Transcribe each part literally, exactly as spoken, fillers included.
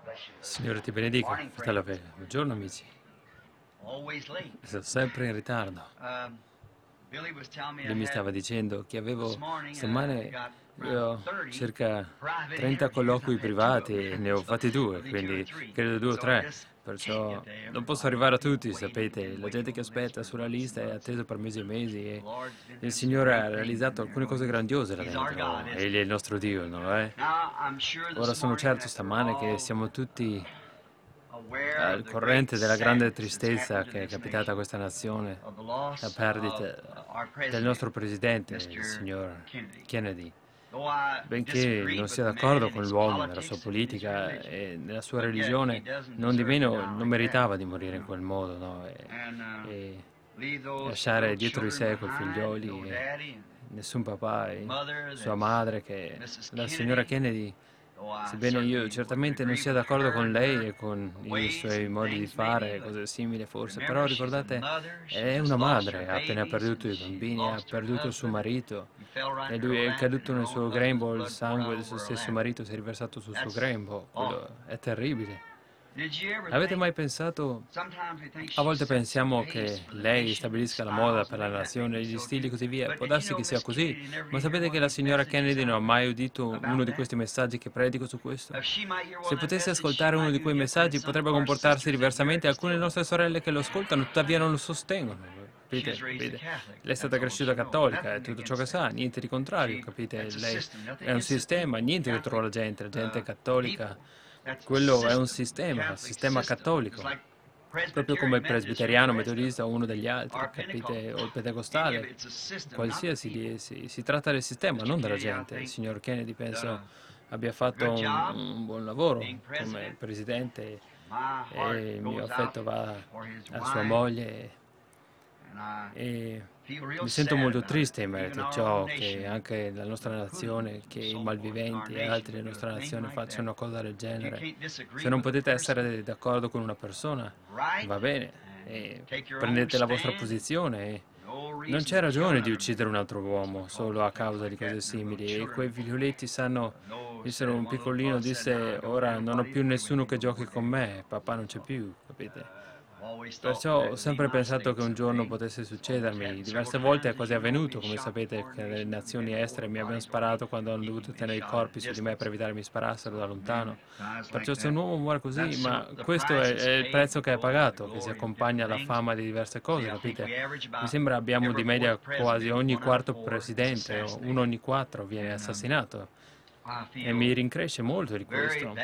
Signore ti benedica, fratello Vega. Buongiorno amici. Sono sempre in ritardo. Lui mi stava dicendo che avevo stamane io ho circa trenta colloqui privati e ne ho fatti due, quindi credo due o tre. Perciò non posso arrivare a tutti, sapete. La gente che aspetta sulla lista è attesa per mesi e mesi e il Signore ha realizzato alcune cose grandiose là dentro. Egli è il nostro Dio, non lo è? Ora sono certo stamane che siamo tutti al corrente della grande tristezza che è capitata a questa nazione, la perdita del nostro presidente, il signor Kennedy. Benché non sia d'accordo con l'uomo nella sua politica e nella sua religione, non di meno non meritava di morire in quel modo, no? E, e lasciare dietro di sé quei figlioli e nessun papà e sua madre, che la signora Kennedy, sebbene io certamente non sia d'accordo con lei e con i suoi modi di fare, cose simili forse, però ricordate, è una madre, ha appena perduto i bambini, ha perduto il suo marito e lui è caduto nel suo grembo, il sangue del suo stesso marito si è riversato sul suo grembo, quello è terribile. Avete mai pensato, a volte pensiamo che lei stabilisca la moda per la nazione, gli stili e così via, può darsi che sia così, ma sapete che la signora Kennedy non ha mai udito uno di questi messaggi che predico su questo? Se potesse ascoltare uno di quei messaggi potrebbe comportarsi diversamente, alcune nostre sorelle che lo ascoltano tuttavia non lo sostengono. Capite? Capite? Lei è stata cresciuta cattolica, è tutto ciò che sa, niente di contrario, capite? Lei è un sistema, niente contro la gente, la gente è cattolica. Quello è un sistema, un sistema cattolico, proprio come il presbiteriano, metodista o uno degli altri, capite? O il pentecostale, qualsiasi, di essi. Si tratta del sistema, non della gente. Il signor Kennedy penso abbia fatto un, un buon lavoro come presidente e il mio affetto va a sua moglie e mi sento molto triste in merito a ciò che anche la nostra nazione, che i malviventi e altri della nostra nazione facciano una cosa del genere. Se non potete essere d'accordo con una persona, va bene, e prendete la vostra posizione. E non c'è ragione di uccidere un altro uomo solo a causa di cose simili. E quei figlioletti sanno, dissero, un piccolino disse, ora non ho più nessuno che giochi con me, papà non c'è più, capite? Perciò ho sempre pensato che un giorno potesse succedermi. Diverse volte è quasi avvenuto, come sapete, che nelle nazioni estere mi abbiano sparato quando hanno dovuto tenere i corpi su di me per evitare che mi sparassero da lontano. Perciò se un uomo muore così, ma questo è, è il prezzo che è pagato, che si accompagna alla fama di diverse cose, capite? Mi sembra abbiamo di media quasi ogni quarto presidente, o uno ogni quattro viene assassinato. E mi rincresce molto di questo.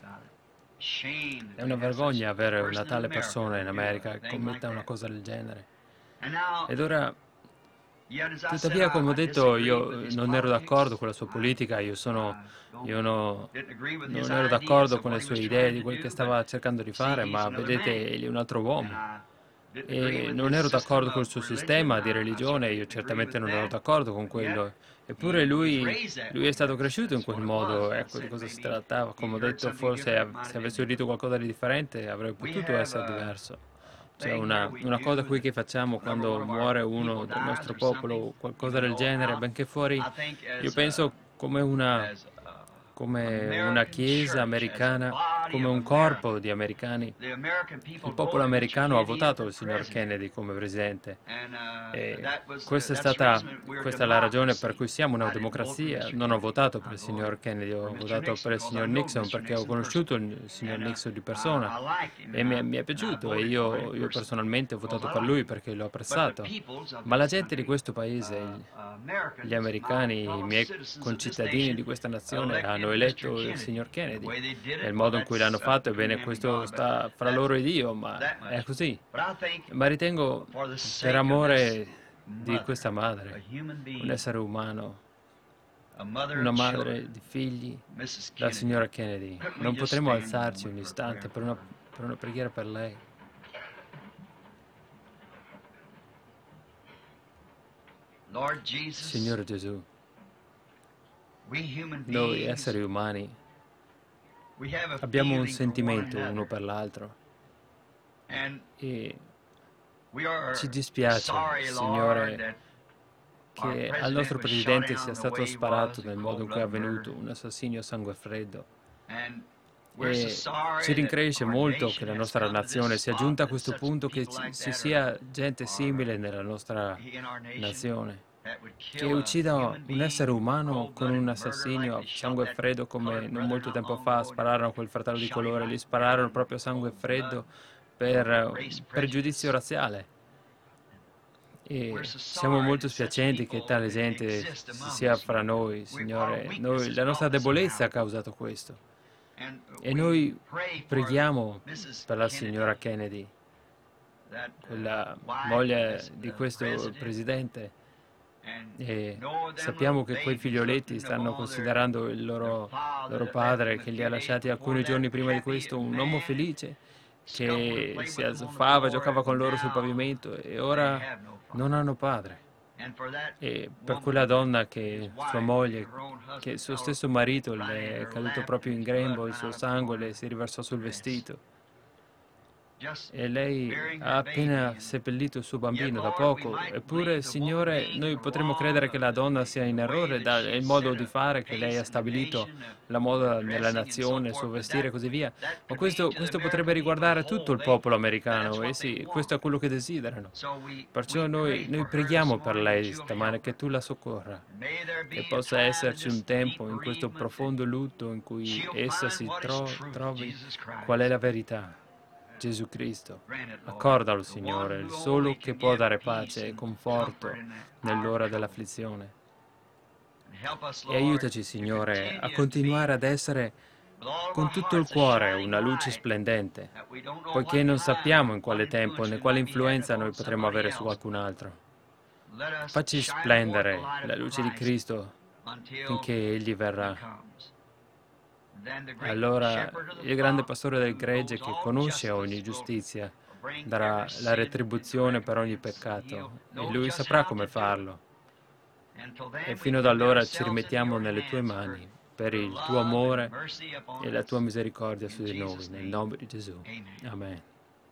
È una vergogna avere una tale persona in America che commetta una cosa del genere. Ed ora, tuttavia, come ho detto, io non ero d'accordo con la sua politica, io sono, io no, non ero d'accordo con le sue idee di quel che stava cercando di fare, ma vedete, egli è un altro uomo. E non ero d'accordo col suo sistema di religione, io certamente non ero d'accordo con quello. Eppure lui, lui è stato cresciuto in quel modo, ecco di cosa si trattava. Come ho detto, forse av- se avessi udito qualcosa di differente avrebbe potuto essere diverso. C'è una, una cosa qui che facciamo quando muore uno del nostro popolo o qualcosa del genere, benché fuori, io penso come una, come una chiesa americana, come un corpo di americani. Il popolo americano ha votato il signor Kennedy come presidente e questa è stata questa è la ragione per cui siamo una democrazia. Non ho votato per il signor Kennedy, ho votato per il signor Nixon perché ho conosciuto il signor Nixon di persona e mi è, mi è piaciuto e io, io personalmente ho votato per lui perché l'ho apprezzato. Ma la gente di questo paese, il- gli americani, i miei concittadini di questa nazione hanno eletto il signor Kennedy e il modo in cui l'hanno fatto, ebbene, questo sta fra loro e Dio, ma è così. Ma ritengo, per amore di questa madre, un essere umano, una madre di figli, la signora Kennedy, non potremmo alzarci un istante per una, per una preghiera per lei? Signore Gesù, noi esseri umani abbiamo un sentimento uno per l'altro e ci dispiace, Signore, che al nostro presidente sia stato sparato nel modo in cui è avvenuto, un assassinio a sangue freddo. E ci rincresce molto che la nostra nazione sia giunta a questo punto, che ci sia gente simile nella nostra nazione, che uccida un essere umano con un assassinio a sangue freddo, come non molto tempo fa spararono a quel fratello di colore, gli spararono proprio a sangue freddo per pregiudizio razziale. E siamo molto spiacenti che tale gente ci sia fra noi, Signore. Noi, la nostra debolezza ha causato questo. E noi preghiamo per la signora Kennedy, quella moglie di questo presidente, e sappiamo che quei figlioletti stanno considerando il loro, loro padre, che li ha lasciati alcuni giorni prima di questo, un uomo felice che si azzuffava, giocava con loro sul pavimento, e ora non hanno padre. E per quella donna, che sua moglie, che il suo stesso marito le è caduto proprio in grembo, il suo sangue le si riversò sul vestito, e lei ha appena seppellito il suo bambino da poco. Eppure, Signore, noi potremmo credere che la donna sia in errore dal modo di fare che lei ha stabilito, la moda nella nazione, il suo vestire e così via. Ma questo, questo potrebbe riguardare tutto il popolo americano, e sì, questo è quello che desiderano. Perciò noi, noi preghiamo per lei stamane, che tu la soccorra, che possa esserci un tempo in questo profondo lutto in cui essa si tro- trovi qual è la verità. Gesù Cristo, accordalo, Signore, il solo che può dare pace e conforto nell'ora dell'afflizione. E aiutaci, Signore, a continuare ad essere con tutto il cuore una luce splendente, poiché non sappiamo in quale tempo né quale influenza noi potremo avere su qualcun altro. Facci splendere la luce di Cristo finché Egli verrà. Allora il grande pastore del gregge, che conosce ogni giustizia, darà la retribuzione per ogni peccato, e Lui saprà come farlo. E fino ad allora ci rimettiamo nelle tue mani per il tuo amore e la tua misericordia su di noi, nel nome di Gesù. Amen.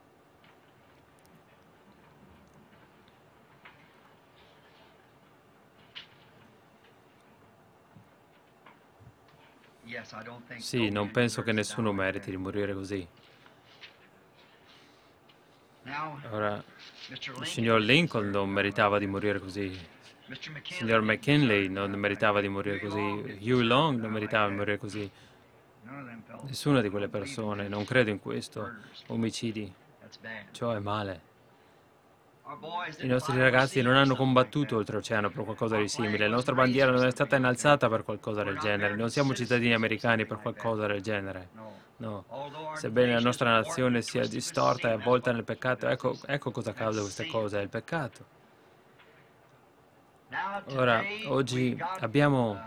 Sì, non penso che nessuno meriti di morire così. Ora, il signor Lincoln non meritava di morire così. Il signor McKinley non meritava di morire così. Huey Long non meritava di morire così. Nessuna di quelle persone. Non credo in questo. Omicidi. Ciò è male. I nostri ragazzi non hanno combattuto oltreoceano per qualcosa di simile. La nostra bandiera non è stata innalzata per qualcosa del genere. Non siamo cittadini americani per qualcosa del genere. No. Sebbene la nostra nazione sia distorta e avvolta nel peccato, ecco, ecco cosa causa queste cose, è il peccato. Ora, oggi abbiamo...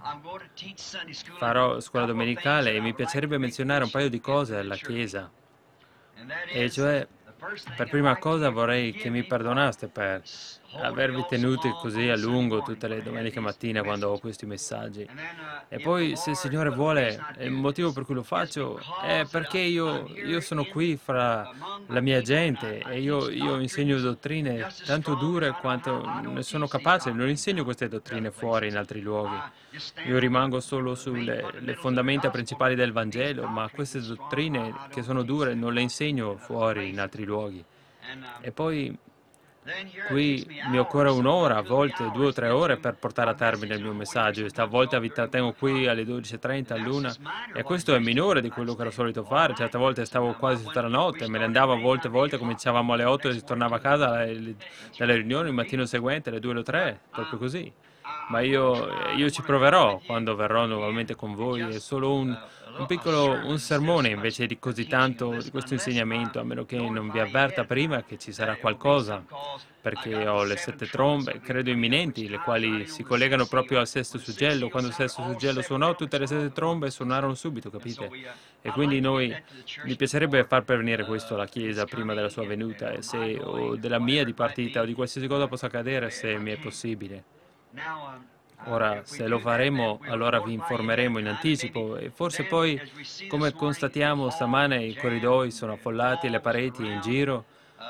farò scuola domenicale e mi piacerebbe menzionare un paio di cose alla Chiesa. E cioè, per prima cosa vorrei che mi perdonaste per avervi tenuti così a lungo tutte le domeniche mattina quando ho questi messaggi. E poi, se il Signore vuole, il motivo per cui lo faccio è perché io, io sono qui fra la mia gente, e io, io insegno dottrine tanto dure quanto ne sono capace. Non insegno queste dottrine fuori in altri luoghi. Io rimango solo sulle le fondamenta principali del Vangelo, ma queste dottrine che sono dure non le insegno fuori in altri luoghi. E poi qui mi occorre un'ora, a volte due o tre ore per portare a termine il mio messaggio. A volte vi trattengo qui alle dodici e trenta, all'una, e questo è minore di quello che ero solito fare. Certe volte stavo quasi tutta la notte, me ne andavo a volte, a volte cominciavamo alle otto e si tornava a casa dalle riunioni il mattino seguente, alle due o alle tre, proprio così. Ma io, io ci proverò quando verrò nuovamente con voi. È solo un, un piccolo un sermone invece di così tanto di questo insegnamento, a meno che non vi avverta prima che ci sarà qualcosa, perché ho le sette trombe, credo imminenti, le quali si collegano proprio al sesto suggello. Quando il sesto suggello suonò, tutte le sette trombe suonarono subito, capite? E quindi noi, mi piacerebbe far pervenire questo alla Chiesa prima della sua venuta, e se, o della mia dipartita, o di qualsiasi cosa possa accadere, se mi è possibile. Ora, se lo faremo, allora vi informeremo in anticipo, e forse poi, come constatiamo stamane, i corridoi sono affollati e le pareti in giro.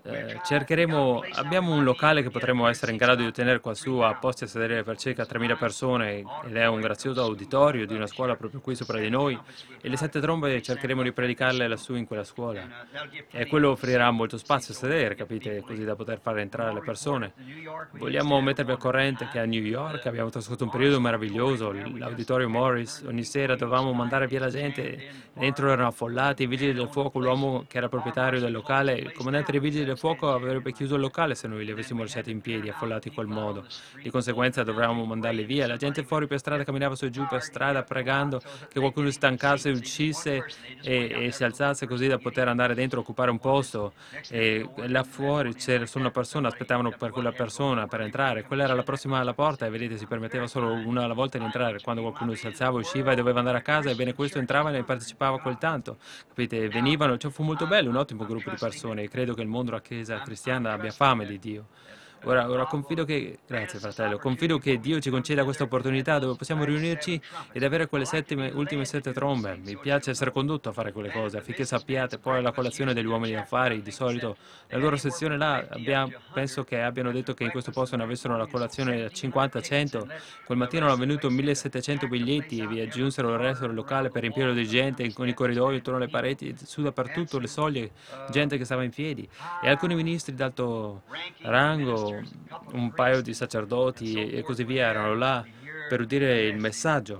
Eh, cercheremo, abbiamo un locale che potremmo essere in grado di ottenere quassù a posti a sedere per circa tremila persone ed è un grazioso auditorio di una scuola proprio qui sopra di noi e le sette trombe cercheremo di predicarle lassù in quella scuola. E quello offrirà molto spazio a sedere, capite? Così da poter far entrare le persone. Vogliamo mettervi al corrente che a New York abbiamo trascorso un periodo meraviglioso, l'auditorio Morris, ogni sera dovevamo mandare via la gente, dentro erano affollati, i vigili del fuoco, l'uomo che era proprietario del locale, il comandante dei vigili del fuoco avrebbe chiuso il locale se noi li avessimo lasciati in piedi, affollati in quel modo. Di conseguenza dovevamo mandarli via. La gente fuori per strada camminava su e giù per strada pregando che qualcuno si stancasse, uscisse e, e si alzasse così da poter andare dentro, occupare un posto. E là fuori c'era solo una persona, aspettavano per quella persona per entrare. Quella era la prossima alla porta e vedete si permetteva solo una alla volta di entrare. Quando qualcuno si alzava, usciva e doveva andare a casa, ebbene questo entrava e partecipava quel tanto. Capite? Venivano, cioè fu molto bello, un ottimo gruppo di persone e credo che il mondo, la Chiesa cristiana abbia fame di Dio. Ora, ora confido che, grazie fratello, confido che Dio ci conceda questa opportunità dove possiamo riunirci ed avere quelle settime, ultime sette trombe. Mi piace essere condotto a fare quelle cose affinché sappiate poi la colazione degli uomini d'affari. Di solito la loro sezione là, abbiamo, penso che abbiano detto che in questo posto ne avessero la colazione da cinquanta a cento. Quel mattino hanno venuto millesettecento biglietti e vi aggiunsero il resto del locale per riempirlo di gente con i corridoi intorno alle pareti, su dappertutto, le soglie, gente che stava in piedi e alcuni ministri d'alto rango, un paio di sacerdoti e così via erano là per udire il messaggio.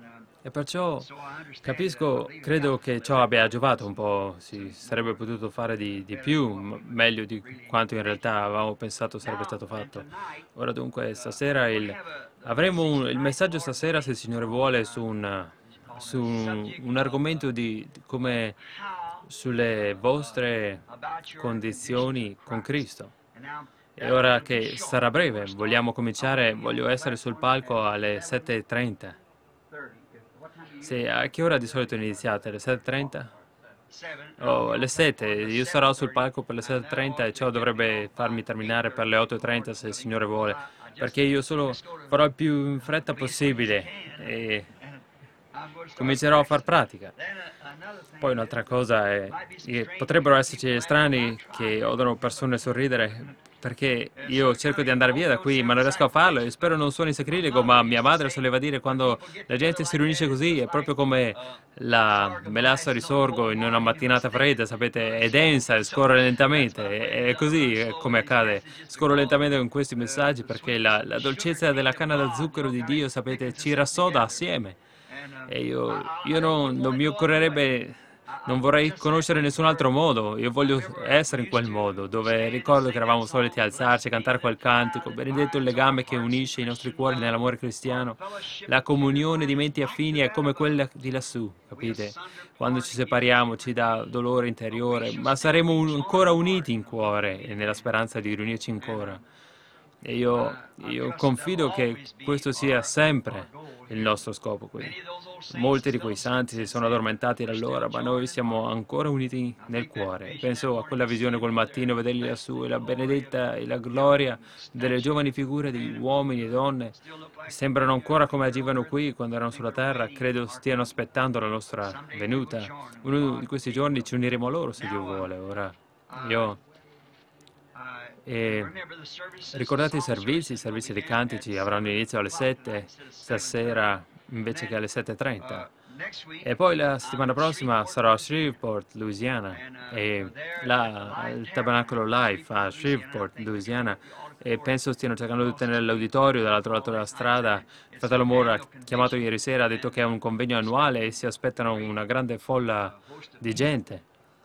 E perciò capisco, credo che ciò abbia giovato un po', si sarebbe potuto fare di, di più, m- meglio di quanto in realtà avevamo pensato sarebbe stato fatto. Ora dunque, stasera il, avremo un- il messaggio stasera, se il Signore vuole, su un, su un, un argomento di di come sulle vostre condizioni con Cristo. E ora che sarà breve, vogliamo cominciare, voglio essere sul palco alle sette e trenta. Sì, a che ora di solito iniziate? Alle sette e trenta? Oh, alle sette, io sarò sul palco per le sette e trenta e ciò dovrebbe farmi terminare per le otto e trenta se il Signore vuole, perché io solo farò il più in fretta possibile e comincerò a far pratica. Poi un'altra cosa è che potrebbero esserci estranei che odono persone sorridere perché io cerco di andare via da qui, ma non riesco a farlo e spero non suoni sacrilego, ma mia madre soleva dire quando la gente si riunisce così è proprio come la melassa di sorgo in una mattinata fredda, sapete, è densa e scorre lentamente, è è così è come accade. Scorro lentamente con questi messaggi perché la, la dolcezza della canna da zucchero di Dio, sapete, ci rassoda assieme. E io, io non, non mi occorrerebbe, non vorrei conoscere nessun altro modo, io voglio essere in quel modo, dove ricordo che eravamo soliti alzarci, cantare quel cantico, benedetto il legame che unisce i nostri cuori nell'amore cristiano. La comunione di menti affini è come quella di lassù, capite? Quando ci separiamo ci dà dolore interiore, ma saremo un- ancora uniti in cuore e nella speranza di riunirci ancora. E io, io confido che questo sia sempre il nostro scopo qui. Molti di quei santi si sono addormentati da allora, ma noi siamo ancora uniti nel cuore. Penso a quella visione quel mattino, vederli lassù, e la benedetta e la gloria delle giovani figure di uomini e donne. Sembrano ancora come agivano qui quando erano sulla terra. Credo stiano aspettando la nostra venuta. Uno di questi giorni ci uniremo a loro, se Dio vuole. Ora, io... E ricordate i servizi, i servizi dei cantici avranno inizio alle sette stasera invece che alle sette e trenta. E poi la settimana prossima sarò a Shreveport, Louisiana, e là il Tabernacolo Life a Shreveport, Louisiana, e penso stiano cercando di ottenere l'uditorio dall'altro lato della strada. Il fratello Moore ha chiamato ieri sera, ha detto che è un convegno annuale e si aspettano una grande folla di gente.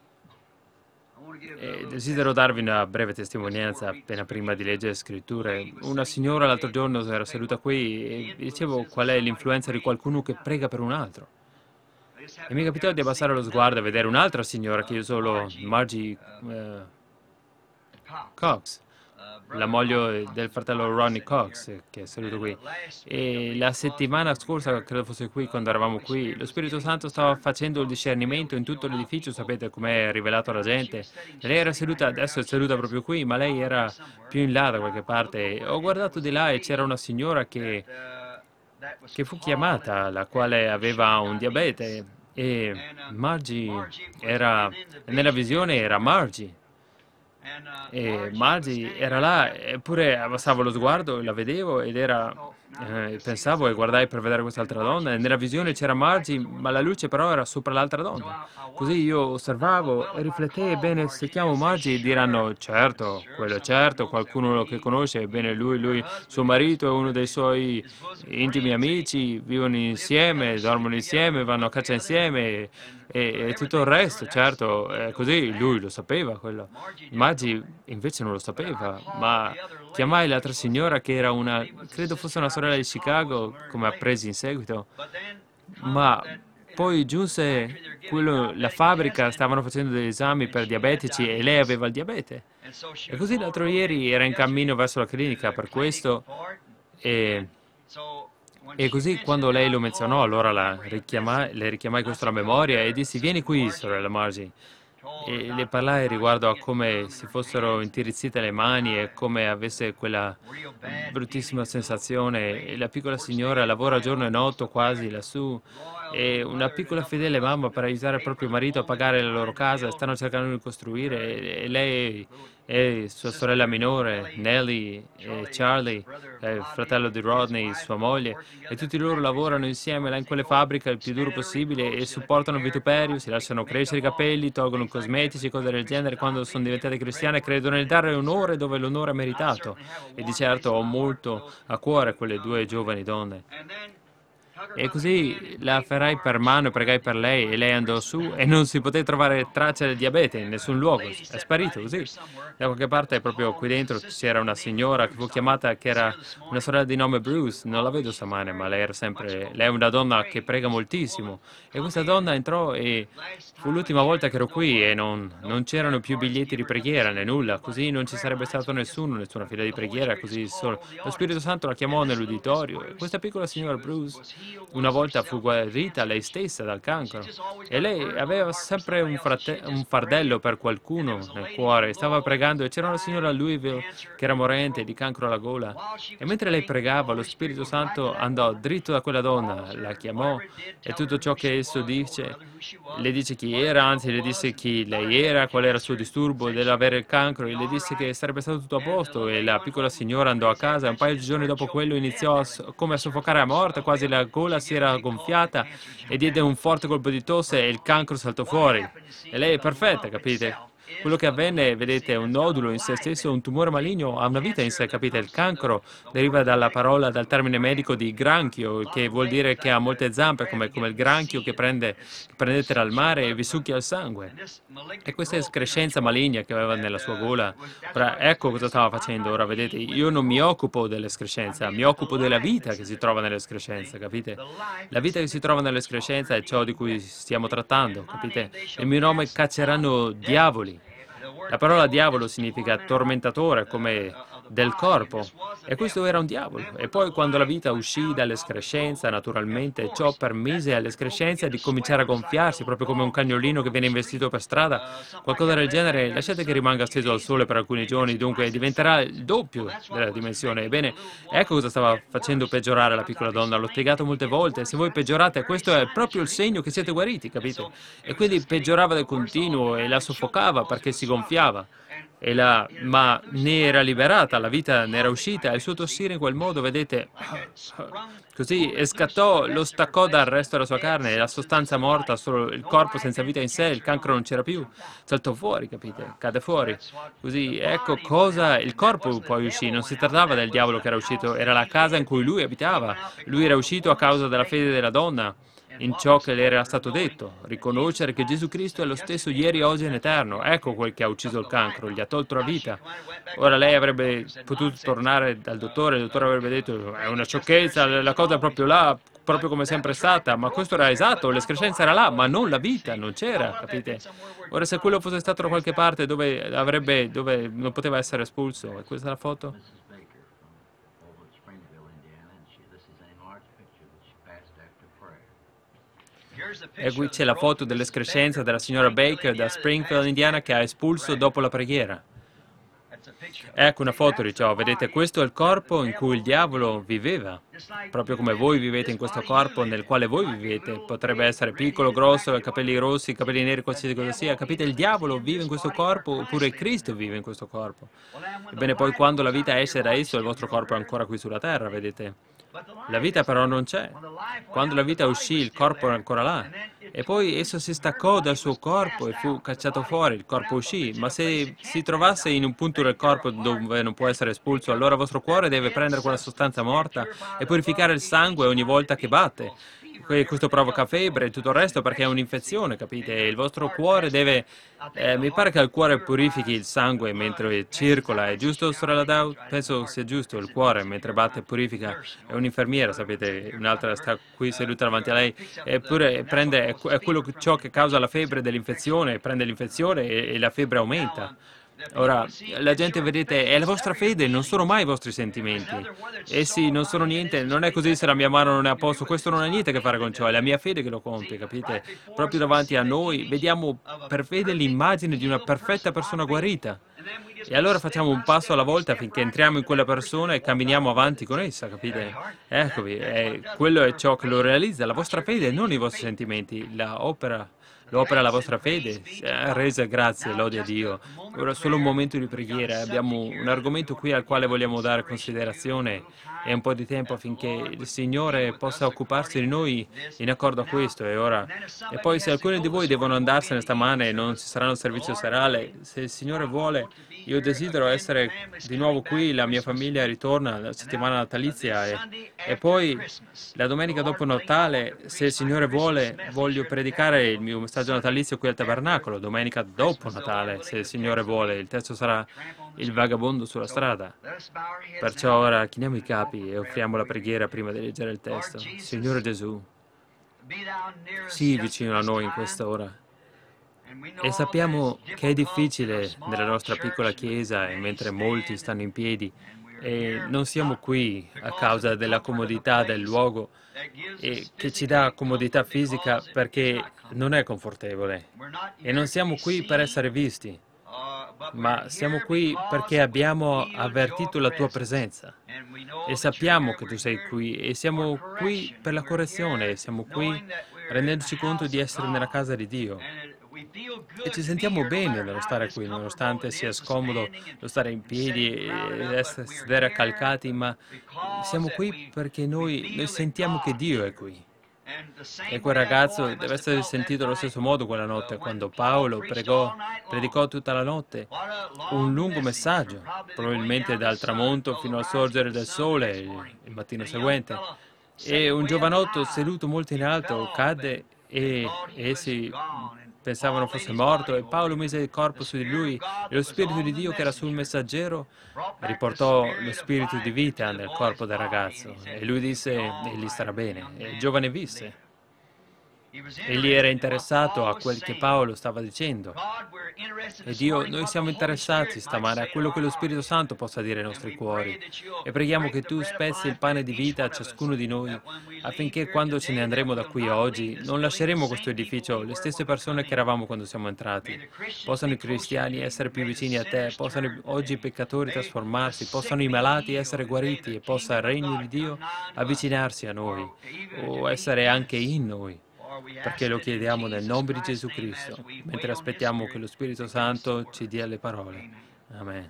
E desidero darvi una breve testimonianza appena prima di leggere le scritture. Una signora l'altro giorno era seduta qui e vi dicevo qual è l'influenza di qualcuno che prega per un altro. E mi capitò di abbassare lo sguardo e vedere un'altra signora che io solo, Margie eh, Cox, la moglie del fratello Ronnie Cox, eh, che è seduto qui. E la settimana scorsa, credo fosse qui, quando eravamo qui, lo Spirito Santo stava facendo il discernimento in tutto l'edificio, sapete com'è rivelato alla gente. E lei era seduta, adesso è seduta proprio qui, ma lei era più in là da qualche parte. Ho guardato di là e c'era una signora che, che fu chiamata, la quale aveva un diabete. E Margie era, nella visione era Margie. E Margie era là, eppure abbassavo lo sguardo e la vedevo ed era... eh, pensavo e guardai per vedere quest'altra donna e nella visione c'era Margie, ma la luce però era sopra l'altra donna. Così io osservavo e riflettei, ebbene, se chiamo Margie diranno, certo, quello è certo, qualcuno che conosce, ebbene lui, lui, suo marito è uno dei suoi intimi amici, vivono insieme, dormono insieme, vanno a caccia insieme e, e tutto il resto, certo, è così, lui lo sapeva quello. Maggie invece non lo sapeva, ma chiamai l'altra signora che era una, credo fosse una sorella di Chicago, come appresi in seguito, ma poi giunse quello, la fabbrica, stavano facendo degli esami per diabetici e lei aveva il diabete. E così l'altro ieri era in cammino verso la clinica per questo e, e così quando lei lo menzionò, allora la richiamai, le richiamai questo alla memoria e dissi, vieni qui, sorella Margie. E le parlai riguardo a come si fossero intirizzite le mani e come avesse quella bruttissima sensazione. E la piccola signora lavora giorno e notte quasi lassù e una piccola fedele mamma per aiutare il proprio marito a pagare la loro casa, stanno cercando di costruire e, e lei e sua sorella minore, Nellie e Charlie, eh, il fratello di Rodney, sua moglie, e tutti loro lavorano insieme là in quelle fabbriche il più duro possibile e supportano il vituperio, si lasciano crescere i capelli, tolgono cosmetici, cose del genere. Quando sono diventate cristiane credono nel dare onore dove l'onore è meritato. E di certo ho molto a cuore quelle due giovani donne. E così la afferrai per mano e pregai per lei e lei andò su e non si poté trovare traccia del diabete in nessun luogo, è sparito così. Da qualche parte proprio qui dentro c'era una signora che fu chiamata, che era una sorella di nome Bruce, non la vedo stamane, ma lei era sempre, lei è una donna che prega moltissimo. E questa donna entrò e fu l'ultima volta che ero qui e non, non c'erano più biglietti di preghiera né nulla, così non ci sarebbe stato nessuno, nessuna fila di preghiera, così solo. Lo Spirito Santo la chiamò nell'uditorio e questa piccola signora Bruce una volta fu guarita lei stessa dal cancro e lei aveva sempre un, frate- un fardello per qualcuno nel cuore, stava pregando e c'era una signora a Louisville che era morente di cancro alla gola e mentre lei pregava lo Spirito Santo andò dritto da quella donna, la chiamò e tutto ciò che esso dice, le dice chi era, anzi le disse chi lei era, qual era il suo disturbo dell'avere il cancro e le disse che sarebbe stato tutto a posto e la piccola signora andò a casa e un paio di giorni dopo quello iniziò a so- come a soffocare a morte, quasi la gola si era gonfiata e diede un forte colpo di tosse e il cancro saltò fuori. E lei è perfetta, capite? Quello che avvenne, vedete, è un nodulo in se stesso, un tumore maligno ha una vita in sé, capite? Il cancro deriva dalla parola, dal termine medico di granchio, che vuol dire che ha molte zampe, come, come il granchio che, prende, che prendete dal mare e vi succhia il sangue. E questa escrescenza maligna che aveva nella sua gola, ora ecco cosa stava facendo. Ora vedete, io non mi occupo dell'escrescenza, mi occupo della vita che si trova nell'escrescenza, capite? La vita che si trova nell'escrescenza è ciò di cui stiamo trattando, capite? Nel mio nome cacceranno diavoli. La parola diavolo significa tormentatore, come del corpo, e questo era un diavolo. E poi quando la vita uscì dall'escrescenza, naturalmente ciò permise all'escrescenza di cominciare a gonfiarsi, proprio come un cagnolino che viene investito per strada, qualcosa del genere. Lasciate che rimanga steso al sole per alcuni giorni, dunque diventerà il doppio della dimensione. Ebbene, ecco cosa stava facendo peggiorare la piccola donna. L'ho spiegato molte volte. Se voi peggiorate, questo è proprio il segno che siete guariti, capite? E quindi peggiorava del continuo e la soffocava perché si gonfiava. E la, ma ne era liberata, la vita ne era uscita e il suo tossire in quel modo, vedete, così, e scattò, lo staccò dal resto della sua carne, e la sostanza morta, solo il corpo senza vita in sé, il cancro non c'era più, saltò fuori, capite? Cade fuori. Così, ecco cosa, il corpo poi uscì, non si trattava del diavolo che era uscito, era la casa in cui lui abitava, lui era uscito a causa della fede della donna in ciò che le era stato detto, riconoscere che Gesù Cristo è lo stesso ieri, oggi e in eterno. Ecco quel che ha ucciso il cancro, gli ha tolto la vita. Ora lei avrebbe potuto tornare dal dottore, il dottore avrebbe detto è una sciocchezza, la cosa è proprio là, proprio come è sempre stata, ma questo era esatto, l'escrescenza era là, ma non la vita, non c'era, capite? Ora se quello fosse stato da qualche parte dove avrebbe, dove non poteva essere espulso, e questa è la foto? E qui c'è la foto dell'escrescenza della signora Baker da Springfield, Indiana, che ha espulso dopo la preghiera. Ecco una foto di ciò, vedete, questo è il corpo in cui il diavolo viveva, proprio come voi vivete in questo corpo nel quale voi vivete. Potrebbe essere piccolo, grosso, capelli rossi, capelli neri, qualsiasi cosa sia. Capite, il diavolo vive in questo corpo, oppure Cristo vive in questo corpo. Ebbene, poi quando la vita esce da esso, il vostro corpo è ancora qui sulla terra, vedete. La vita però non c'è. Quando la vita uscì, il corpo era ancora là. E poi esso si staccò dal suo corpo e fu cacciato fuori, il corpo uscì. Ma se si trovasse in un punto del corpo dove non può essere espulso, allora il vostro cuore deve prendere quella sostanza morta e purificare il sangue ogni volta che batte. Questo provoca febbre e tutto il resto perché è un'infezione, capite? Il vostro cuore deve... Eh, mi pare che il cuore purifichi il sangue mentre circola, è giusto, sorella Dow? Penso sia giusto, il cuore mentre batte purifica. È un'infermiera, sapete, un'altra sta qui seduta davanti a lei, eppure prende, è quello, ciò che causa la febbre dell'infezione, prende l'infezione e, e la febbre aumenta. Ora, la gente, vedete, è la vostra fede, non sono mai i vostri sentimenti. Essi non sono niente, non è così se la mia mano non è a posto, questo non ha niente a che fare con ciò, è la mia fede che lo compie, capite? Proprio davanti a noi vediamo per fede l'immagine di una perfetta persona guarita. E allora facciamo un passo alla volta finché entriamo in quella persona e camminiamo avanti con essa, capite? Eccovi, è, quello è ciò che lo realizza, la vostra fede, non i vostri sentimenti, la opera... Lo opera la vostra fede, resa grazie, lode a Dio. Ora solo un momento di preghiera, abbiamo un argomento qui al quale vogliamo dare considerazione e un po' di tempo affinché il Signore possa occuparsi di noi in accordo a questo. E ora, e poi se alcuni di voi devono andarsene stamane e non ci saranno servizio serale, se il Signore vuole, io desidero essere di nuovo qui, la mia famiglia ritorna la settimana natalizia e, e poi la domenica dopo Natale, se il Signore vuole, voglio predicare il mio messaggio natalizio qui al Tabernacolo, domenica dopo Natale, se il Signore vuole. Il testo sarà Il vagabondo sulla strada. Perciò ora chiniamo i capi e offriamo la preghiera prima di leggere il testo. Signore Gesù, sii vicino a noi in quest'ora. E sappiamo che è difficile nella nostra piccola chiesa e mentre molti stanno in piedi e non siamo qui a causa della comodità del luogo e che ci dà comodità fisica perché non è confortevole. E non siamo qui per essere visti, ma siamo qui perché abbiamo avvertito la tua presenza e sappiamo che tu sei qui e siamo qui per la correzione, siamo qui rendendoci conto di essere nella casa di Dio. E ci sentiamo bene nello stare qui, nonostante sia scomodo lo stare in piedi e essere sedere accalcati, ma siamo qui perché noi, noi sentiamo che Dio è qui. E quel ragazzo deve essere sentito allo stesso modo quella notte, quando Paolo pregò, predicò tutta la notte un lungo messaggio, probabilmente dal tramonto fino al sorgere del sole il, il mattino seguente. E un giovanotto seduto molto in alto cadde e essi pensavano fosse morto e Paolo mise il corpo su di lui e lo Spirito di Dio che era sul messaggero riportò lo spirito di vita nel corpo del ragazzo e lui disse egli starà bene e il giovane visse. Egli era interessato a quel che Paolo stava dicendo. E Dio, noi siamo interessati stamane a quello che lo Spirito Santo possa dire ai nostri cuori. E preghiamo che tu spezzi il pane di vita a ciascuno di noi, affinché quando ce ne andremo da qui oggi, non lasceremo questo edificio le stesse persone che eravamo quando siamo entrati. Possano i cristiani essere più vicini a te, possano oggi i peccatori trasformarsi, possano i malati essere guariti e possa il regno di Dio avvicinarsi a noi, o essere anche in noi. Perché lo chiediamo nel nome di Gesù Cristo, mentre aspettiamo che lo Spirito Santo ci dia le parole. Amen.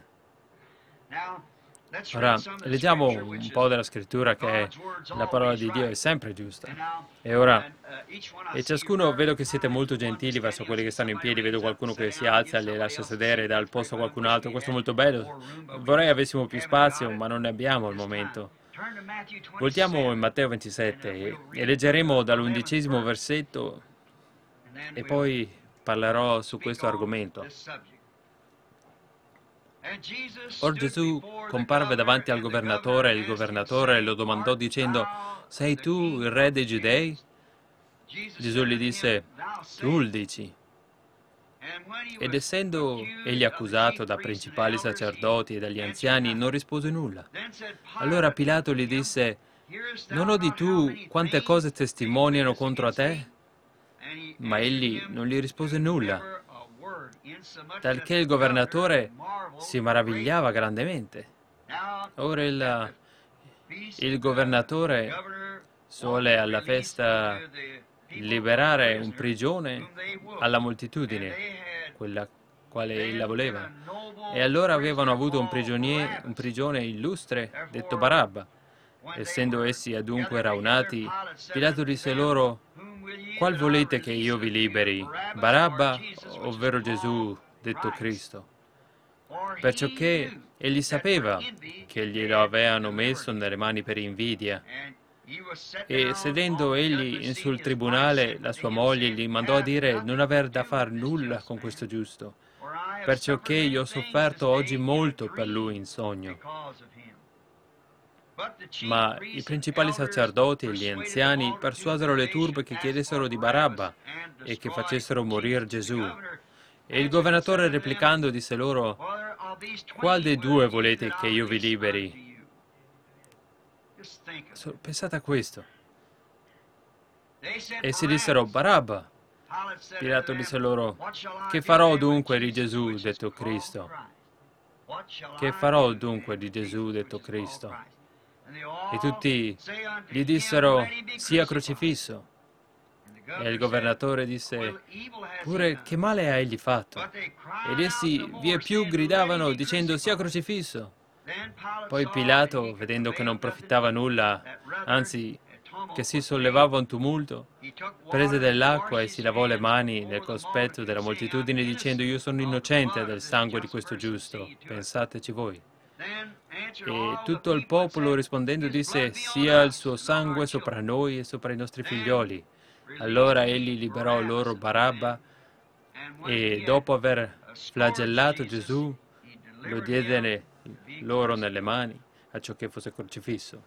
Ora, leggiamo un po' della scrittura che la parola di Dio è sempre giusta. E ora, e ciascuno, vedo che siete molto gentili verso quelli che stanno in piedi, vedo qualcuno che si alza e li lascia sedere e dà il posto a qualcun altro, questo è molto bello. Vorrei avessimo più spazio, ma non ne abbiamo al momento. Voltiamo in Matteo ventisette e, e leggeremo dall'undicesimo versetto e poi parlerò su questo argomento. Or Gesù comparve davanti al governatore e il governatore lo domandò dicendo: «Sei tu il re dei Giudei?» Gesù gli disse: «Tu il dici». Ed essendo egli accusato da principali sacerdoti e dagli anziani, non rispose nulla. Allora Pilato gli disse: «Non odi tu quante cose testimoniano contro te?» Ma egli non gli rispose nulla. talché il governatore si maravigliava grandemente. Ora il, il governatore suole alla festa liberare un prigione alla moltitudine, quella quale ella voleva. E allora avevano avuto un prigioniere, un prigione illustre, detto Barabba. Essendo essi adunque raunati, Pilato disse loro: qual volete che io vi liberi, Barabba, ovvero Gesù, detto Cristo? Perciò che egli sapeva che glielo avevano messo nelle mani per invidia. E sedendo egli in sul tribunale, la sua moglie gli mandò a dire non aver da far nulla con questo giusto, perciò che io ho sofferto oggi molto per lui in sogno. Ma i principali sacerdoti e gli anziani persuasero le turbe che chiedessero di Barabba e che facessero morire Gesù. E il governatore replicando disse loro: qual dei due volete che io vi liberi? Pensate a questo. Essi dissero: Barabba. Pilato disse loro: che farò dunque di Gesù, detto Cristo? Che farò dunque di Gesù, detto Cristo? E tutti gli dissero: sia crocifisso. E il governatore disse: pure che male ha egli fatto? Ed essi vie più gridavano dicendo: sia crocifisso. Poi Pilato, vedendo che non profittava nulla, anzi che si sollevava un tumulto, prese dell'acqua e si lavò le mani nel cospetto della moltitudine dicendo: io sono innocente del sangue di questo giusto, pensateci voi. E tutto il popolo rispondendo disse: sia il suo sangue sopra noi e sopra i nostri figlioli. Allora egli liberò loro Barabba e dopo aver flagellato Gesù lo diede loro nelle mani acciò che fosse crocifisso.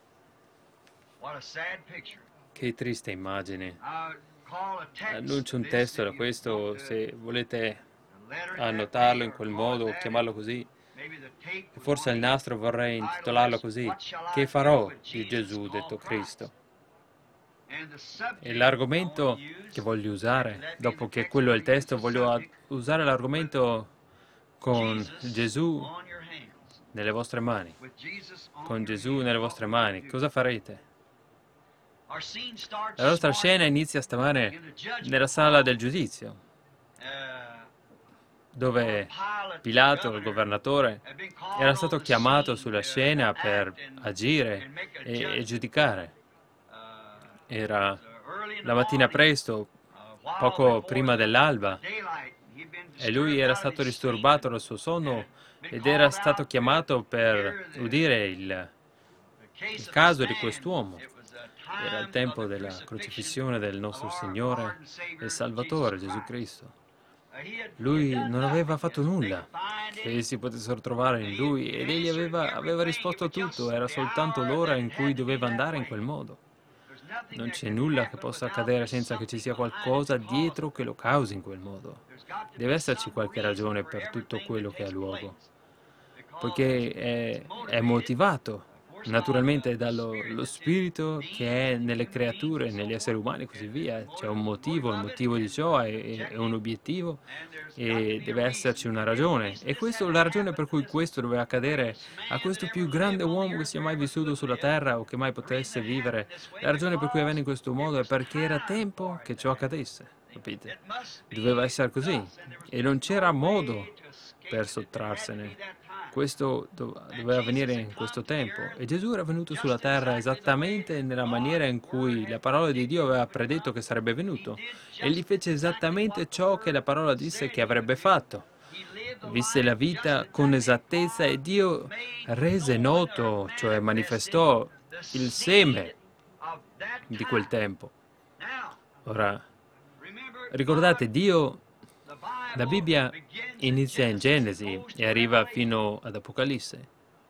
Che triste immagine. Annuncio un testo da questo, se volete annotarlo in quel modo o chiamarlo così. Forse il nastro vorrei intitolarlo così: che farò di Gesù, detto Cristo? E l'argomento che voglio usare, dopo che quello è il testo, voglio usare l'argomento con Gesù nelle vostre mani. Con Gesù nelle vostre mani. Cosa farete? La nostra scena inizia stamane nella sala del giudizio, dove Pilato, il governatore, era stato chiamato sulla scena per agire e, e giudicare. Era la mattina presto, poco prima dell'alba, e lui era stato disturbato dal suo sonno ed era stato chiamato per udire il, il caso di quest'uomo. Era il tempo della crocifissione del nostro Signore e Salvatore Gesù Cristo. Lui non aveva fatto nulla che essi potessero trovare in lui ed egli aveva, aveva risposto a tutto, era soltanto l'ora in cui doveva andare in quel modo. Non c'è nulla che possa accadere senza che ci sia qualcosa dietro che lo causi in quel modo. Deve esserci qualche ragione per tutto quello che ha luogo, poiché è, è motivato naturalmente dallo lo spirito che è nelle creature, negli esseri umani e così via. C'è un motivo, il motivo di ciò è, è un obiettivo e deve esserci una ragione. E questa è la ragione per cui questo doveva accadere a questo più grande uomo che sia mai vissuto sulla terra o che mai potesse vivere. La ragione per cui avvenne in questo modo è perché era tempo che ciò accadesse, capite? Doveva essere così e non c'era modo per sottrarsene. Questo doveva avvenire in questo tempo e Gesù era venuto sulla terra esattamente nella maniera in cui la parola di Dio aveva predetto che sarebbe venuto. Egli fece esattamente ciò che la parola disse che avrebbe fatto. Visse la vita con esattezza e Dio rese noto, cioè manifestò il seme di quel tempo. Ora, ricordate, Dio, la Bibbia inizia in Genesi e arriva fino ad Apocalisse.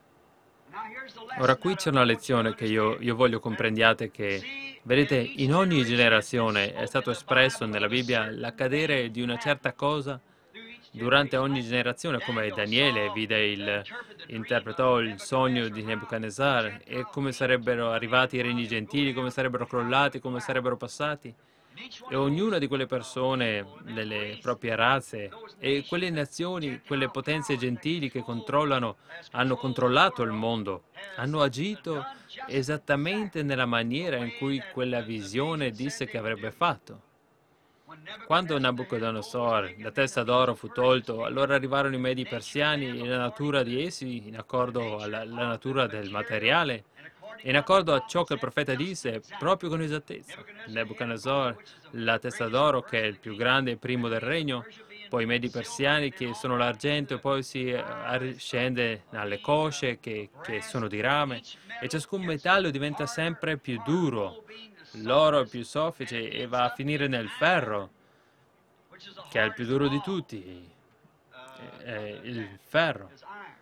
Ora qui c'è una lezione che io, io voglio comprendiate che, vedete, in ogni generazione è stato espresso nella Bibbia l'accadere di una certa cosa durante ogni generazione, come Daniele vide il, interpretò il sogno di Nebuchadnezzar e come sarebbero arrivati i regni gentili, come sarebbero crollati, come sarebbero passati. E ognuna di quelle persone, delle proprie razze, e quelle nazioni, quelle potenze gentili che controllano, hanno controllato il mondo, hanno agito esattamente nella maniera in cui quella visione disse che avrebbe fatto. Quando Nabucodonosor, la testa d'oro, fu tolto, allora arrivarono i Medi persiani e la natura di essi, in accordo alla, alla natura del materiale, in accordo a ciò che il profeta disse, proprio con esattezza. Nebuchadnezzar, la testa d'oro, che è il più grande e primo del regno, poi i Medi persiani, che sono l'argento, e poi si eh, scende alle cosce, che, che sono di rame, e ciascun metallo diventa sempre più duro. L'oro è più soffice e va a finire nel ferro, che è il più duro di tutti, è il ferro.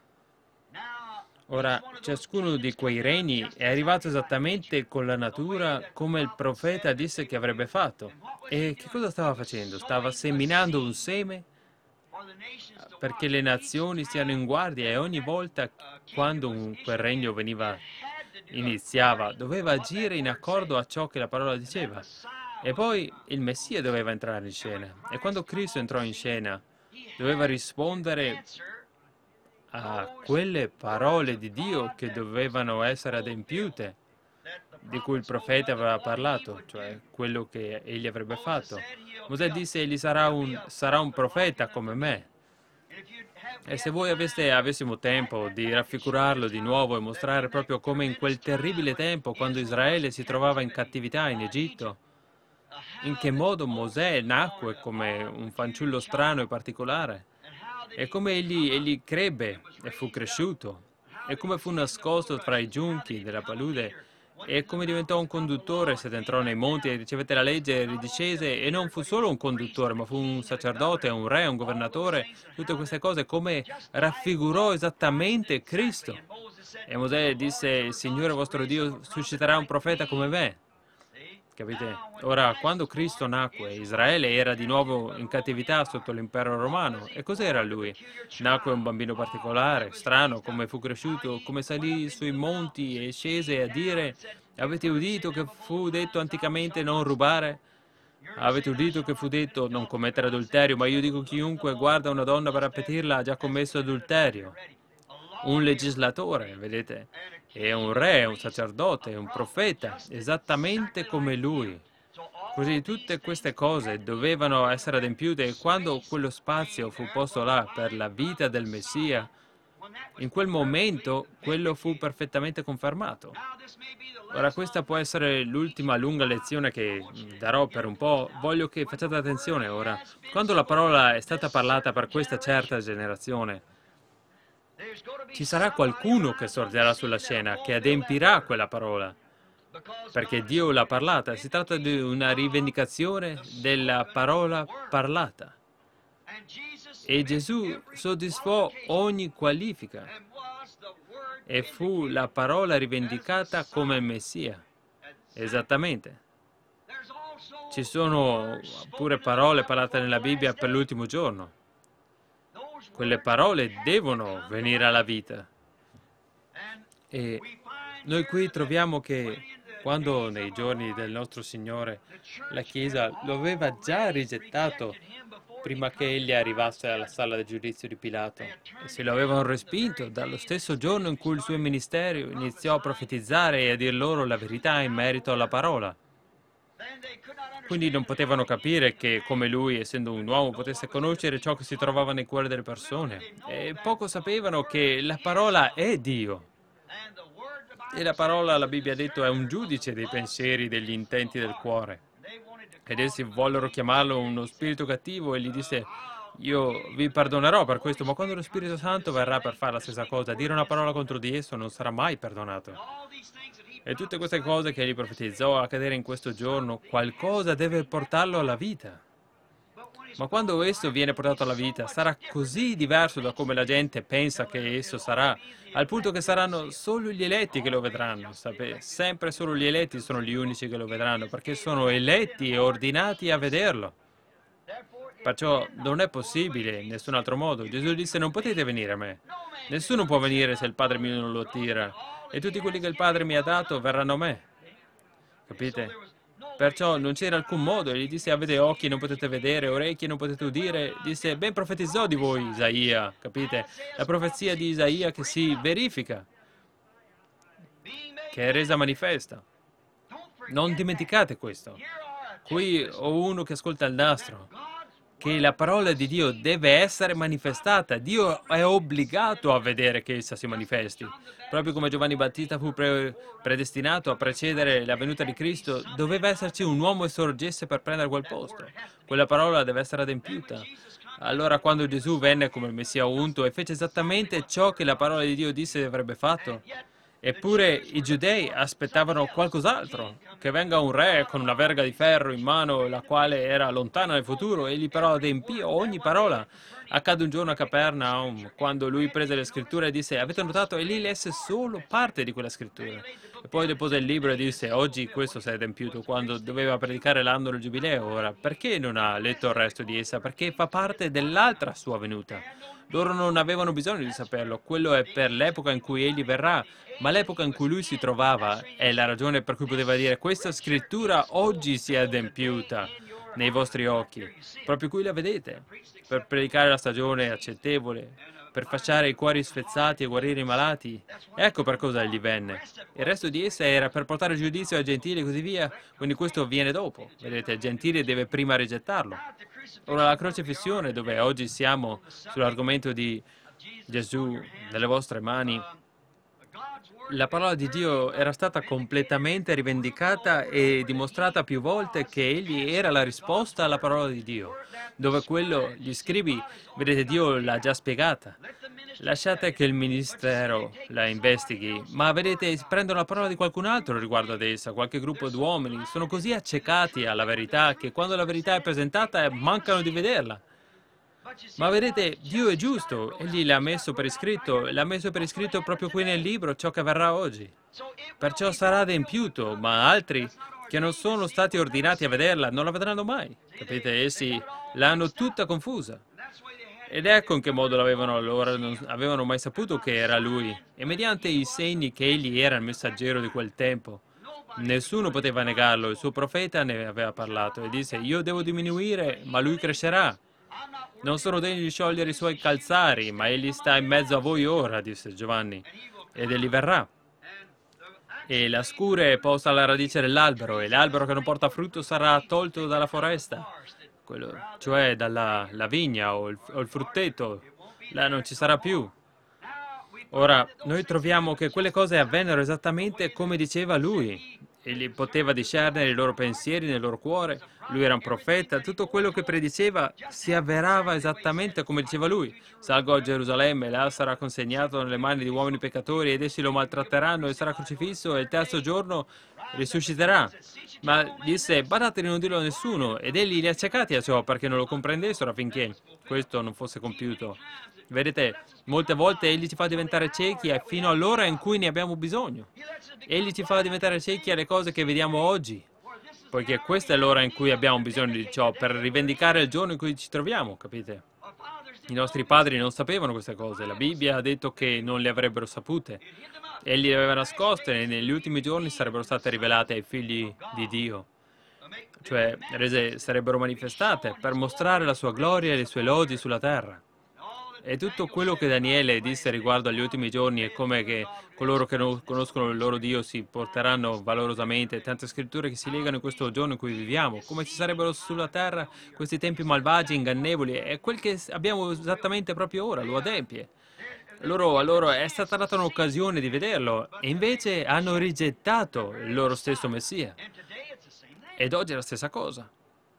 Ora, ciascuno di quei regni è arrivato esattamente con la natura come il profeta disse che avrebbe fatto. E che cosa stava facendo? Stava seminando un seme perché le nazioni siano in guardia, e ogni volta quando un, quel regno veniva, iniziava, doveva agire in accordo a ciò che la parola diceva. E poi il Messia doveva entrare in scena. E quando Cristo entrò in scena, doveva rispondere a quelle parole di Dio che dovevano essere adempiute, di cui il profeta aveva parlato, cioè quello che egli avrebbe fatto. Mosè disse: egli sarà un, sarà un profeta come me. E se voi aveste, avessimo tempo di raffigurarlo di nuovo e mostrare proprio come in quel terribile tempo, quando Israele si trovava in cattività in Egitto, in che modo Mosè nacque come un fanciullo strano e particolare, e come egli, egli crebbe e fu cresciuto, e come fu nascosto tra i giunchi della palude, e come diventò un conduttore, si addentrò nei monti e ricevette la legge e ridiscese, e non fu solo un conduttore, ma fu un sacerdote, un re, un governatore, tutte queste cose, come raffigurò esattamente Cristo. E Mosè disse: il Signore vostro Dio susciterà un profeta come me. Capite? Ora, quando Cristo nacque, Israele era di nuovo in cattività sotto l'impero romano. E cos'era lui? Nacque un bambino particolare, strano, come fu cresciuto, come salì sui monti e scese a dire: avete udito che fu detto anticamente non rubare? Avete udito che fu detto non commettere adulterio, ma io dico chiunque guarda una donna per appetirla ha già commesso adulterio. Un legislatore, vedete? È un re, un sacerdote, un profeta, esattamente come lui. Così tutte queste cose dovevano essere adempiute, e quando quello spazio fu posto là per la vita del Messia, in quel momento quello fu perfettamente confermato. Ora, questa può essere l'ultima lunga lezione che darò per un po'. Voglio che facciate attenzione ora. Quando la parola è stata parlata per questa certa generazione, ci sarà qualcuno che sorgerà sulla scena, che adempirà quella parola, perché Dio l'ha parlata. Si tratta di una rivendicazione della parola parlata. E Gesù soddisfò ogni qualifica e fu la parola rivendicata come Messia. Esattamente. Ci sono pure parole parlate nella Bibbia per l'ultimo giorno. Quelle parole devono venire alla vita. E noi qui troviamo che quando nei giorni del nostro Signore la Chiesa lo aveva già rigettato prima che egli arrivasse alla sala del giudizio di Pilato, e se lo avevano respinto dallo stesso giorno in cui il suo ministero iniziò a profetizzare e a dir loro la verità in merito alla parola. Quindi non potevano capire che, come lui, essendo un uomo, potesse conoscere ciò che si trovava nei cuori delle persone. E poco sapevano che la parola è Dio. E la parola, la Bibbia ha detto, è un giudice dei pensieri, degli intenti del cuore. Ed essi vollero chiamarlo uno spirito cattivo e gli disse: io vi perdonerò per questo, ma quando lo Spirito Santo verrà per fare la stessa cosa, dire una parola contro di esso non sarà mai perdonato. E tutte queste cose che egli profetizzò a cadere in questo giorno, qualcosa deve portarlo alla vita. Ma quando esso viene portato alla vita, sarà così diverso da come la gente pensa che esso sarà, al punto che saranno solo gli eletti che lo vedranno. Sapete? Sempre solo gli eletti sono gli unici che lo vedranno, perché sono eletti e ordinati a vederlo. Perciò non è possibile in nessun altro modo. Gesù disse: non potete venire a me. Nessuno può venire se il Padre mio non lo attira. E tutti quelli che il Padre mi ha dato verranno a me. Capite? Perciò non c'era alcun modo. E gli disse, avete occhi e non potete vedere, orecchie e non potete udire. Disse, ben profetizzò di voi Isaia, capite? La profezia di Isaia che si verifica, che è resa manifesta. Non dimenticate questo. Qui ho uno che ascolta il nastro, che la parola di Dio deve essere manifestata. Dio è obbligato a vedere che essa si manifesti. Proprio come Giovanni Battista fu pre- predestinato a precedere la venuta di Cristo, doveva esserci un uomo che sorgesse per prendere quel posto. Quella parola deve essere adempiuta. Allora, quando Gesù venne come il Messia unto e fece esattamente ciò che la parola di Dio disse avrebbe fatto, eppure i giudei aspettavano qualcos'altro, che venga un re con una verga di ferro in mano, la quale era lontana nel futuro, egli però adempì ogni parola. Accade un giorno a Capernaum, quando lui prese le scritture e disse, avete notato? E lì lesse solo parte di quella scrittura. E poi depose il libro e disse, oggi questo si è adempiuto, quando doveva predicare l'anno del giubileo. Ora, perché non ha letto il resto di essa? Perché fa parte dell'altra sua venuta. Loro non avevano bisogno di saperlo, quello è per l'epoca in cui egli verrà, ma l'epoca in cui lui si trovava è la ragione per cui poteva dire questa scrittura oggi si è adempiuta nei vostri occhi, proprio qui la vedete, per predicare la stagione accettevole, per fasciare i cuori sfezzati e guarire i malati. Ecco per cosa egli venne. Il resto di essa era per portare giudizio ai gentili e così via, quindi questo viene dopo. Vedete, il gentile deve prima rigettarlo. Ora la crocifissione, dove oggi siamo sull'argomento di Gesù nelle vostre mani, la parola di Dio era stata completamente rivendicata e dimostrata più volte che egli era la risposta alla parola di Dio, dove quello, gli scribi, vedete, Dio l'ha già spiegata. Lasciate che il ministero la investighi, ma vedete, prendono la parola di qualcun altro riguardo ad essa, qualche gruppo di uomini, sono così accecati alla verità che quando la verità è presentata mancano di vederla. Ma vedete, Dio è giusto, egli l'ha messo per iscritto, l'ha messo per iscritto proprio qui nel libro ciò che avverrà oggi. Perciò sarà adempiuto, ma altri che non sono stati ordinati a vederla non la vedranno mai. Capite? Essi l'hanno tutta confusa. Ed ecco in che modo l'avevano allora, non avevano mai saputo che era lui. E mediante i segni che egli era il messaggero di quel tempo, nessuno poteva negarlo, il suo profeta ne aveva parlato e disse, io devo diminuire, ma lui crescerà. Non sono degni di sciogliere i suoi calzari, ma egli sta in mezzo a voi ora, disse Giovanni, ed egli verrà. E la scure è posta alla radice dell'albero, e l'albero che non porta frutto sarà tolto dalla foresta, quello, cioè dalla la vigna o il, o il frutteto, là non ci sarà più. Ora, noi troviamo che quelle cose avvennero esattamente come diceva lui. Egli poteva discernere i loro pensieri nel loro cuore, lui era un profeta, tutto quello che prediceva si avverava esattamente come diceva lui. Salgo a Gerusalemme, là sarà consegnato nelle mani di uomini peccatori ed essi lo maltratteranno e sarà crocifisso e il terzo giorno risusciterà. Ma disse, badate di non dirlo a nessuno, ed egli li ha accecati a ciò perché non lo comprendessero affinché questo non fosse compiuto. Vedete, molte volte egli ci fa diventare ciechi fino all'ora in cui ne abbiamo bisogno. Egli ci fa diventare ciechi alle cose che vediamo oggi, poiché questa è l'ora in cui abbiamo bisogno di ciò, per rivendicare il giorno in cui ci troviamo, capite? I nostri padri non sapevano queste cose, la Bibbia ha detto che non le avrebbero sapute. Egli le aveva nascoste e negli ultimi giorni sarebbero state rivelate ai figli di Dio, cioè rese sarebbero manifestate per mostrare la sua gloria e le sue lodi sulla terra. E tutto quello che Daniele disse riguardo agli ultimi giorni è come che coloro che non conoscono il loro Dio si porteranno valorosamente, tante scritture che si legano in questo giorno in cui viviamo, come ci sarebbero sulla terra questi tempi malvagi, ingannevoli, è quel che abbiamo esattamente proprio ora, lo adempie. Loro, a loro è stata data un'occasione di vederlo e invece hanno rigettato il loro stesso Messia. Ed oggi è la stessa cosa.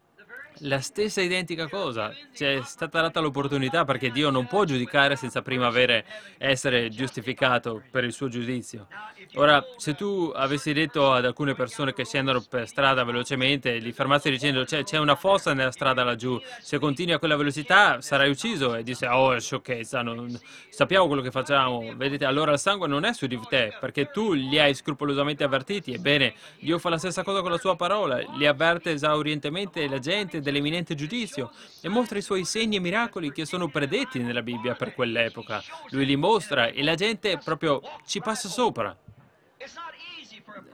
La stessa identica cosa, ci è stata data l'opportunità perché Dio non può giudicare senza prima avere, essere giustificato per il suo giudizio. Ora, se tu avessi detto ad alcune persone che scendono per strada velocemente, li fermassi dicendo c'è, c'è una fossa nella strada laggiù, se continui a quella velocità sarai ucciso, e disse oh è sciocchezza, non, sappiamo quello che facciamo, vedete, allora il sangue non è su di te perché tu li hai scrupolosamente avvertiti. Ebbene, Dio fa la stessa cosa con la sua parola, li avverte esaurientemente la gente dell'imminente giudizio e mostra i suoi segni e miracoli che sono predetti nella Bibbia per quell'epoca. Lui li mostra e la gente proprio ci passa sopra.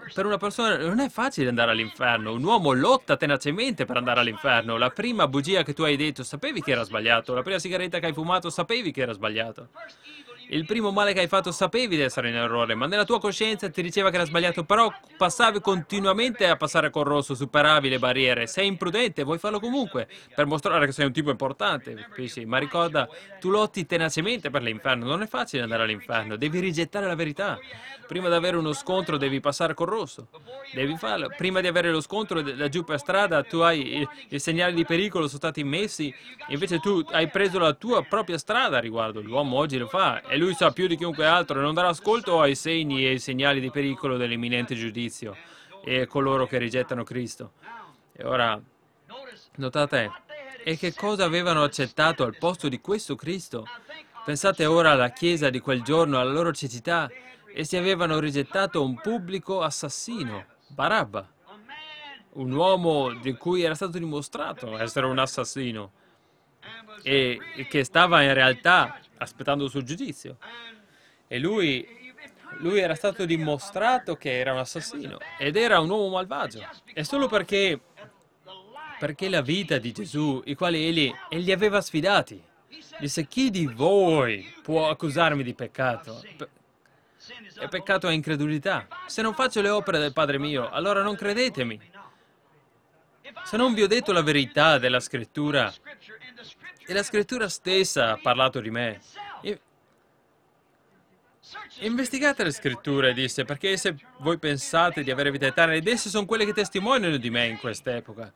per una persona non è facile andare all'inferno. Un uomo lotta tenacemente per andare all'inferno. La prima bugia che tu hai detto, sapevi che era sbagliato. La prima sigaretta che hai fumato, sapevi che era sbagliato. Il primo male che hai fatto, sapevi di essere in errore, ma nella tua coscienza ti diceva che era sbagliato, però passavi continuamente a passare col rosso, superavi le barriere. Sei imprudente, vuoi farlo comunque, per mostrare che sei un tipo importante, capisci? Ma ricorda, tu lotti tenacemente per l'inferno. Non è facile andare all'inferno, devi rigettare la verità. Prima di avere uno scontro devi passare col rosso. Devi farlo. Prima di avere lo scontro da giù per strada, tu hai i, i segnali di pericolo sono stati messi, invece tu hai preso la tua propria strada a riguardo. L'uomo oggi lo fa e lui sa più di chiunque altro, non darà ascolto ai segni e ai segnali di pericolo dell'imminente giudizio e coloro che rigettano Cristo. E ora, notate, e che cosa avevano accettato al posto di questo Cristo? Pensate ora alla Chiesa di quel giorno, alla loro cecità. Essi avevano rigettato un pubblico assassino, Barabba, un uomo di cui era stato dimostrato essere un assassino e che stava in realtà aspettando il suo giudizio. E lui, lui era stato dimostrato che era un assassino ed era un uomo malvagio. E solo perché, perché la vita di Gesù, i quali egli, egli aveva sfidati, disse: chi di voi può accusarmi di peccato? E peccato è incredulità. Se non faccio le opere del Padre mio, allora non credetemi. Se non vi ho detto la verità della Scrittura, e la Scrittura stessa ha parlato di me. E investigate le Scritture, disse, perché se voi pensate di avere vita eterna, ed esse sono quelle che testimoniano di me in quest'epoca.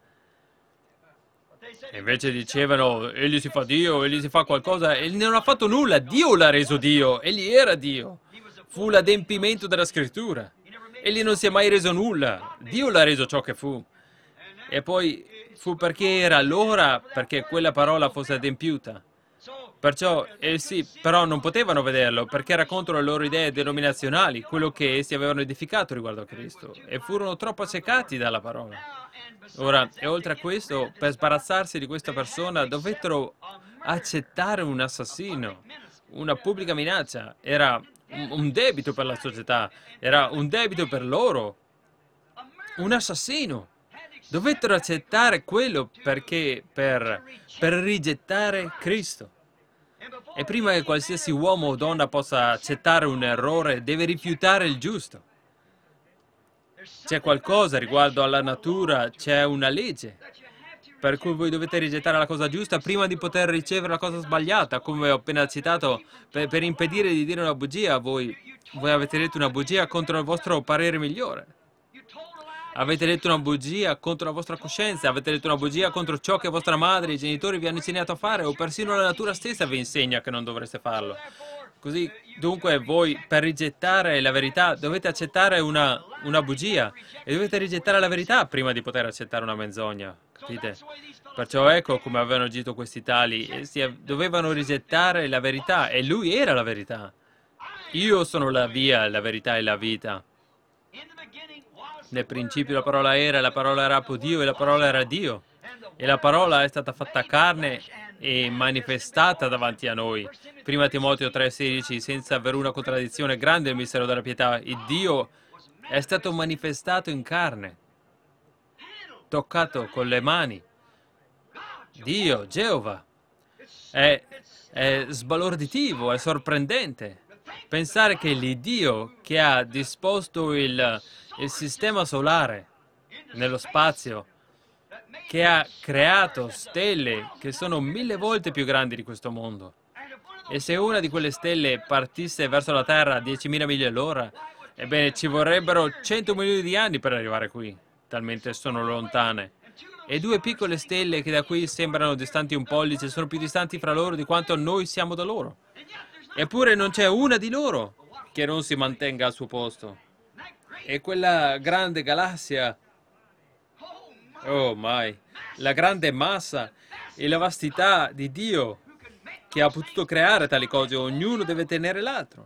E invece dicevano: egli si fa Dio, egli si fa qualcosa, e non ha fatto nulla, Dio l'ha reso Dio, egli era Dio. Fu l'adempimento della Scrittura. Egli non si è mai reso nulla. Dio l'ha reso ciò che fu. E poi fu perché era l'ora perché quella parola fosse adempiuta. Perciò essi però non potevano vederlo perché era contro le loro idee denominazionali, quello che essi avevano edificato riguardo a Cristo, e furono troppo accecati dalla parola. Ora, e oltre a questo, per sbarazzarsi di questa persona, dovettero accettare un assassino, una pubblica minaccia. Era un debito per la società, era un debito per loro, un assassino. Dovettero accettare quello perché per, per rigettare Cristo. E prima che qualsiasi uomo o donna possa accettare un errore, deve rifiutare il giusto. C'è qualcosa riguardo alla natura, c'è una legge, per cui voi dovete rigettare la cosa giusta prima di poter ricevere la cosa sbagliata. Come ho appena citato, per, per impedire di dire una bugia, voi, voi avete detto una bugia contro il vostro parere migliore. Avete detto una bugia contro la vostra coscienza, avete detto una bugia contro ciò che vostra madre e i genitori vi hanno insegnato a fare, o persino la natura stessa vi insegna che non dovreste farlo. Così, dunque, voi per rigettare la verità dovete accettare una, una bugia e dovete rigettare la verità prima di poter accettare una menzogna, capite? Perciò ecco come avevano agito questi tali, essi dovevano rigettare la verità e lui era la verità. Io sono la via, la verità e la vita. Nel principio la parola era, la parola era con Dio e la parola era Dio. E la parola è stata fatta carne e manifestata davanti a noi. Prima Timoteo tre sedici, senza avere una contraddizione, grande il mistero della pietà. Il Dio è stato manifestato in carne, toccato con le mani. Dio, Geova, è, è sbalorditivo, è sorprendente. Pensare che l'Iddio che ha disposto il, il sistema solare nello spazio, che ha creato stelle che sono mille volte più grandi di questo mondo, e se una di quelle stelle partisse verso la Terra a diecimila miglia all'ora, ebbene ci vorrebbero cento milioni di anni per arrivare qui, talmente sono lontane. E due piccole stelle che da qui sembrano distanti un pollice sono più distanti fra loro di quanto noi siamo da loro. Eppure non c'è una di loro che non si mantenga al suo posto. E quella grande galassia, oh mai, la grande massa e la vastità di Dio che ha potuto creare tali cose, ognuno deve tenere l'altro.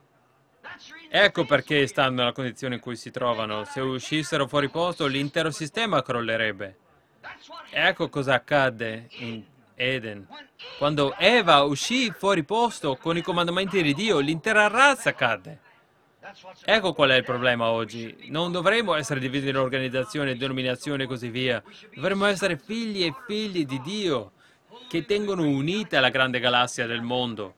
Ecco perché stanno nella condizione in cui si trovano. Se uscissero fuori posto, l'intero sistema crollerebbe. Ecco cosa accadde in Eden. Quando Eva uscì fuori posto con i comandamenti di Dio, l'intera razza cadde. Ecco qual è il problema oggi. Non dovremmo essere divisi in organizzazioni, denominazioni e così via. Dovremmo essere figli e figli di Dio, che tengono unita la grande galassia del mondo.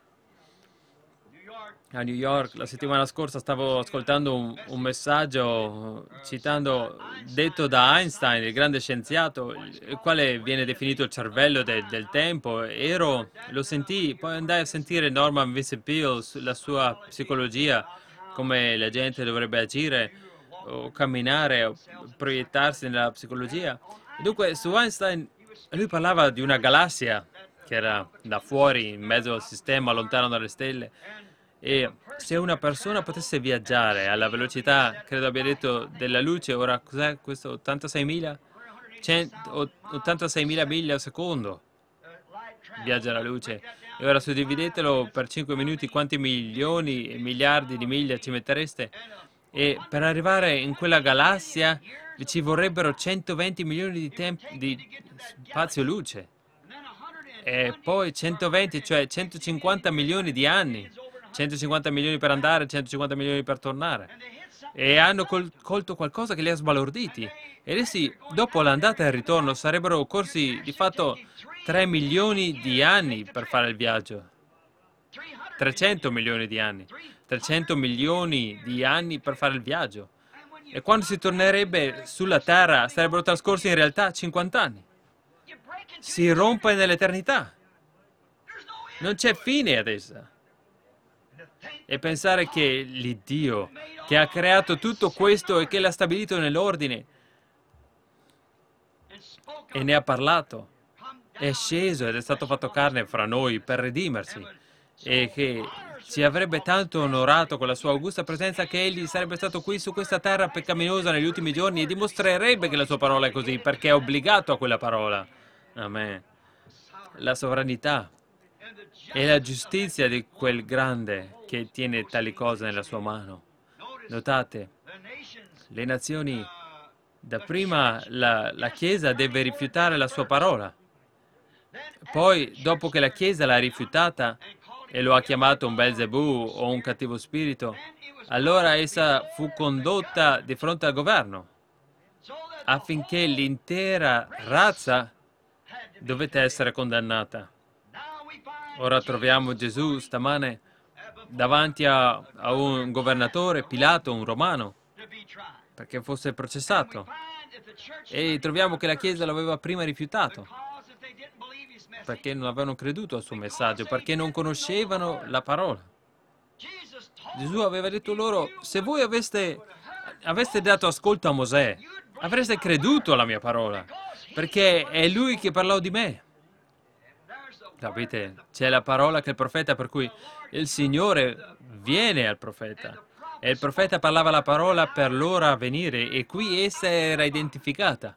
A New York, la settimana scorsa, stavo ascoltando un, un messaggio eh, citando, detto da Einstein, il grande scienziato, il quale viene definito il cervello de- del tempo. Ero, lo sentii, poi andai a sentire Norman Vincent Peale sulla sua psicologia, come la gente dovrebbe agire o camminare o proiettarsi nella psicologia. Dunque, su Einstein, lui parlava di una galassia che era da fuori, in mezzo al sistema, lontano dalle stelle. E se una persona potesse viaggiare alla velocità, credo abbia detto, della luce, ora cos'è questo? ottantaseimila? cento ottantaseimila miglia al secondo viaggia la luce. E ora suddividetelo per cinque minuti, quanti milioni e miliardi di miglia ci mettereste? E per arrivare in quella galassia ci vorrebbero centoventi milioni di, temp- di spazio-luce. E poi centoventi, cioè centocinquanta milioni di anni. centocinquanta milioni per andare, centocinquanta milioni per tornare. E hanno col- colto qualcosa che li ha sbalorditi. Ed essi, dopo l'andata e il ritorno, sarebbero occorsi di fatto tre milioni di anni per fare il viaggio. trecento milioni di anni. trecento milioni di anni per fare il viaggio. E quando si tornerebbe sulla Terra sarebbero trascorsi in realtà cinquanta anni. Si rompe nell'eternità. Non c'è fine ad essa. E pensare che l'Iddio, che ha creato tutto questo e che l'ha stabilito nell'ordine, e ne ha parlato, è sceso ed è stato fatto carne fra noi per redimersi, e che ci avrebbe tanto onorato con la sua augusta presenza che egli sarebbe stato qui su questa terra peccaminosa negli ultimi giorni e dimostrerebbe che la sua parola è così, perché è obbligato a quella parola. Amen. La sovranità e la giustizia di quel grande che tiene tali cose nella sua mano. Notate, le nazioni, dapprima la, la Chiesa deve rifiutare la sua parola. Poi, dopo che la Chiesa l'ha rifiutata e lo ha chiamato un Belzebù o un cattivo spirito, allora essa fu condotta di fronte al governo, affinché l'intera razza dovette essere condannata. Ora troviamo Gesù stamane davanti a, a un governatore, Pilato, un romano, perché fosse processato. E troviamo che la Chiesa l'aveva prima rifiutato, perché non avevano creduto al suo messaggio, perché non conoscevano la parola. Gesù aveva detto loro, se voi aveste, aveste dato ascolto a Mosè, avreste creduto alla mia parola, perché è lui che parlò di me. Capite? C'è la parola che il profeta, per cui il Signore viene al profeta. E il profeta parlava la parola per l'ora a venire, e qui essa era identificata.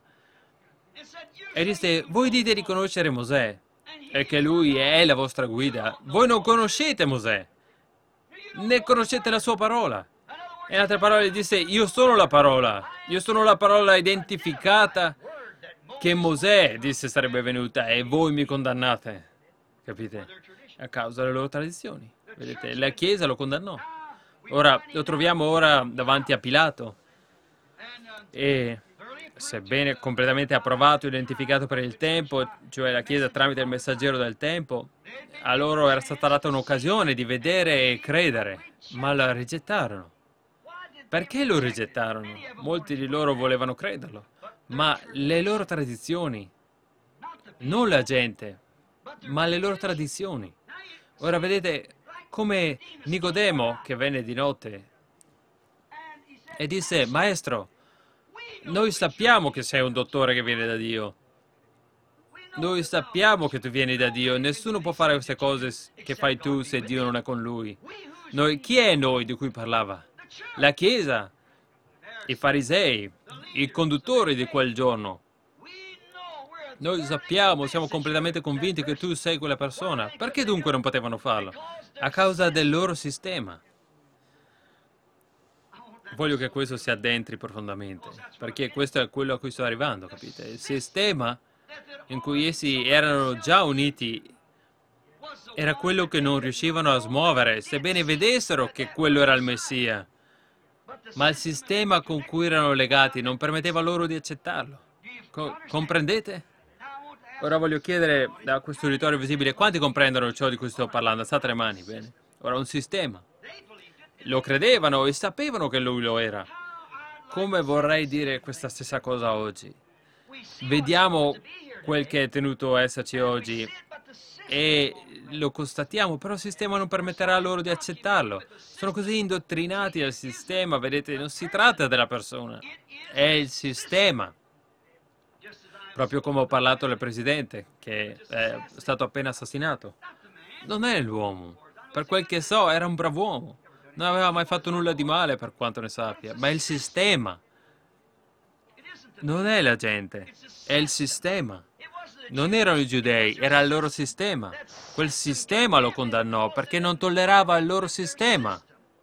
E disse, voi dite di conoscere Mosè, e che lui è la vostra guida. Voi non conoscete Mosè, né conoscete la sua parola. In altre parole disse, io sono la parola, io sono la parola identificata che Mosè disse sarebbe venuta, e voi mi condannate. Capite? A causa delle loro tradizioni. Vedete, la Chiesa lo condannò. Ora, lo troviamo ora davanti a Pilato. E sebbene completamente approvato, identificato per il tempo, cioè la Chiesa tramite il messaggero del tempo, a loro era stata data un'occasione di vedere e credere, ma la rigettarono. Perché lo rigettarono? Molti di loro volevano crederlo, ma le loro tradizioni, non la gente, ma le loro tradizioni. Ora vedete come Nicodemo, che venne di notte, e disse, Maestro, noi sappiamo che sei un dottore che viene da Dio. Noi sappiamo che tu vieni da Dio. Nessuno può fare queste cose che fai tu se Dio non è con lui. Noi, chi è noi di cui parlava? La Chiesa, i farisei, i conduttori di quel giorno. Noi sappiamo, siamo completamente convinti che tu sei quella persona. Perché dunque non potevano farlo? A causa del loro sistema. Voglio che questo si addentri profondamente, perché questo è quello a cui sto arrivando, capite? Il sistema in cui essi erano già uniti era quello che non riuscivano a smuovere, sebbene vedessero che quello era il Messia. Ma il sistema con cui erano legati non permetteva loro di accettarlo. Co- comprendete? Ora voglio chiedere da questo uditorio visibile, quanti comprendono ciò di cui sto parlando? Alzate le mani, bene? Ora, un sistema. Lo credevano e sapevano che lui lo era. Come vorrei dire questa stessa cosa oggi? Vediamo quel che è tenuto a esserci oggi e lo constatiamo, però il sistema non permetterà loro di accettarlo. Sono così indottrinati al sistema, vedete, non si tratta della persona, è il sistema. Proprio come ho parlato del presidente, che è stato appena assassinato. Non è l'uomo. Per quel che so, era un brav'uomo. Non aveva mai fatto nulla di male, per quanto ne sappia. Ma è il sistema. Non è la gente, è il sistema. Non erano i giudei, era il loro sistema. Quel sistema lo condannò perché non tollerava il loro sistema.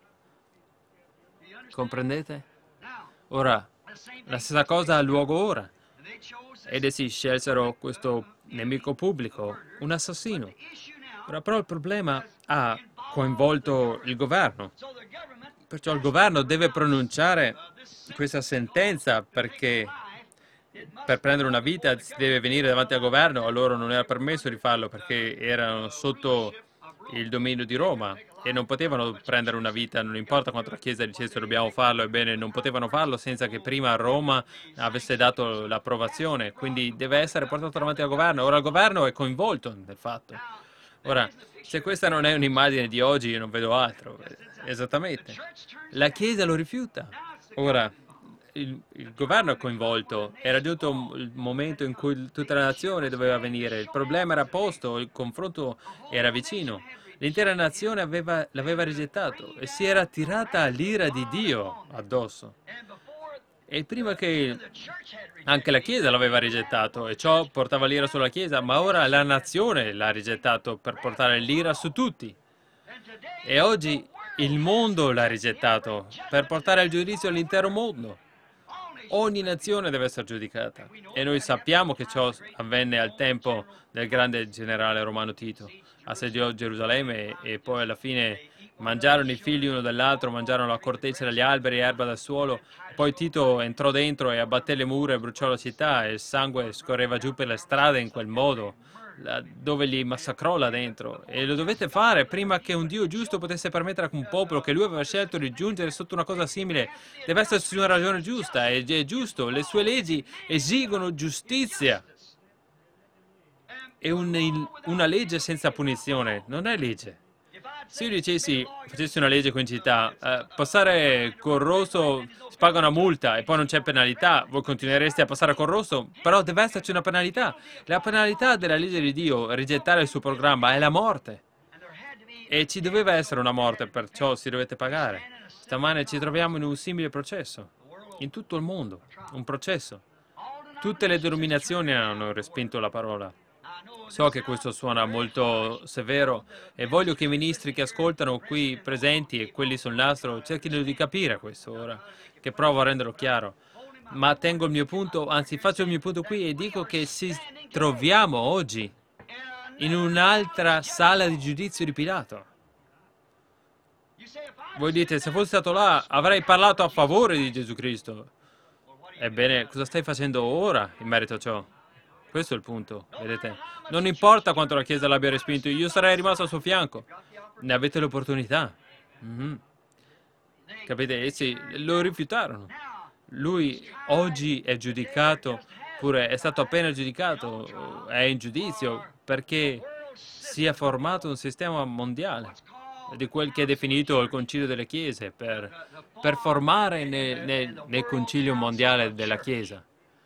Comprendete? Ora, la stessa cosa ha luogo ora. Ed essi scelsero questo nemico pubblico, un assassino. Ora però il problema ha coinvolto il governo. Perciò il governo deve pronunciare questa sentenza perché per prendere una vita si deve venire davanti al governo, a loro non era permesso di farlo perché erano sotto il dominio di Roma e non potevano prendere una vita, non importa quanto la Chiesa dicesse dobbiamo farlo, ebbene non potevano farlo senza che prima Roma avesse dato l'approvazione, quindi deve essere portato davanti al governo. Ora il governo è coinvolto nel fatto. Ora, se questa non è un'immagine di oggi, io non vedo altro. Esattamente. La Chiesa lo rifiuta. Ora, il, il governo è coinvolto. Era giunto il momento in cui tutta la nazione doveva venire. Il problema era posto, il confronto era vicino. L'intera nazione aveva, l'aveva rigettato e si era tirata l'ira di Dio addosso. E prima che anche la Chiesa l'aveva rigettato, e ciò portava l'ira sulla Chiesa, ma ora la nazione l'ha rigettato per portare l'ira su tutti. E oggi il mondo l'ha rigettato per portare il giudizio all'intero mondo. Ogni nazione deve essere giudicata. E noi sappiamo che ciò avvenne al tempo del grande generale romano Tito. Assediò Gerusalemme e poi alla fine mangiarono i figli uno dell'altro, mangiarono la corteccia dagli alberi, erba dal suolo. Poi Tito entrò dentro e abbatté le mura e bruciò la città e il sangue scorreva giù per le strade in quel modo, dove li massacrò là dentro. E lo dovete fare prima che un Dio giusto potesse permettere a un popolo che lui aveva scelto di giungere sotto una cosa simile. Deve esserci una ragione giusta, e è giusto. Le sue leggi esigono giustizia. E un, una legge senza punizione non è legge. Se io dicessi, facessi una legge qui in città, eh, passare col rosso si paga una multa e poi non c'è penalità, voi continuereste a passare col rosso, però deve esserci una penalità. La penalità della legge di Dio, rigettare il suo programma, è la morte. E ci doveva essere una morte, perciò si dovete pagare. Stamane ci troviamo in un simile processo, in tutto il mondo, un processo. Tutte le denominazioni hanno respinto la parola. So che questo suona molto severo e voglio che i ministri che ascoltano qui presenti e quelli sul nastro cerchino di capire questo ora, che provo a renderlo chiaro. Ma tengo il mio punto, anzi faccio il mio punto qui e dico che ci troviamo oggi in un'altra sala di giudizio di Pilato. Voi dite, se fossi stato là avrei parlato a favore di Gesù Cristo. Ebbene, cosa stai facendo ora in merito a ciò? Questo è il punto, vedete? Non importa quanto la Chiesa l'abbia respinto, io sarei rimasto al suo fianco. Ne avete l'opportunità. Mm-hmm. Capite? Essi lo rifiutarono. Lui oggi è giudicato, pure è stato appena giudicato, è in giudizio, perché si è formato un sistema mondiale, di quel che è definito il Concilio delle Chiese, per, per formare nel, nel, nel Concilio mondiale della Chiesa.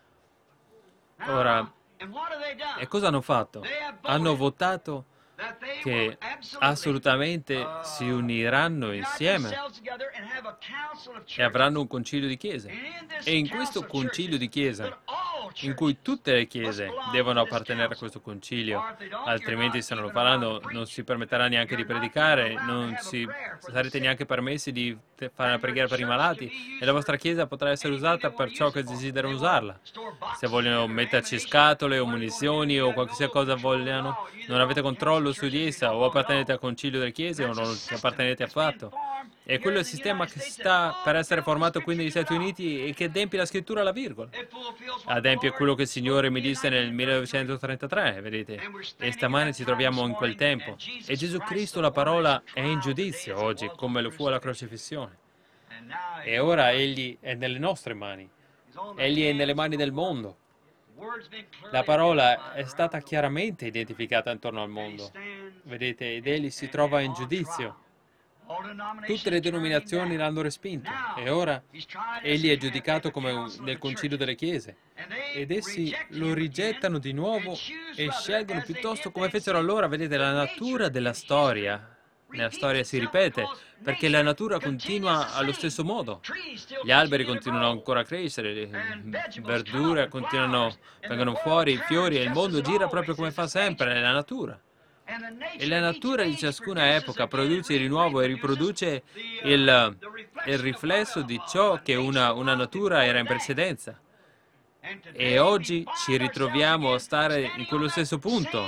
Ora, e cosa hanno fatto? Hanno votato che assolutamente si uniranno insieme e avranno un concilio di chiesa. E in questo concilio di chiesa in cui tutte le chiese devono appartenere a questo concilio, altrimenti se non lo faranno non si permetterà neanche di predicare, non si, sarete neanche permessi di fare una preghiera per i malati e la vostra chiesa potrà essere usata per ciò che desiderano usarla. Se vogliono metterci scatole o munizioni o qualsiasi cosa vogliano, non avete controllo su di essa, o appartenete al concilio delle chiese o non appartenete affatto. E quello è il sistema che sta per essere formato qui negli Stati Uniti e che adempie la scrittura alla virgola. Adempie quello che il Signore mi disse nel millenovecentotrentatré, vedete? E stamane ci troviamo in quel tempo. E Gesù Cristo, la parola, è in giudizio oggi, come lo fu alla crocifissione. E ora Egli è nelle nostre mani. Egli è nelle mani del mondo. La parola è stata chiaramente identificata intorno al mondo, vedete? Ed Egli si trova in giudizio. Tutte le denominazioni l'hanno respinto e ora egli è giudicato come un, nel concilio delle chiese ed essi lo rigettano di nuovo e scelgono piuttosto come fecero allora. Vedete, la natura della storia, nella storia si ripete perché la natura continua allo stesso modo. Gli alberi continuano ancora a crescere, le verdure continuano, vengono fuori, i fiori e il mondo gira proprio come fa sempre nella natura. E la natura di ciascuna epoca produce di nuovo e riproduce il, il riflesso di ciò che una, una natura era in precedenza. E oggi ci ritroviamo a stare in quello stesso punto.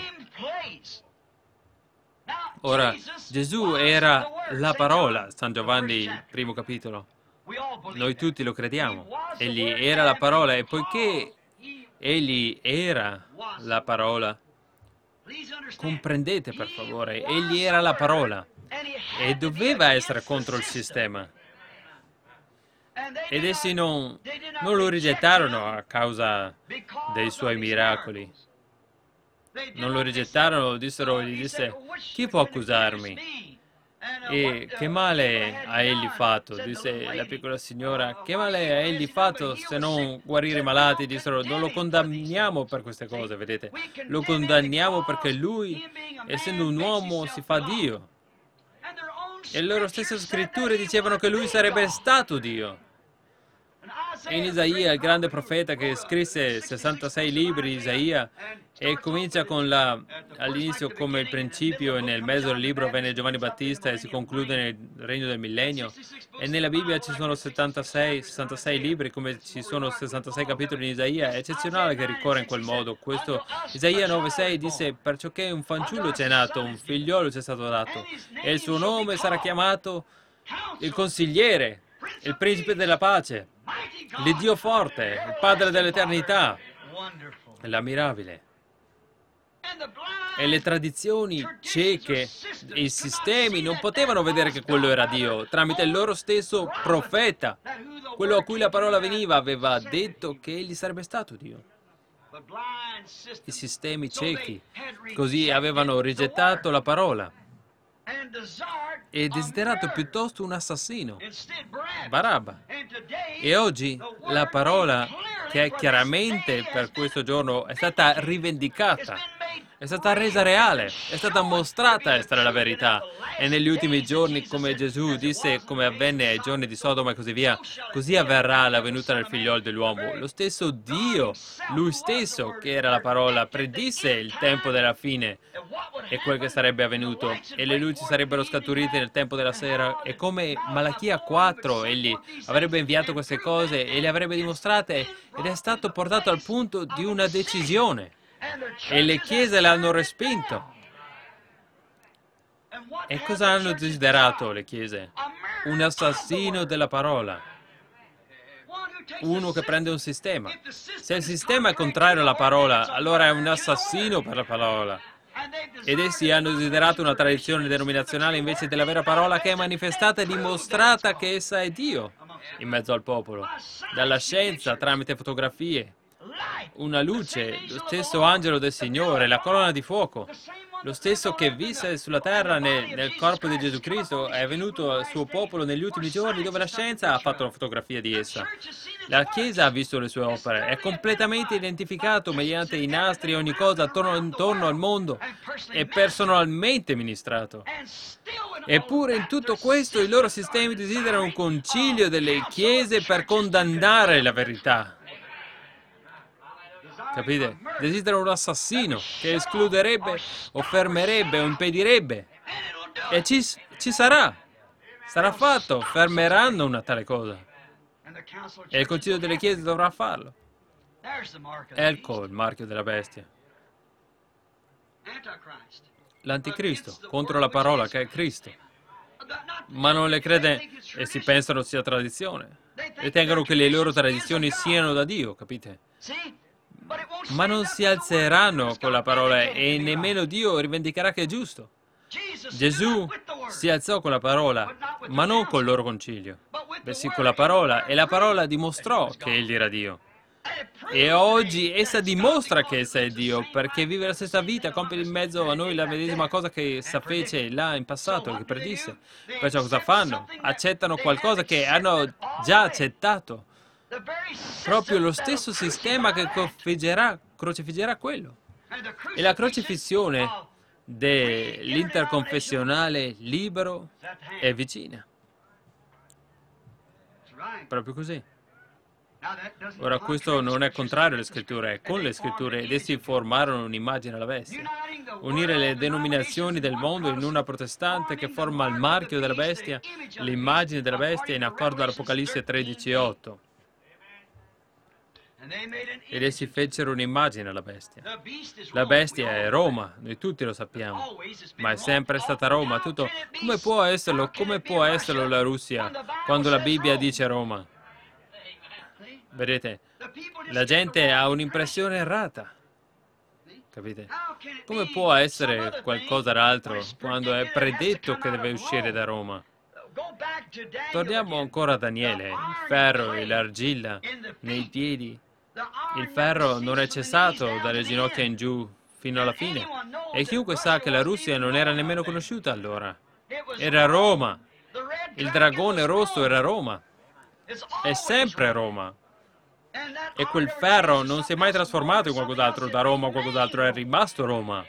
Ora, Gesù era la parola, San Giovanni, primo capitolo. Noi tutti lo crediamo. Egli era la parola e poiché egli era la parola, comprendete per favore, egli era la parola e doveva essere contro il sistema. Ed essi non, non lo rigettarono a causa dei suoi miracoli. Non lo rigettarono, dissero, gli disse, chi può accusarmi? E che male ha egli fatto? Disse la piccola signora, che male ha egli fatto se non guarire i malati? Dissero, non lo condanniamo per queste cose, vedete? Lo condanniamo perché lui, essendo un uomo, si fa Dio. E le loro stesse scritture dicevano che lui sarebbe stato Dio. E in Isaia, il grande profeta che scrisse sessantasei libri, Isaia, e comincia con la, all'inizio come il principio e nel mezzo del libro venne Giovanni Battista e si conclude nel regno del millennio. E nella Bibbia ci sono settantasei, sessantasei libri, come ci sono sessantasei capitoli in Isaia. È eccezionale che ricorra in quel modo. Questo Isaia nove sei disse, perciò che un fanciullo ci è nato, un figliolo ci è stato dato, e il suo nome sarà chiamato il consigliere, il principe della pace, l'Iddio forte, il Padre dell'eternità, l'ammirabile. E le tradizioni cieche e i sistemi non potevano vedere che quello era Dio. Tramite il loro stesso profeta, quello a cui la parola veniva, aveva detto che egli sarebbe stato Dio. I sistemi ciechi così avevano rigettato la parola e desiderato piuttosto un assassino, Barabba. E oggi la parola, che è chiaramente per questo giorno, è stata rivendicata, è stata resa reale, è stata mostrata essere la verità. E negli ultimi giorni, come Gesù disse, come avvenne ai giorni di Sodoma e così via, così avverrà la venuta del figliolo dell'uomo. Lo stesso Dio, lui stesso, che era la parola, predisse il tempo della fine e quel che sarebbe avvenuto, e le luci sarebbero scaturite nel tempo della sera, e come Malachia quattro, egli avrebbe inviato queste cose e le avrebbe dimostrate, ed è stato portato al punto di una decisione, e le chiese l'hanno respinto. E cosa hanno desiderato le chiese? Un assassino della parola, uno che prende un sistema. Se il sistema è contrario alla parola, allora è un assassino per la parola. Ed essi hanno desiderato una tradizione denominazionale invece della vera parola, che è manifestata e dimostrata che essa è Dio in mezzo al popolo, dalla scienza, tramite fotografie, una luce, lo stesso angelo del Signore, la colonna di fuoco, lo stesso che visse sulla terra nel, nel corpo di Gesù Cristo, è venuto al suo popolo negli ultimi giorni, dove la scienza ha fatto la fotografia di essa. La Chiesa ha visto le sue opere, è completamente identificato mediante i nastri e ogni cosa attorno, intorno al mondo, è personalmente ministrato. Eppure in tutto questo i loro sistemi desiderano un concilio delle chiese per condannare la verità. capite? Desidera un assassino che escluderebbe o fermerebbe o impedirebbe. E ci, ci sarà. Sarà fatto. Fermeranno una tale cosa. E il Concilio delle Chiese dovrà farlo. Ecco il marchio della bestia. L'anticristo, contro la parola che è Cristo. Ma non le crede e si pensano sia tradizione. Ritengono che le loro tradizioni siano da Dio, capite? Ma non si alzeranno con la parola e nemmeno Dio rivendicherà che è giusto. Gesù si alzò con la parola, ma non col loro concilio, bensì con la parola, e la parola dimostrò che Egli era Dio. E oggi essa dimostra che essa è Dio, perché vive la stessa vita, compie in mezzo a noi la medesima cosa che essa fece là in passato, che predisse. Perciò cosa fanno? Accettano qualcosa che hanno già accettato. Proprio lo stesso sistema che crocifiggerà, crocifiggerà quello. E la crocifissione dell'interconfessionale libero è vicina. Proprio così. Ora, questo non è contrario alle scritture, è con le scritture, ed essi formarono un'immagine alla bestia. Unire le denominazioni del mondo in una protestante che forma il marchio della bestia, l'immagine della bestia, in accordo all'Apocalisse tredici otto. Ed essi fecero un'immagine alla bestia. La bestia è Roma, noi tutti lo sappiamo, ma è sempre stata Roma. Tutto, come può esserlo? Come può esserlo la Russia quando la Bibbia dice Roma? Vedete, la gente ha un'impressione errata, capite? Come può essere qualcosa d'altro quando è predetto che deve uscire da Roma? Torniamo ancora a Daniele, il ferro e l'argilla nei piedi. Il ferro non è cessato dalle ginocchia in giù fino alla fine. E chiunque sa che la Russia non era nemmeno conosciuta allora. Era Roma. Il dragone rosso era Roma. È sempre Roma. E quel ferro non si è mai trasformato in qualcos'altro, da Roma a qualcos'altro, è rimasto Roma.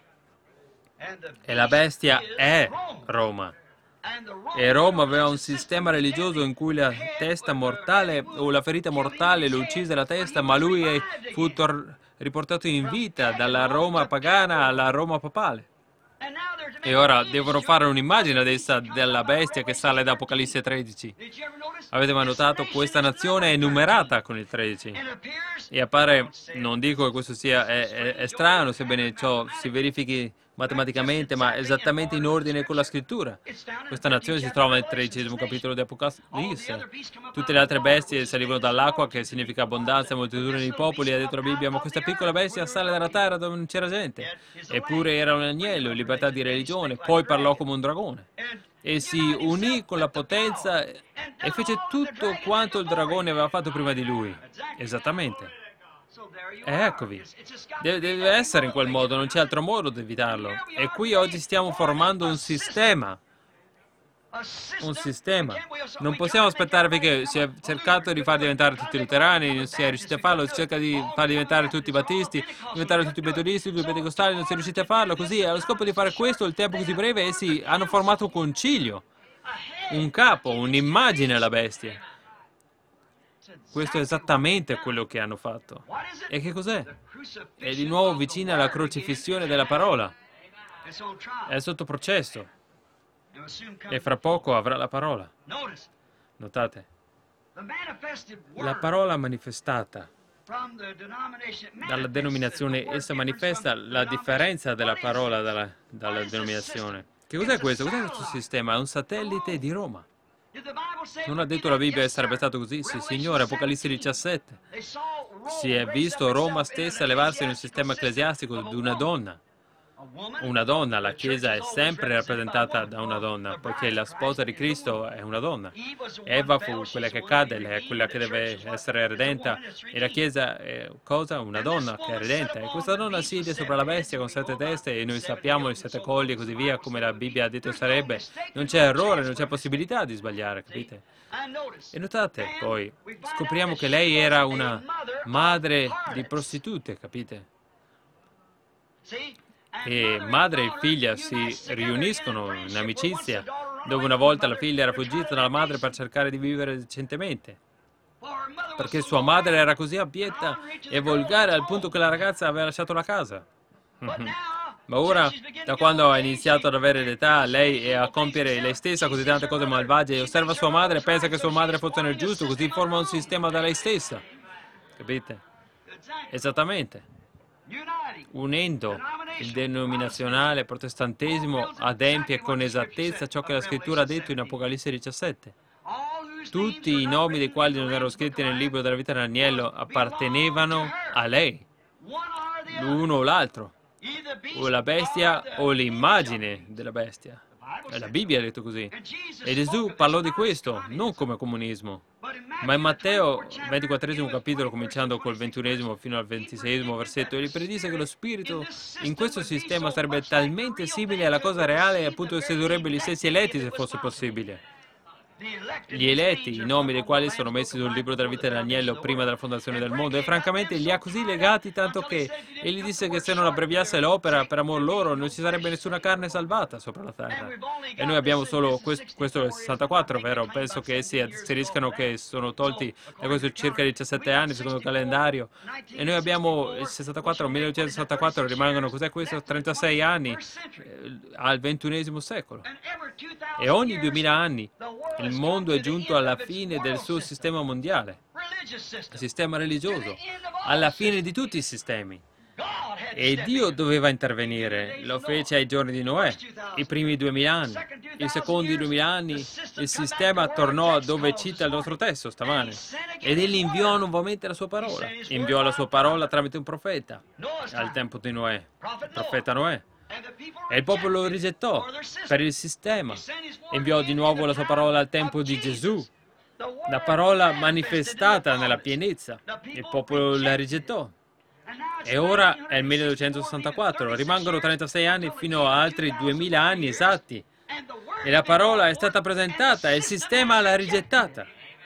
E la bestia è Roma. E Roma aveva un sistema religioso in cui la testa mortale o la ferita mortale lo uccise la testa, ma lui fu riportato in vita dalla Roma pagana alla Roma papale. E ora devono fare un'immagine adesso della bestia che sale da Apocalisse tredici. Avete mai notato? Questa nazione è numerata con il tredici. E appare, non dico che questo sia è, è, è strano, sebbene ciò si verifichi matematicamente, ma esattamente in ordine con la scrittura. Questa nazione si trova nel tredicesimo capitolo di Apocalisse. Tutte le altre bestie salivano dall'acqua, che significa abbondanza e moltitudine di popoli, ha detto la Bibbia, ma questa piccola bestia sale dalla terra dove non c'era gente. Eppure era un agnello, in libertà di religione, poi parlò come un dragone. E si unì con la potenza e fece tutto quanto il dragone aveva fatto prima di lui. Esattamente. E eccovi, deve, deve essere in quel modo, non c'è altro modo di evitarlo. E qui oggi stiamo formando un sistema. Un sistema. Non possiamo aspettare, perché si è cercato di far diventare tutti i luterani, non si è riusciti a farlo, si cerca di far diventare tutti i battisti, diventare tutti i metodisti, tutti i pentecostali, non si è riusciti a farlo, così allo scopo di fare questo il tempo così breve essi hanno formato un concilio, un capo, un'immagine alla bestia. Questo è esattamente quello che hanno fatto. E che cos'è? È di nuovo vicina alla crocifissione della parola. È sotto processo. E fra poco avrà la parola. Notate? La parola manifestata dalla denominazione, essa manifesta la differenza della parola dalla, dalla denominazione. Che cos'è questo? Cos'è questo sistema? È un satellite di Roma. Non ha detto la Bibbia che sarebbe stato così? Sì, Signore, Apocalisse diciassette. Si è visto Roma stessa elevarsi in un sistema ecclesiastico di una donna. Una donna, la Chiesa è sempre rappresentata da una donna, poiché la sposa di Cristo è una donna. Eva fu quella che cade, lei è quella che deve essere redenta, e la Chiesa è cosa? Una donna che è redenta. E questa donna siede sopra la bestia con sette teste, e noi sappiamo i sette colli e così via, come la Bibbia ha detto sarebbe. Non c'è errore, non c'è possibilità di sbagliare, capite? E notate, poi, scopriamo che lei era una madre di prostitute, capite? E madre e figlia si riuniscono in amicizia, dove una volta la figlia era fuggita dalla madre per cercare di vivere decentemente. perché sua madre era così abietta e volgare al punto che la ragazza aveva lasciato la casa. Ma ora, da quando ha iniziato ad avere l'età, lei è a compiere lei stessa così tante cose malvagie e osserva sua madre e pensa che sua madre fosse nel giusto, così forma un sistema da lei stessa. Capite? Esattamente. Unendo il denominazionale protestantesimo adempie con esattezza ciò che la scrittura ha detto in Apocalisse diciassette. Tutti i nomi dei quali non erano scritti nel libro della vita dell'agnello appartenevano a lei, l'uno o l'altro, o la bestia o l'immagine della bestia. La Bibbia ha detto così. E Gesù parlò di questo, non come comunismo. Ma in Matteo ventiquattresimo capitolo, cominciando col ventunesimo fino al ventiseiesimo versetto, egli predisse che lo spirito in questo sistema sarebbe talmente simile alla cosa reale e appunto sedurrebbe gli stessi eletti se fosse possibile. Gli eletti, i nomi dei quali sono messi sul libro della vita dell'agnello prima della fondazione del mondo, e francamente li ha così legati tanto che egli disse che se non abbreviasse l'opera per amor loro non ci sarebbe nessuna carne salvata sopra la terra. E noi abbiamo solo questo, questo è il sessantaquattro, vero? Penso che essi asseriscano che sono tolti da questo circa diciassette anni secondo il calendario, e noi abbiamo il sessantaquattro, millenovecentosessantaquattro, rimangono, cos'è questo? trentasei anni eh, al ventunesimo secolo. E ogni duemila anni il mondo è giunto alla fine del suo sistema mondiale, il sistema religioso, alla fine di tutti i sistemi. E Dio doveva intervenire, lo fece ai giorni di Noè, i primi duemila anni. I secondi duemila anni il sistema tornò a dove cita il nostro testo stamane. Ed egli inviò nuovamente la sua parola. Inviò la sua parola tramite un profeta al tempo di Noè, il profeta Noè. E il popolo lo rigettò per il sistema. Inviò di nuovo la sua parola al tempo di Gesù, la parola manifestata nella pienezza. Il popolo la rigettò. E ora è il millenovecentosessantaquattro, rimangono trentasei anni fino a altri duemila anni esatti. E la parola è stata presentata e il sistema l'ha rigettata.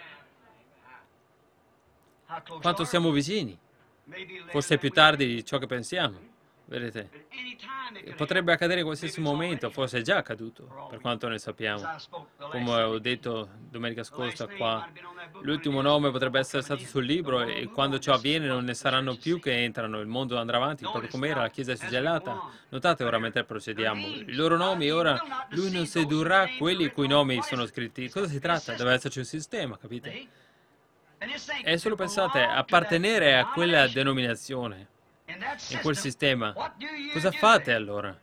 Quanto siamo vicini? Forse più tardi di ciò che pensiamo. Vedete? Potrebbe accadere in qualsiasi momento, forse è già accaduto, per quanto ne sappiamo. Come ho detto domenica scorsa qua, l'ultimo nome potrebbe essere stato sul libro e quando ciò avviene non ne saranno più che entrano, il mondo andrà avanti, proprio come era, la Chiesa è suggellata. Notate ora mentre procediamo, i loro nomi, ora lui non sedurrà quelli i cui nomi sono scritti. Cosa si tratta? Deve esserci un sistema, capite? E solo pensate, appartenere a quella denominazione, in quel sistema, cosa fate allora?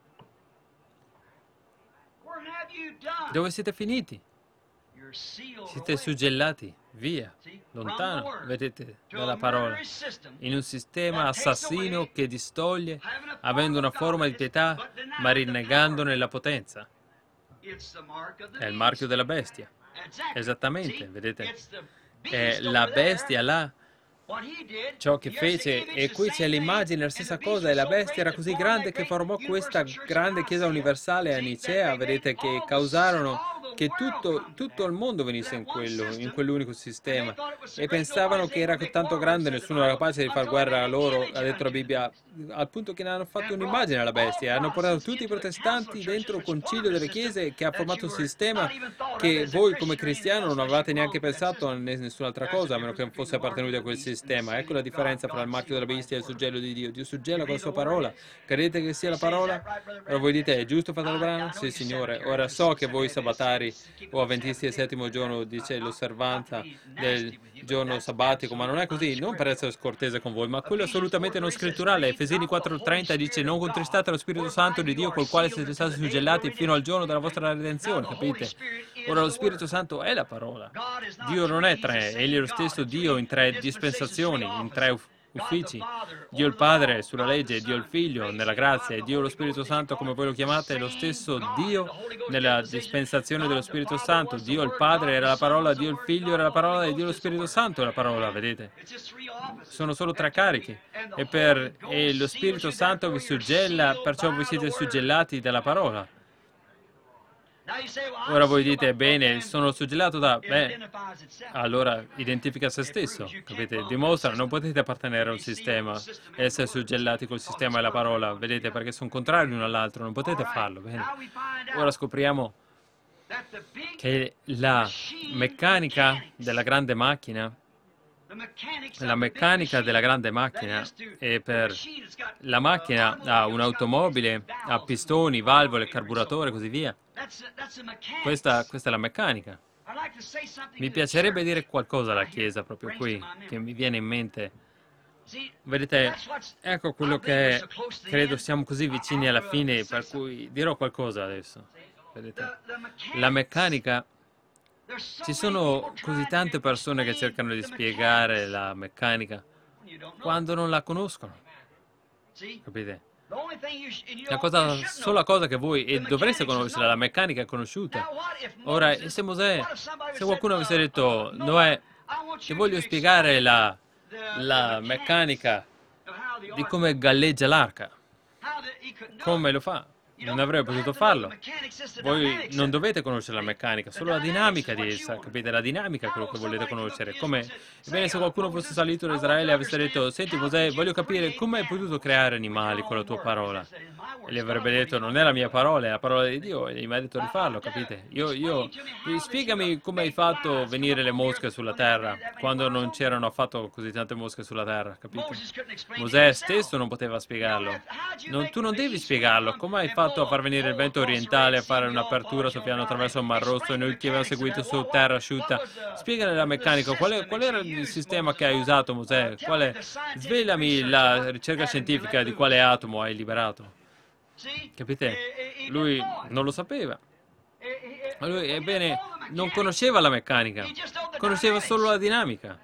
Dove siete finiti? Siete suggellati, via, lontano, vedete, dalla parola, in un sistema assassino che distoglie, avendo una forma di pietà, ma rinnegandone la potenza. È il marchio della bestia. Esattamente, vedete? È la bestia là. Ciò che fece, e qui c'è l'immagine, la stessa cosa, e la bestia era così grande che formò questa grande chiesa universale a Nicea, vedete, che causarono che tutto, tutto il mondo venisse in quello, in quell'unico sistema, e pensavano che era tanto grande, nessuno era capace di far guerra a loro, ha detto la Bibbia, al punto che ne hanno fatto un'immagine alla bestia, hanno portato tutti i protestanti dentro il concilio delle chiese che ha formato un sistema che voi come cristiano non avevate neanche pensato a nessun'altra cosa, a meno che non fosse appartenuti a quel sistema. Ecco la differenza tra il marchio della bestia e il suggello di Dio. Dio suggella con la sua parola. Credete che sia la parola? Ora voi dite, è giusto fratello Branham? Sì, Signore. Ora so che voi sabatari o avventisti del settimo giorno dice l'osservanza del giorno sabbatico, ma non è così, non per essere scortese con voi, ma quello è assolutamente non scritturale. Efesini quattro trenta dice, non contristate lo Spirito Santo di Dio col quale siete stati suggellati fino al giorno della vostra redenzione, capite? Ora lo Spirito Santo è la parola. Dio non è tre, egli è lo stesso Dio in tre dispensazioni, in tre uffici. uffici. Dio il Padre sulla legge, Dio il Figlio nella grazia e Dio lo Spirito Santo, come voi lo chiamate, è lo stesso Dio nella dispensazione dello Spirito Santo. Dio il Padre era la parola, Dio il Figlio era la parola e Dio lo Spirito Santo è la parola, vedete? Sono solo tre carichi e, per, e lo Spirito Santo vi suggella, perciò voi siete suggellati dalla parola. Ora voi dite, bene, sono suggellato da... Beh, allora identifica se stesso, capite? Dimostra, non potete appartenere a un sistema e essere suggellati col sistema e la parola, vedete, perché sono contrari l'uno all'altro, non potete farlo, bene? Ora scopriamo che la meccanica della grande macchina La meccanica della grande macchina è per... La macchina ha un'automobile, ha pistoni, valvole, carburatore e così via. Questa, questa è la meccanica. Mi piacerebbe dire qualcosa alla Chiesa proprio qui, che mi viene in mente. Vedete, ecco quello che credo siamo così vicini alla fine, per cui dirò qualcosa adesso. Vedete, la meccanica... Ci sono così tante persone che cercano di spiegare la meccanica quando non la conoscono, capite? La cosa, sola cosa che voi, e dovreste conoscere, la meccanica è conosciuta. Ora, e se Mosè, se qualcuno avesse detto, Noè, ti voglio spiegare la, la meccanica di come galleggia l'arca, come lo fa? Non avrebbe potuto farlo. Voi non dovete conoscere la meccanica, solo la dinamica di essa, capite? La dinamica è quello che volete conoscere. Come... Ebbene, se qualcuno fosse salito da Israele e avesse detto, senti Mosè, voglio capire come hai potuto creare animali con la tua parola. E gli avrebbe detto, non è la mia parola, è la parola di Dio, e gli mi ha detto di farlo, capite? Io, io, spiegami come hai fatto venire le mosche sulla terra, quando non c'erano affatto così tante mosche sulla terra, capite? Mosè stesso non poteva spiegarlo. Non, tu non devi spiegarlo, come hai fatto a far venire il vento orientale, a fare un'apertura soffiando attraverso il Mar Rosso e noi ti avevamo seguito su terra asciutta? Spiegale la meccanica, qual, è, qual era il sistema che hai usato, Mosè? Qual è? Svelami la ricerca scientifica di quale atomo hai liberato. Capite? Lui non lo sapeva. Lui, ebbene, non conosceva la meccanica, conosceva solo la dinamica.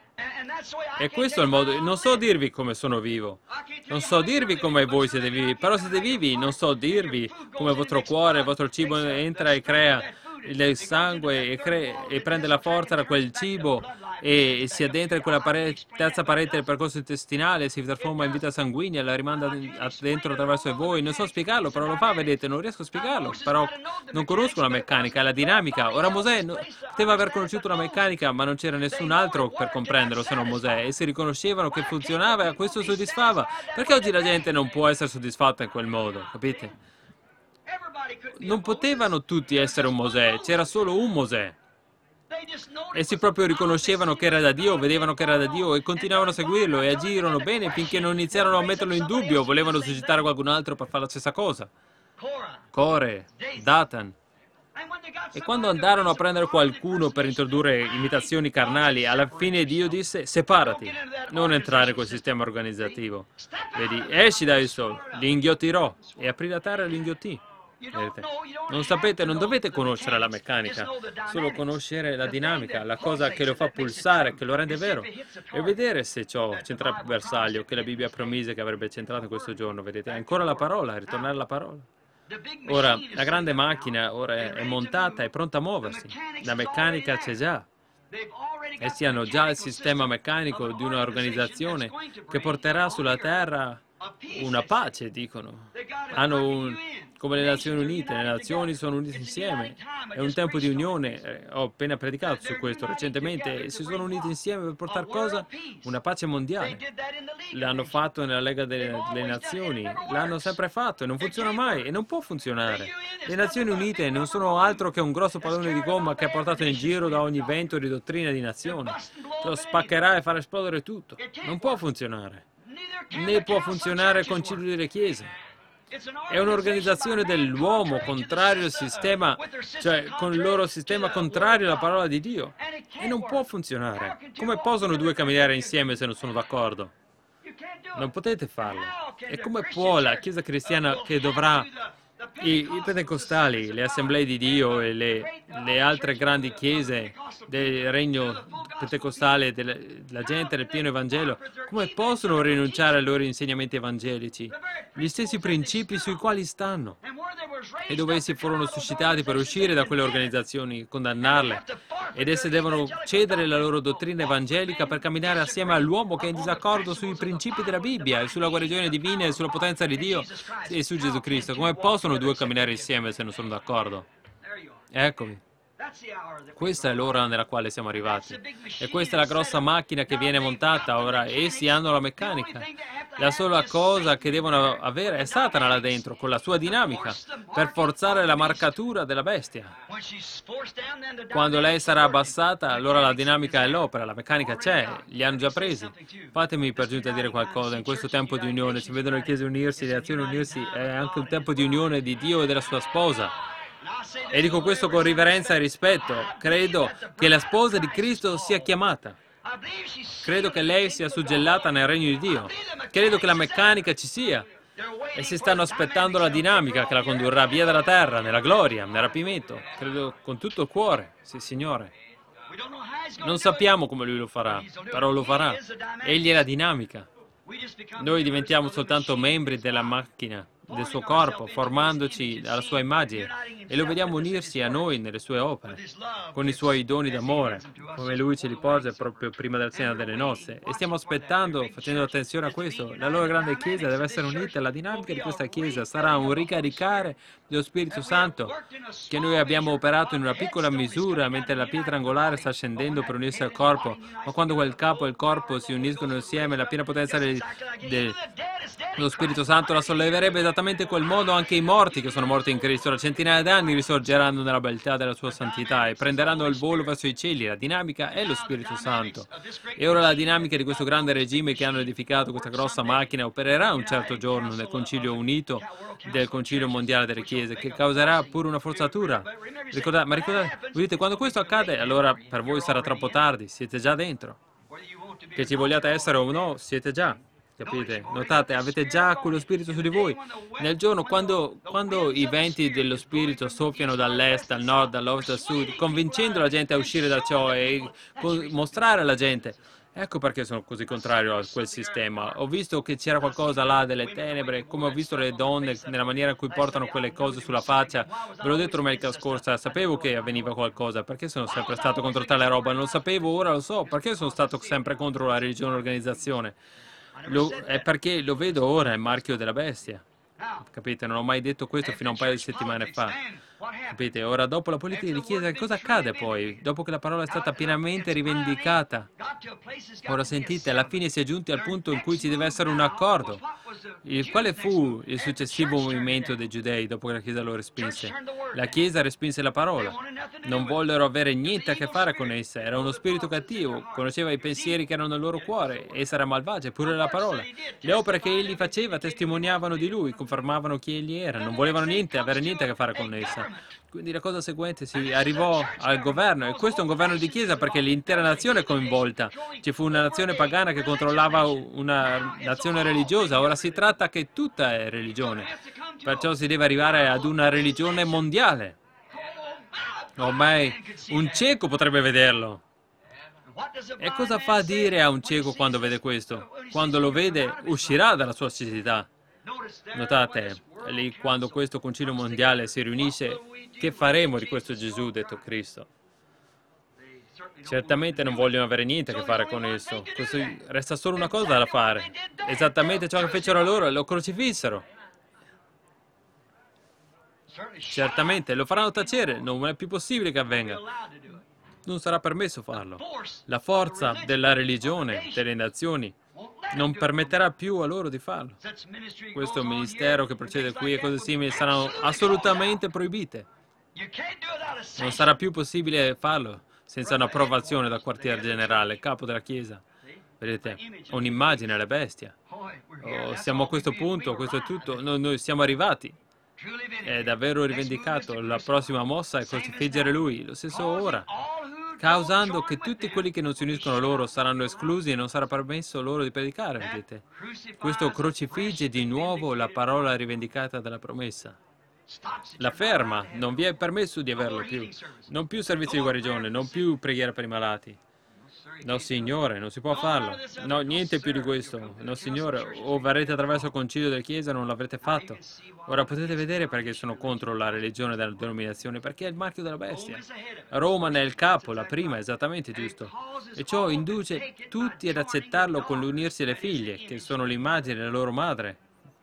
E questo è il modo. Non so dirvi come sono vivo, non so dirvi come voi siete vivi, però siete vivi, non so dirvi come il vostro cuore, il vostro cibo entra e crea il sangue e, crea, e prende la forza da quel cibo e si addentra in quella parete, terza parete del percorso intestinale, si trasforma in vita sanguigna, la rimanda dentro attraverso voi. Non so spiegarlo, però lo fa, vedete, non riesco a spiegarlo, però non conosco la meccanica, la dinamica. Ora Mosè no, poteva aver conosciuto la meccanica, ma non c'era nessun altro per comprenderlo se non Mosè, e si riconoscevano che funzionava e a questo soddisfava. Perché oggi la gente non può essere soddisfatta in quel modo, capite? Non potevano tutti essere un Mosè, c'era solo un Mosè. Essi proprio riconoscevano che era da Dio, vedevano che era da Dio e continuavano a seguirlo e agirono bene finché non iniziarono a metterlo in dubbio, volevano suscitare qualcun altro per fare la stessa cosa. Core, Datan. E quando andarono a prendere qualcuno per introdurre imitazioni carnali, alla fine Dio disse, separati, non entrare in quel sistema organizzativo. Vedi, esci da esso, li inghiottirò. E aprì la terra e li inghiottì. Vedete? Non sapete, non dovete conoscere la meccanica, solo conoscere la dinamica, la cosa che lo fa pulsare, che lo rende vero. E vedere se ciò c'entra il bersaglio che la Bibbia promise che avrebbe centrato in questo giorno. Vedete, ancora la parola, ritornare alla parola. Ora, la grande macchina ora è montata, è pronta a muoversi. La meccanica c'è già. Essi hanno già il sistema meccanico di un'organizzazione che porterà sulla terra una pace, dicono. Hanno un, come le Nazioni Unite, le nazioni sono unite insieme. È un tempo di unione. Eh, ho appena predicato su questo recentemente. Si sono uniti insieme per portare cosa? Una pace mondiale. L'hanno fatto nella Lega delle, delle Nazioni. L'hanno sempre fatto e non funziona mai e non può funzionare. Le Nazioni Unite non sono altro che un grosso pallone di gomma che è portato in giro da ogni vento di dottrina di nazione. Lo spaccherà e farà esplodere tutto. Non può funzionare. Né può funzionare il concilio delle chiese. È un'organizzazione dell'uomo contrario al sistema, cioè con il loro sistema contrario alla parola di Dio. E non può funzionare. Come possono due camminare insieme se non sono d'accordo? Non potete farlo. E come può la Chiesa cristiana che dovrà... I, i pentecostali, le assemblee di Dio e le, le altre grandi chiese del regno pentecostale, della gente del pieno Evangelo, come possono rinunciare ai loro insegnamenti evangelici? Gli stessi principi sui quali stanno e dove essi furono suscitati per uscire da quelle organizzazioni, condannarle, ed esse devono cedere la loro dottrina evangelica per camminare assieme all'uomo che è in disaccordo sui principi della Bibbia e sulla guarigione divina e sulla potenza di Dio e su Gesù Cristo. Come possono due camminare insieme se non sono d'accordo? Eccomi. Questa è l'ora nella quale siamo arrivati. E questa è la grossa macchina che viene montata. Ora, essi hanno la meccanica. La sola cosa che devono avere è Satana là dentro, con la sua dinamica, per forzare la marcatura della bestia. Quando lei sarà abbassata, allora la dinamica è l'opera, la meccanica c'è, li hanno già presi. Fatemi per giunta dire qualcosa. In questo tempo di unione, si vedono le chiese unirsi, le azioni unirsi, è anche un tempo di unione di Dio e della sua sposa. E dico questo con riverenza e rispetto. Credo che la sposa di Cristo sia chiamata. Credo che lei sia suggellata nel regno di Dio. Credo che la meccanica ci sia. E si stanno aspettando la dinamica che la condurrà via dalla terra, nella gloria, nel rapimento. Credo con tutto il cuore. Sì, Signore. Non sappiamo come Lui lo farà, però lo farà. Egli è la dinamica. Noi diventiamo soltanto membri della macchina, del suo corpo, formandoci alla sua immagine, e lo vediamo unirsi a noi nelle sue opere, con i suoi doni d'amore, come lui ce li porge proprio prima della cena delle nozze. E stiamo aspettando, facendo attenzione a questo, la loro grande chiesa deve essere unita. La dinamica di questa chiesa sarà un ricaricare dello Spirito Santo che noi abbiamo operato in una piccola misura mentre la pietra angolare sta scendendo per unirsi al corpo, ma quando quel capo e il corpo si uniscono insieme, la piena potenza del, del, dello Spirito Santo la solleverebbe esattamente in quel modo. Anche i morti che sono morti in Cristo da centinaia d'anni risorgeranno nella beltà della sua santità e prenderanno il volo verso i cieli. La dinamica è lo Spirito Santo. E ora la dinamica di questo grande regime che hanno edificato, questa grossa macchina, opererà un certo giorno nel concilio unito del concilio mondiale delle chiese, che causerà pure una forzatura. Ricordate, ma ricordate, vedete, quando questo accade, allora per voi sarà troppo tardi, siete già dentro. Che ci vogliate essere o no, siete già. Capite? Notate, avete già quello spirito su di voi. Nel giorno, quando, quando i venti dello spirito soffiano dall'est, dal nord, dall'ovest, dal sud, convincendo la gente a uscire da ciò e mostrare alla gente. Ecco perché sono così contrario a quel sistema. Ho visto che c'era qualcosa là delle tenebre, come ho visto le donne nella maniera in cui portano quelle cose sulla faccia. Ve l'ho detto domenica scorsa, sapevo che avveniva qualcosa. Perché sono sempre stato contro tale roba? Non lo sapevo, ora lo so. Perché sono stato sempre contro la religione e l'organizzazione? Lo, è perché lo vedo ora, è il marchio della bestia. Capite? Non ho mai detto questo fino a un paio di settimane fa. Capite? Ora, dopo la politica di chiesa, cosa accade poi? Dopo che la parola è stata pienamente rivendicata. Ora sentite, alla fine si è giunti al punto in cui ci deve essere un accordo. Il, quale fu il successivo movimento dei giudei dopo che la chiesa lo respinse? La chiesa respinse la parola. Non vollero avere niente a che fare con essa. Era uno spirito cattivo, conosceva i pensieri che erano nel loro cuore. Essa era malvagia, eppure la parola. Le opere che egli faceva testimoniavano di lui, confermavano chi egli era. Non volevano niente, avere niente a che fare con essa. Quindi la cosa seguente, si arrivò al governo, e questo è un governo di chiesa perché l'intera nazione è coinvolta. Ci fu una nazione pagana che controllava una nazione religiosa, ora si tratta che tutta è religione, perciò si deve arrivare ad una religione mondiale. Ormai un cieco potrebbe vederlo. E cosa fa a dire a un cieco quando vede questo? Quando lo vede, uscirà dalla sua cecità. Notate, lì quando questo concilio mondiale si riunisce, che faremo di questo Gesù, detto Cristo? Certamente non vogliono avere niente a che fare con esso. Questo, resta solo una cosa da fare. Esattamente ciò che fecero loro, lo crocifissero. Certamente, lo faranno tacere, non è più possibile che avvenga. Non sarà permesso farlo. La forza della religione, delle nazioni, non permetterà più a loro di farlo. Questo ministero che procede qui e cose simili saranno assolutamente proibite. Non sarà più possibile farlo senza un'approvazione dal quartier generale, capo della Chiesa. Vedete, un'immagine alla bestia. Oh, siamo a questo punto, questo è tutto. Noi, noi siamo arrivati. È davvero rivendicato. La prossima mossa è crocifiggere lui. Lo stesso ora. Causando che tutti quelli che non si uniscono a loro saranno esclusi e non sarà permesso loro di predicare, vedete? Questo crocifigge di nuovo la parola rivendicata dalla promessa. La ferma, non vi è permesso di averlo più. Non più servizio di guarigione, non più preghiera per i malati. No, Signore, non si può farlo. No, niente più di questo. No, Signore, o verrete attraverso il concilio della Chiesa o non l'avrete fatto. Ora potete vedere perché sono contro la religione della denominazione, perché è il marchio della bestia. Roma è il capo, la prima, esattamente giusto. E ciò induce tutti ad accettarlo con l'unirsi alle figlie, che sono l'immagine della loro madre.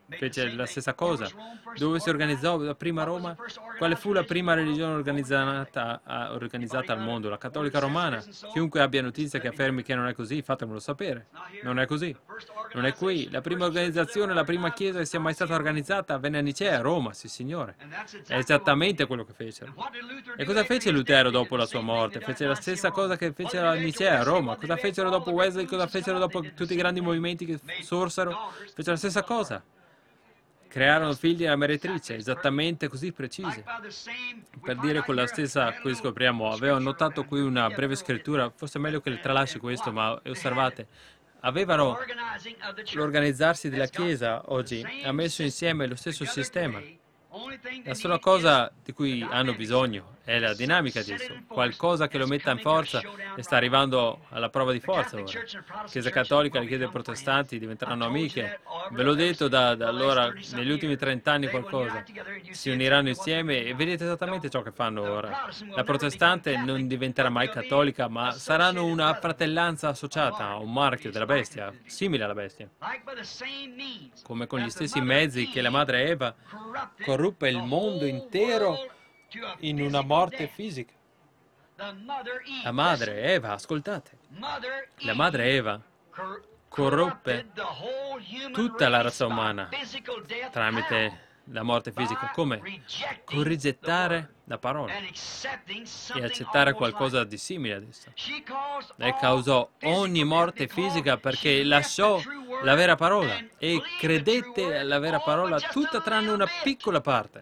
fece la stessa cosa. Dove si organizzò la prima Roma? Quale fu la prima religione organizzata, organizzata al mondo? La cattolica romana. Chiunque abbia notizia che affermi che non è così, fatemelo sapere. Non è così. Non è qui. La prima organizzazione, la prima chiesa che sia mai stata organizzata avvenne a Nicea, a Roma, sì signore. È esattamente quello che fecero. E cosa fece Lutero dopo la sua morte? Fece la stessa cosa che fece a Nicea, a Roma. Cosa fecero dopo Wesley? Cosa fecero dopo tutti i grandi movimenti che sorsero? Fecero la stessa cosa. Crearono figli alla meretrice, esattamente così precise. Per dire con la stessa, qui scopriamo, avevo notato qui una breve scrittura, forse è meglio che le tralasci questo, ma osservate. Avevano l'organizzarsi della Chiesa oggi, ha messo insieme lo stesso sistema. La sola cosa di cui hanno bisogno è la dinamica di esso, qualcosa che lo metta in forza e sta arrivando alla prova di forza ora. La Chiesa cattolica e le chiese protestanti diventeranno amiche. Ve l'ho detto da, da allora, negli ultimi trent'anni qualcosa. Si uniranno insieme e vedete esattamente ciò che fanno ora. La protestante non diventerà mai cattolica, ma saranno una fratellanza associata, un marchio della bestia, simile alla bestia. Come con gli stessi mezzi che la madre Eva corruppe il mondo intero in una morte fisica. La madre Eva, ascoltate, la madre Eva corruppe tutta la razza umana tramite la morte fisica. Come? Con rigettare la parola e accettare qualcosa di simile ad essa. Lei causò ogni morte fisica perché lasciò la vera parola e credette alla vera parola tutta tranne una piccola parte.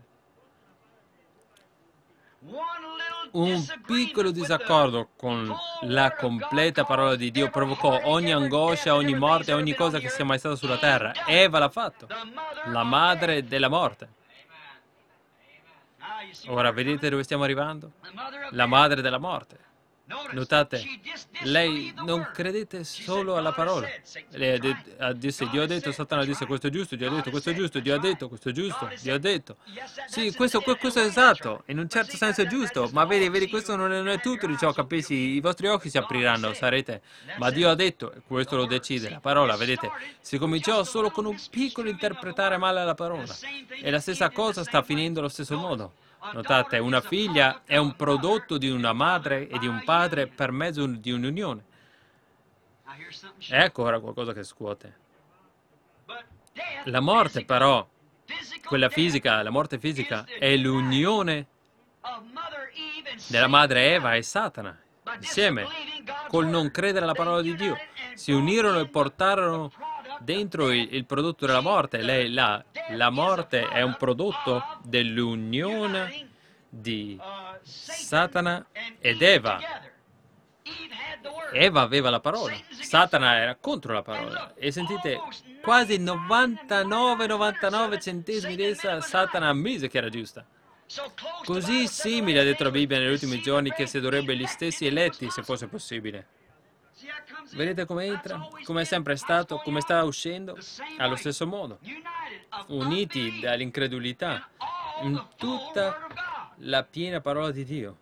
Un piccolo disaccordo con la completa parola di Dio provocò ogni angoscia, ogni morte, ogni cosa che sia mai stata sulla terra. Eva l'ha fatto, la madre della morte. Ora vedete dove stiamo arrivando? La madre della morte. Notate, lei non credete solo alla parola. Lei ha detto, disse, Dio ha detto, Satana disse questo è giusto, Dio ha detto questo è giusto, Dio ha detto questo è giusto, Dio ha detto. Sì, questo, questo è esatto, in un certo senso è giusto, ma vedi, vedi questo non è, non è tutto di ciò, capisci? I vostri occhi si apriranno, sarete, ma Dio ha detto, e questo lo decide, la parola, vedete? Si cominciò solo con un piccolo interpretare male la parola, e la stessa cosa sta finendo allo stesso modo. Notate, una figlia è un prodotto di una madre e di un padre per mezzo di un'unione. Ecco ora qualcosa che scuote. La morte, però, quella fisica, la morte fisica, è l'unione della madre Eva e Satana, insieme, col non credere alla parola di Dio. Si unirono e portarono dentro il, il prodotto della morte. Lei, la, la morte è un prodotto dell'unione di Satana ed Eva. Eva aveva la parola, Satana era contro la parola. E sentite, quasi novantanove novantanove centesimi di essa Satana ammise che era giusta. Così simile, ha detto la Bibbia negli ultimi giorni, che sedurrebbe gli stessi eletti, se fosse possibile. Vedete come entra? Come è sempre stato? Come sta uscendo? Allo stesso modo. Uniti dall'incredulità in tutta la piena parola di Dio.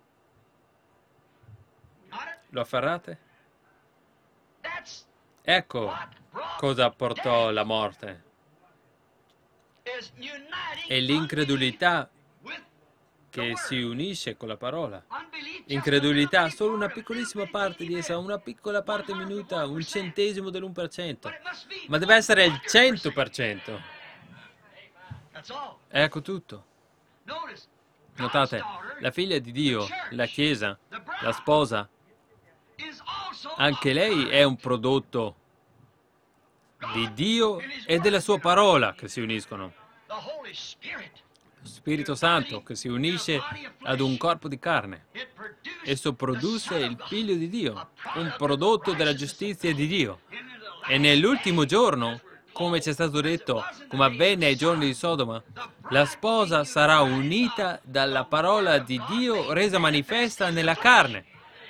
Lo afferrate? Ecco cosa portò la morte. È l'incredulità che si unisce con la parola. Incredulità, solo una piccolissima parte di essa, una piccola parte minuta, un centesimo dell'uno per cento. Ma deve essere il cento per cento. Ecco tutto. Notate, la figlia di Dio, la Chiesa, la sposa, anche lei è un prodotto di Dio e della sua parola che si uniscono. Lo Spirito Santo che si unisce ad un corpo di carne. Esso produce il Figlio di Dio, un prodotto della giustizia di Dio. E nell'ultimo giorno, come ci è stato detto, come avvenne ai giorni di Sodoma, la sposa sarà unita dalla parola di Dio resa manifesta nella carne.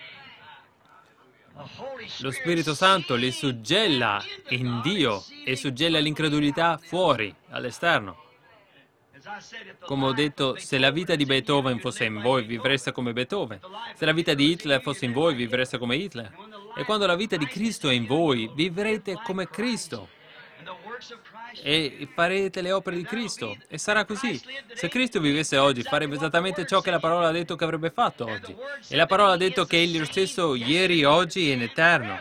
Lo Spirito Santo li suggella in Dio e suggella l'incredulità fuori, all'esterno. Come ho detto, se la vita di Beethoven fosse in voi, vivreste come Beethoven. Se la vita di Hitler fosse in voi, vivreste come Hitler. E quando la vita di Cristo è in voi, vivrete come Cristo. e farete le opere di Cristo. E sarà così. Se Cristo vivesse oggi, farebbe esattamente ciò che la parola ha detto che avrebbe fatto oggi. E la parola ha detto che Egli è lo stesso ieri, oggi e in eterno.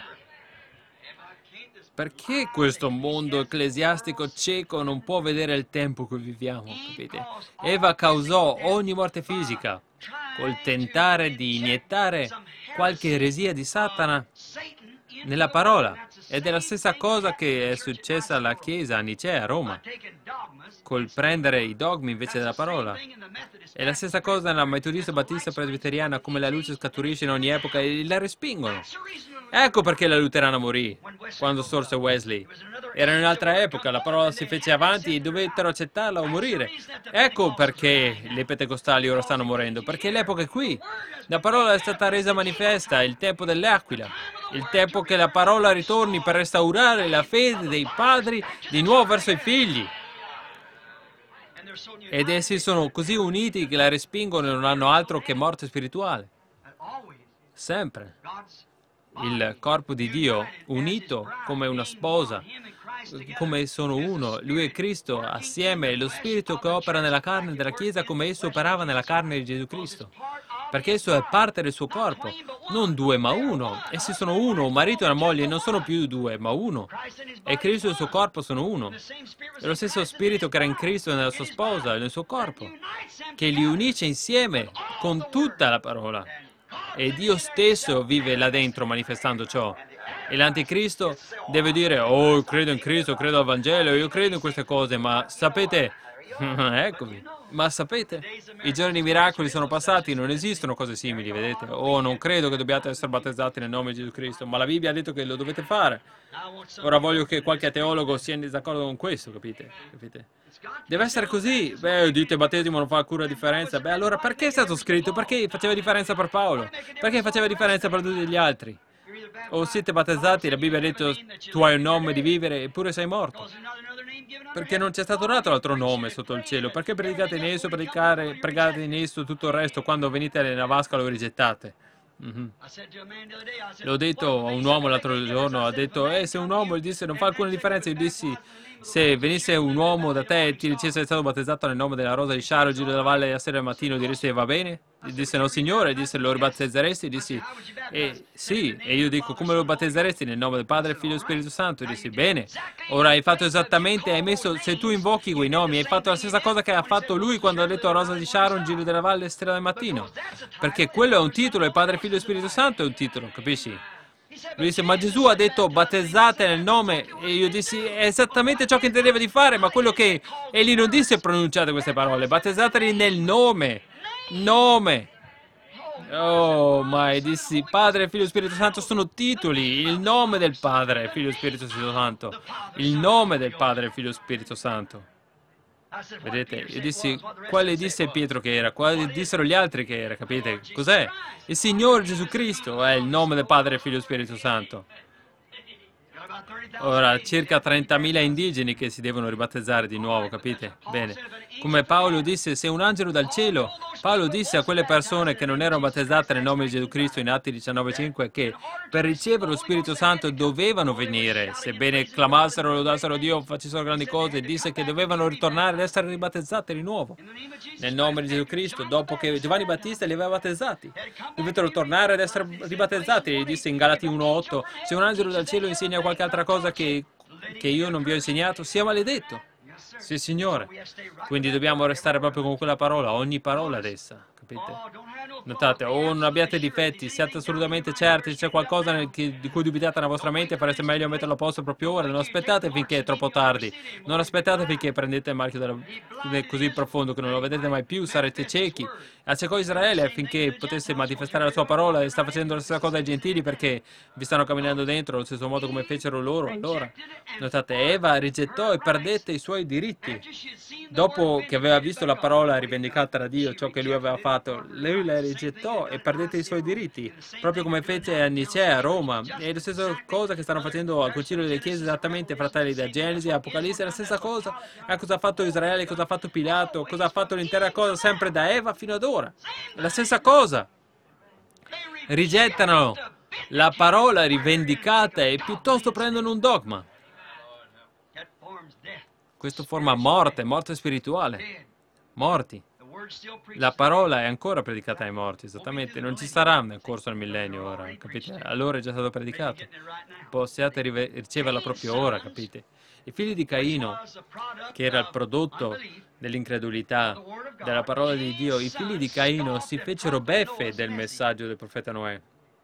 Perché questo mondo ecclesiastico cieco non può vedere il tempo in cui viviamo, capite? Eva causò ogni morte fisica col tentare di iniettare qualche eresia di Satana nella parola. Ed è la stessa cosa che è successa alla Chiesa a Nicea, a Roma, col prendere i dogmi invece della parola. È la stessa cosa nella metodista, battista, presbiteriana, come la luce scaturisce in ogni epoca e la respingono. Ecco perché la luterana morì quando sorse Wesley. Era in un'altra epoca, la parola si fece avanti e dovettero accettarla o morire. Ecco perché le pentecostali ora stanno morendo, perché l'epoca è qui. La parola è stata resa manifesta, è il tempo dell'aquila, il tempo che la parola ritorni per restaurare la fede dei padri di nuovo verso i figli. Ed essi sono così uniti che la respingono e non hanno altro che morte spirituale. Sempre. Il corpo di Dio unito come una sposa, come sono uno, Lui e Cristo assieme, lo Spirito che opera nella carne della Chiesa come esso operava nella carne di Gesù Cristo. Perché esso è parte del suo corpo, non due ma uno. Essi sono uno, un marito e una moglie non sono più due ma uno. E Cristo e il suo corpo sono uno. È lo stesso Spirito che era in Cristo e nella sua sposa, nel suo corpo, che li unisce insieme con tutta la parola. E Dio stesso vive là dentro manifestando ciò. E l'anticristo deve dire, oh, io credo in Cristo, credo al Vangelo, io credo in queste cose, ma sapete, eccovi, ma sapete, i giorni dei miracoli sono passati, non esistono cose simili, vedete? Oh, non credo che dobbiate essere battezzati nel nome di Gesù Cristo, ma la Bibbia ha detto che lo dovete fare. Ora voglio che qualche teologo sia in disaccordo con questo, capite? Capite? Deve essere così. Beh, dite, battesimo non fa alcuna differenza. Beh, allora perché è stato scritto? Perché faceva differenza per Paolo? Perché faceva differenza per tutti gli altri? O siete battezzati, la Bibbia ha detto, tu hai un nome di vivere, eppure sei morto. Perché non c'è stato dato altro nome sotto il cielo. Perché predicate in esso, predicare, pregate in esso, tutto il resto, quando venite nella vasca lo rigettate. Mm-hmm. L'ho detto a un uomo l'altro giorno, ha detto, eh, se un uomo gli disse non fa alcuna differenza, io dissi, se venisse un uomo da te e ti dicesse sei stato battezzato nel nome della Rosa di Sharon, Giro della Valle, a sera al mattino, diresti va bene? Gli disse no signore, disse lo ribattezzeresti? Dissi eh, sì, e io dico come lo battezzeresti nel nome del Padre, Figlio e Spirito Santo? Dissi bene, ora hai fatto esattamente, hai messo, se tu invochi quei nomi, hai fatto la stessa cosa che ha fatto lui quando ha detto a Rosa di Sharon, Giro della Valle, Stella del Mattino, perché quello è un titolo, il Padre, Figlio e Spirito Santo è un titolo, capisci? Lui disse, ma Gesù ha detto battezzate nel nome, e io dissi, è esattamente ciò che intendeva di fare, ma quello che egli non disse pronunciate queste parole, battezzateli nel nome, nome. Oh, ma dissi, Padre, Figlio e Spirito Santo sono titoli, il nome del Padre, Figlio e Spirito Santo, il nome del Padre, Figlio e Spirito Santo. Vedete? Io dissi, quale disse Pietro che era? Quali dissero gli altri che era? Capite? Cos'è? Il Signore Gesù Cristo è il nome del Padre, Figlio e Spirito Santo. Ora, circa trentamila indigeni che si devono ribattezzare di nuovo, capite? Bene. Come Paolo disse, se un angelo dal cielo, Paolo disse a quelle persone che non erano battezzate nel nome di Gesù Cristo in Atti diciannove cinque che per ricevere lo Spirito Santo dovevano venire, sebbene clamassero, lodassero Dio, facessero grandi cose, disse che dovevano ritornare ad essere ribattezzati di nuovo nel nome di Gesù Cristo, dopo che Giovanni Battista li aveva battezzati. Dovettero tornare ad essere ribattezzati, e disse in Galati uno otto, se un angelo dal cielo insegna qualche altra cosa che, che io non vi ho insegnato, sia maledetto. Sì, Signore. Quindi dobbiamo restare proprio con quella parola, ogni parola ad essa, capite? Notate, oh, non abbiate difetti, siate assolutamente certi, se c'è qualcosa nel che, di cui dubitate nella vostra mente, fareste meglio a metterlo a posto proprio ora, non aspettate finché è troppo tardi, non aspettate finché prendete il marchio della, così profondo che non lo vedrete mai più, sarete ciechi. Accecò Israele affinché potesse manifestare la sua parola e sta facendo la stessa cosa ai gentili perché vi stanno camminando dentro allo stesso modo come fecero loro. Allora, notate, Eva rigettò e perdette i suoi diritti. Dopo che aveva visto la parola rivendicata da Dio, ciò che lui aveva fatto, lui la rigettò e perdette i suoi diritti, proprio come fece a Nicea, a Roma. È la stessa cosa che stanno facendo al Concilio delle Chiese, esattamente, fratelli, da Genesi a Apocalisse, è la stessa cosa. E cosa ha fatto Israele, cosa ha fatto Pilato, cosa ha fatto l'intera cosa, sempre da Eva fino ad ora. È la stessa cosa. Rigettano la parola rivendicata e piuttosto prendono un dogma. Questa forma morte, morte spirituale. Morti. La parola è ancora predicata ai morti, esattamente. Non ci sarà nel corso del millennio ora, capite? Allora è già stato predicato. Possiate rive- riceverla proprio ora, capite? I figli di Caino, che era il prodotto dell'incredulità, della parola di Dio, i figli di Caino si fecero beffe del messaggio del profeta Noè.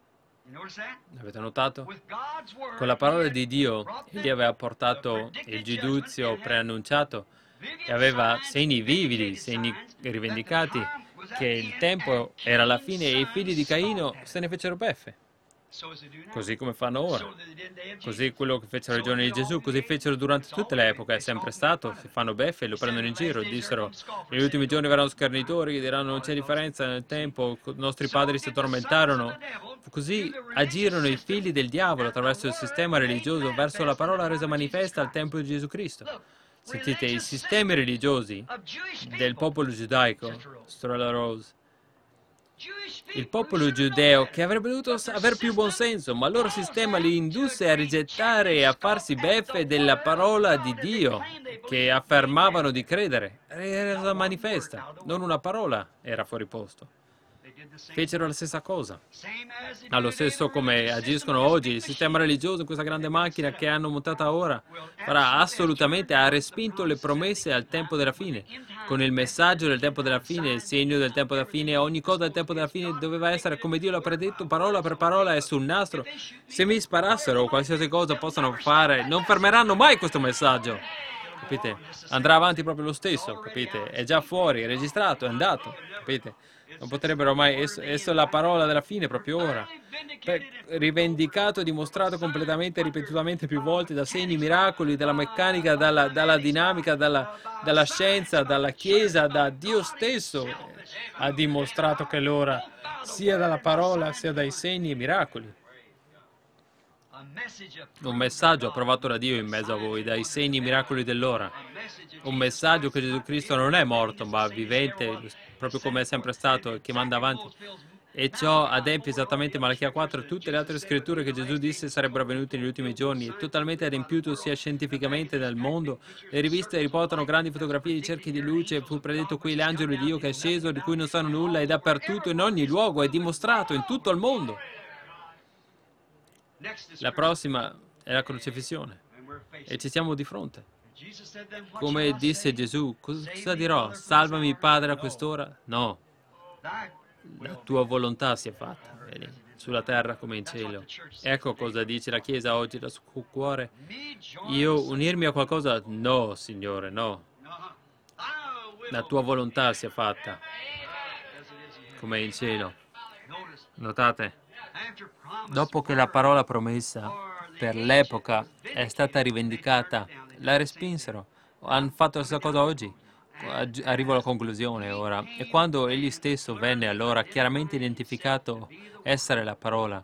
Avete notato? Con la parola di Dio, egli aveva portato il giudizio preannunciato e aveva segni vividi, segni rivendicati, che il tempo era alla fine e i figli di Caino se ne fecero beffe. Così come fanno ora. Così quello che fecero ai giorni di Gesù, così fecero durante tutte le epoche, è sempre stato. Si fanno beffe e lo prendono in giro. Dissero, negli ultimi giorni verranno schernitori che diranno non c'è differenza nel tempo, i nostri padri si addormentarono. Così agirono i figli del diavolo attraverso il sistema religioso verso la parola resa manifesta al tempo di Gesù Cristo. Sentite, i sistemi religiosi del popolo giudaico, Strella Rose, il popolo giudeo che avrebbe dovuto avere più buonsenso, ma il loro sistema li indusse a rigettare e a farsi beffe della parola di Dio che affermavano di credere. Era manifesta, non una parola era fuori posto. Fecero la stessa cosa. Allo stesso come agiscono oggi, il sistema religioso in questa grande macchina che hanno montata ora farà assolutamente, ha respinto le promesse al tempo della fine. Con il messaggio del tempo della fine, il segno del tempo della fine, ogni cosa del tempo della fine doveva essere come Dio l'ha predetto, parola per parola e sul nastro. Se mi sparassero qualsiasi cosa possano fare, non fermeranno mai questo messaggio. Capite? Andrà avanti proprio lo stesso, capite? È già fuori, è registrato, è andato, capite? Non potrebbero mai, esso, esso è la parola della fine proprio ora. Per, rivendicato e dimostrato completamente e ripetutamente più volte da segni, miracoli, dalla meccanica, dalla, dalla dinamica, dalla, dalla scienza, dalla Chiesa, da Dio stesso. Ha dimostrato che l'ora, sia dalla parola sia dai segni e miracoli. Un messaggio approvato da Dio in mezzo a voi, dai segni e miracoli dell'ora. Un messaggio che Gesù Cristo non è morto, ma vivente, proprio come è sempre stato, e che manda avanti. E ciò adempie esattamente Malachia quattro e tutte le altre scritture che Gesù disse sarebbero avvenute negli ultimi giorni, e totalmente adempiuto sia scientificamente nel mondo. Le riviste riportano grandi fotografie di cerchi di luce, fu predetto qui l'angelo di Dio che è sceso, di cui non sanno nulla, e dappertutto, in ogni luogo, è dimostrato in tutto il mondo. La prossima è la crocifissione e ci siamo di fronte. Come disse Gesù, cosa dirò? Salvami Padre a quest'ora? No, la tua volontà sia fatta, vedi, sulla terra come in cielo. Ecco cosa dice la Chiesa oggi dal suo cuore. Io unirmi a qualcosa? No, Signore, no. La tua volontà sia fatta come in cielo. Notate? Dopo che la parola promessa per l'epoca è stata rivendicata, la respinsero. Hanno fatto la stessa cosa oggi. Arrivo alla conclusione ora. E quando egli stesso venne allora chiaramente identificato essere la parola,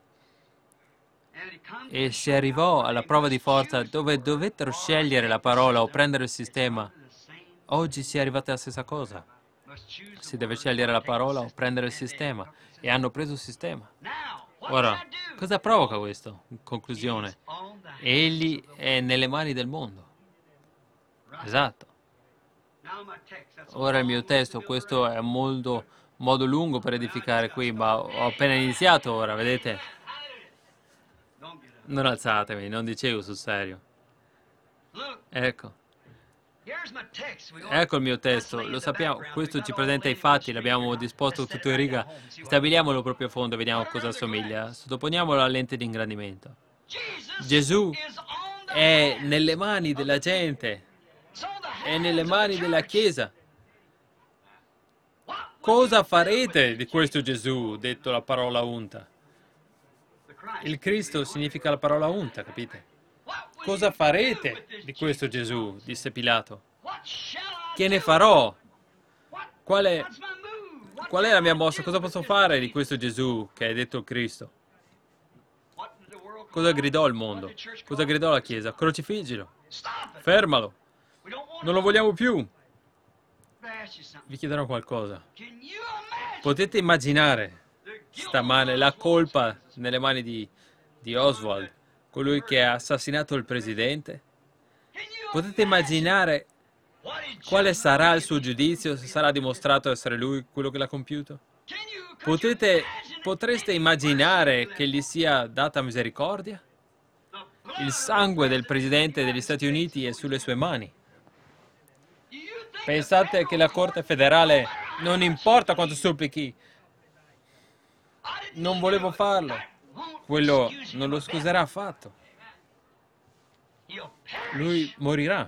e si arrivò alla prova di forza dove dovettero scegliere la parola o prendere il sistema, oggi si è arrivati alla stessa cosa. Si deve scegliere la parola o prendere il sistema, e hanno preso il sistema. Ora, cosa provoca questo? In conclusione, egli è nelle mani del mondo. Esatto. Ora il mio testo, questo è molto modo lungo per edificare qui, ma ho appena iniziato ora, vedete? Non alzatevi, non dicevo sul serio. Ecco. Ecco il mio testo, lo sappiamo, questo ci presenta i fatti, l'abbiamo disposto tutto in riga, stabiliamolo proprio a fondo e vediamo a cosa assomiglia, sottoponiamolo alla lente di ingrandimento. Gesù è nelle mani della gente, è nelle mani della Chiesa. Cosa farete di questo Gesù, detto la parola unta? Il Cristo significa la parola unta, capite? Cosa farete di questo Gesù? Disse Pilato. Che ne farò? Qual è, qual è la mia mossa? Cosa posso fare di questo Gesù che è detto il Cristo? Cosa gridò il mondo? Cosa gridò la Chiesa? Crocifiggilo. Fermalo. Non lo vogliamo più. Vi chiederò qualcosa. Potete immaginare stamane la colpa nelle mani di, di Oswald, colui che ha assassinato il presidente? Potete immaginare Quale sarà il suo giudizio se sarà dimostrato essere lui quello che l'ha compiuto? Potete, potreste immaginare che gli sia data misericordia? Il sangue del Presidente degli Stati Uniti è sulle sue mani. Pensate che la Corte federale, non importa quanto supplichi, non volevo farlo, quello non lo scuserà affatto. Lui morirà.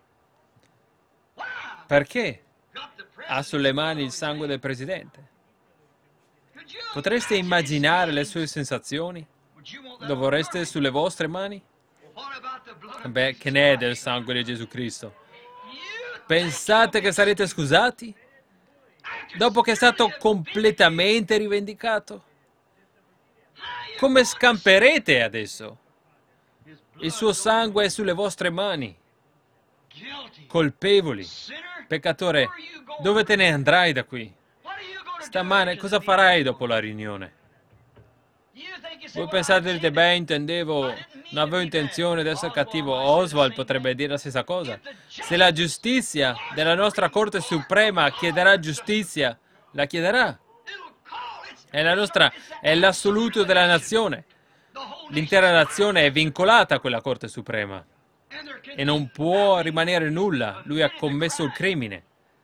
Perché? Ha sulle mani il sangue del Presidente. Potreste immaginare le sue sensazioni? Lo vorreste sulle vostre mani? Beh, che ne è del sangue di Gesù Cristo? Pensate che sarete scusati? Dopo che è stato completamente rivendicato? Come scamperete adesso? Il suo sangue è sulle vostre mani. Colpevoli. Peccatore, dove te ne andrai da qui? Stamane cosa farai dopo la riunione? Voi pensate, dite, beh, intendevo, non avevo intenzione di essere cattivo. Oswald potrebbe dire la stessa cosa. Se la giustizia della nostra Corte Suprema chiederà giustizia, la chiederà. È la nostra, è l'assoluto della nazione. L'intera nazione è vincolata a quella Corte Suprema e non può rimanere nulla. Lui ha commesso il crimine.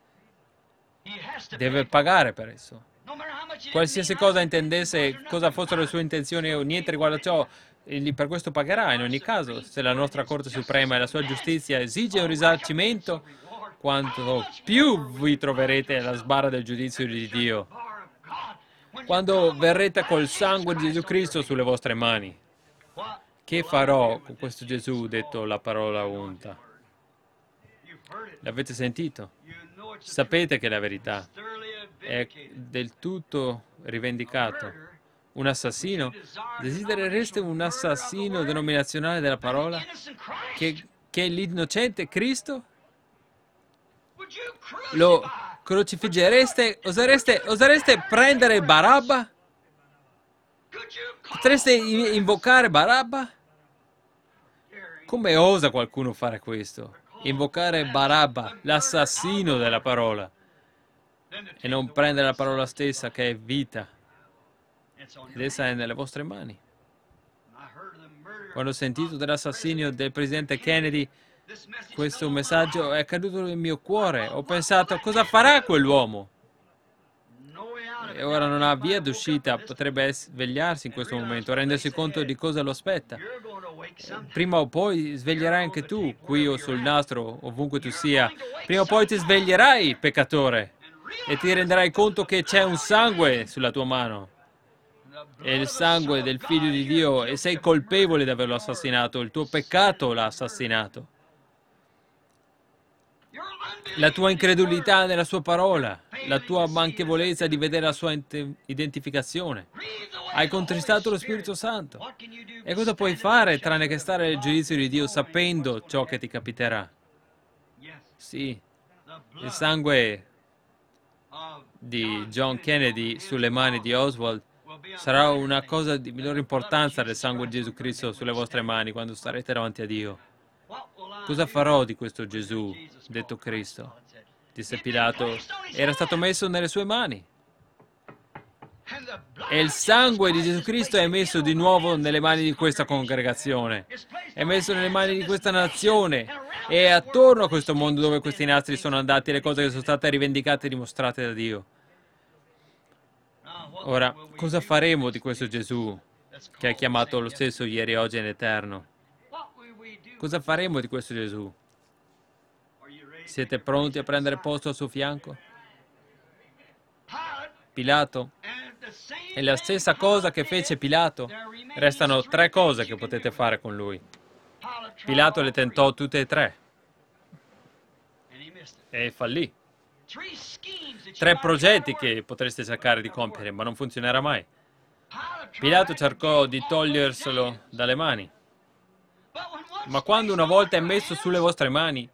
Deve pagare per esso. Qualsiasi cosa intendesse, cosa fossero le sue intenzioni o niente riguardo a ciò, egli per questo pagherà in ogni caso. Se la nostra Corte Suprema e la sua giustizia esige un risarcimento, quanto più vi troverete alla sbarra del giudizio di Dio, quando verrete col sangue di Gesù Cristo sulle vostre mani. Che farò con questo Gesù, detto la parola unta? L'avete sentito? Sapete che la verità è del tutto rivendicato. Un assassino? Desiderereste un assassino denominazionale della parola? Che, che è l'innocente Cristo? Lo crocifiggereste? Osereste, osereste prendere Barabba? Potreste invocare Barabba? Come osa qualcuno fare questo? Invocare Barabba, l'assassino della parola, e non prendere la parola stessa che è vita, ed essa è nelle vostre mani. Quando ho sentito dell'assassinio del presidente Kennedy, questo messaggio è caduto nel mio cuore. Ho pensato, cosa farà quell'uomo? E ora non ha via d'uscita, potrebbe svegliarsi in questo momento, rendersi conto di cosa lo aspetta. Prima o poi sveglierai anche tu, qui o sul nastro, ovunque tu sia. Prima o poi ti sveglierai, peccatore, e ti renderai conto che c'è un sangue sulla tua mano. È il sangue del Figlio di Dio e sei colpevole di averlo assassinato. Il tuo peccato l'ha assassinato. La tua incredulità nella sua parola, la tua manchevolezza di vedere la sua identificazione. Hai contristato lo Spirito Santo. E cosa puoi fare tranne che stare nel giudizio di Dio sapendo ciò che ti capiterà? Sì, il sangue di John Kennedy sulle mani di Oswald sarà una cosa di minore importanza del sangue di Gesù Cristo sulle vostre mani quando starete davanti a Dio. Cosa farò di questo Gesù, detto Cristo? Disse Pilato, era stato messo nelle sue mani. E il sangue di Gesù Cristo è messo di nuovo nelle mani di questa congregazione, è messo nelle mani di questa nazione e attorno a questo mondo dove questi nastri sono andati le cose che sono state rivendicate e dimostrate da Dio. Ora, cosa faremo di questo Gesù che è chiamato lo stesso ieri, oggi e in eterno? Cosa faremo di questo Gesù? Siete pronti a prendere posto al suo fianco? Pilato. È la stessa cosa che fece Pilato. Restano tre cose che potete fare con lui. Pilato le tentò tutte e tre e fallì. Tre progetti che potreste cercare di compiere, ma non funzionerà mai. Pilato cercò di toglierselo dalle mani. Ma quando una volta è messo sulle vostre mani,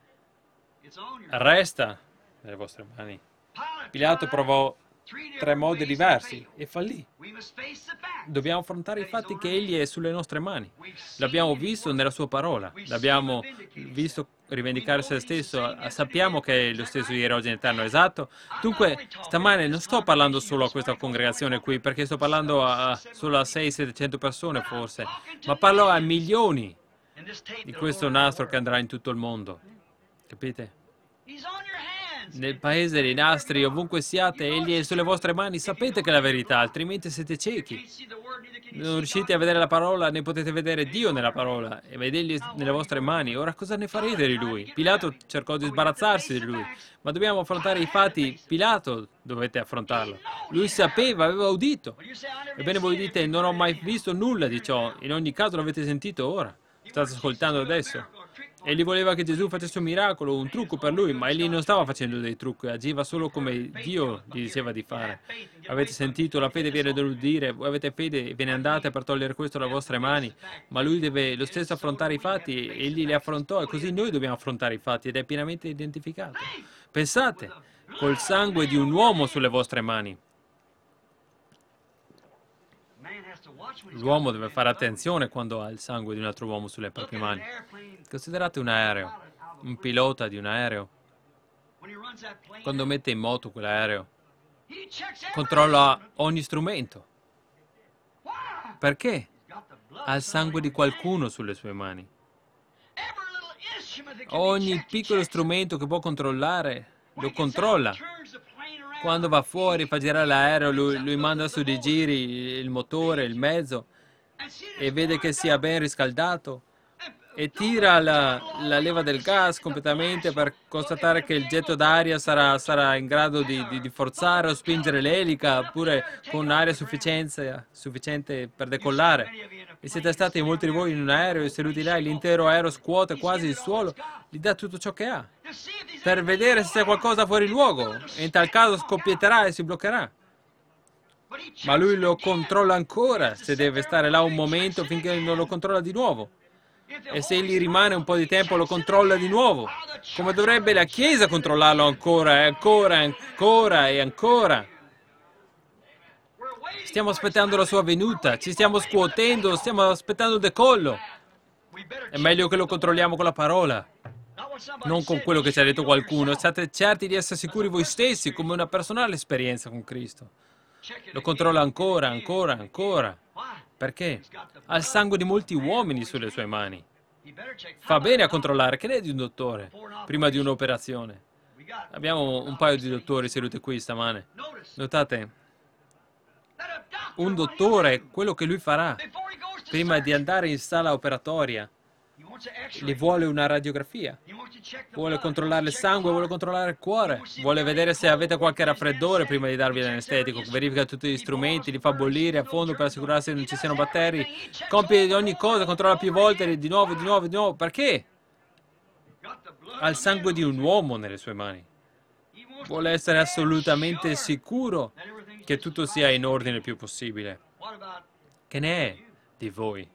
resta nelle vostre mani. Pilato provò tre modi diversi e fallì. Dobbiamo affrontare i fatti che egli è sulle nostre mani. L'abbiamo visto nella sua parola, l'abbiamo visto rivendicare se stesso, sappiamo che è lo stesso ieri, oggi in eterno, esatto? Dunque, stamane non sto parlando solo a questa congregazione qui, perché sto parlando a, solo a seicento settecento persone forse, ma parlo a milioni di questo nastro che andrà in tutto il mondo. Capite? Nel paese dei nastri, ovunque siate, egli è sulle vostre mani, sapete che è la verità, altrimenti siete ciechi. Non riuscite a vedere la parola, né potete vedere Dio nella parola, e vedergli nelle vostre mani. Ora cosa ne farete di lui? Pilato cercò di sbarazzarsi di lui, ma dobbiamo affrontare i fatti. Pilato dovete affrontarlo. Lui sapeva, aveva udito. Ebbene voi dite, non ho mai visto nulla di ciò. In ogni caso l'avete sentito ora. State ascoltando adesso. Egli voleva che Gesù facesse un miracolo, un trucco per lui, ma egli non stava facendo dei trucchi, agiva solo come Dio gli diceva di fare. Avete sentito, la fede viene dall'udire, voi avete fede e ve ne andate per togliere questo dalle vostre mani, ma lui deve lo stesso affrontare i fatti, egli li affrontò e così noi dobbiamo affrontare i fatti ed è pienamente identificato. Pensate, col sangue di un uomo sulle vostre mani. L'uomo deve fare attenzione quando ha il sangue di un altro uomo sulle proprie mani. Considerate un aereo, un pilota di un aereo. Quando mette in moto quell'aereo, controlla ogni strumento. Perché? Ha il sangue di qualcuno sulle sue mani. Ogni piccolo strumento che può controllare, lo controlla. Quando va fuori, fa girare l'aereo, lui, lui manda su dei giri il motore, il mezzo, e vede che sia ben riscaldato, e tira la, la leva del gas completamente per constatare che il getto d'aria sarà, sarà in grado di, di, di forzare o spingere l'elica, oppure con aria sufficiente, sufficiente per decollare. E siete stati molti di voi in un aereo e seduti là, e l'intero aereo scuote quasi il suolo, gli dà tutto ciò che ha, per vedere se c'è qualcosa fuori luogo, e in tal caso scoppietterà e si bloccherà. Ma lui lo controlla ancora, se deve stare là un momento finché non lo controlla di nuovo. E se egli rimane un po' di tempo lo controlla di nuovo, come dovrebbe la Chiesa controllarlo ancora e ancora e ancora e ancora. Stiamo aspettando la sua venuta, ci stiamo scuotendo, stiamo aspettando il decollo. È meglio che lo controlliamo con la parola, non con quello che ci ha detto qualcuno. State certi di essere sicuri voi stessi, come una personale esperienza con Cristo. Lo controlla ancora, ancora, ancora. Perché? Ha il sangue di molti uomini sulle sue mani. Fa bene a controllare, che ne è di un dottore, prima di un'operazione. Abbiamo un paio di dottori seduti qui stamane. Notate, un dottore, quello che lui farà, prima di andare in sala operatoria, gli vuole una radiografia, vuole controllare il sangue, vuole controllare il cuore, vuole vedere se avete qualche raffreddore prima di darvi l'anestetico, verifica tutti gli strumenti, li fa bollire a fondo per assicurarsi che non ci siano batteri, compie ogni cosa, controlla più volte, di nuovo, di nuovo, di nuovo. Perché? Ha il sangue di un uomo nelle sue mani. Vuole essere assolutamente sicuro che tutto sia in ordine il più possibile. Che ne è di voi?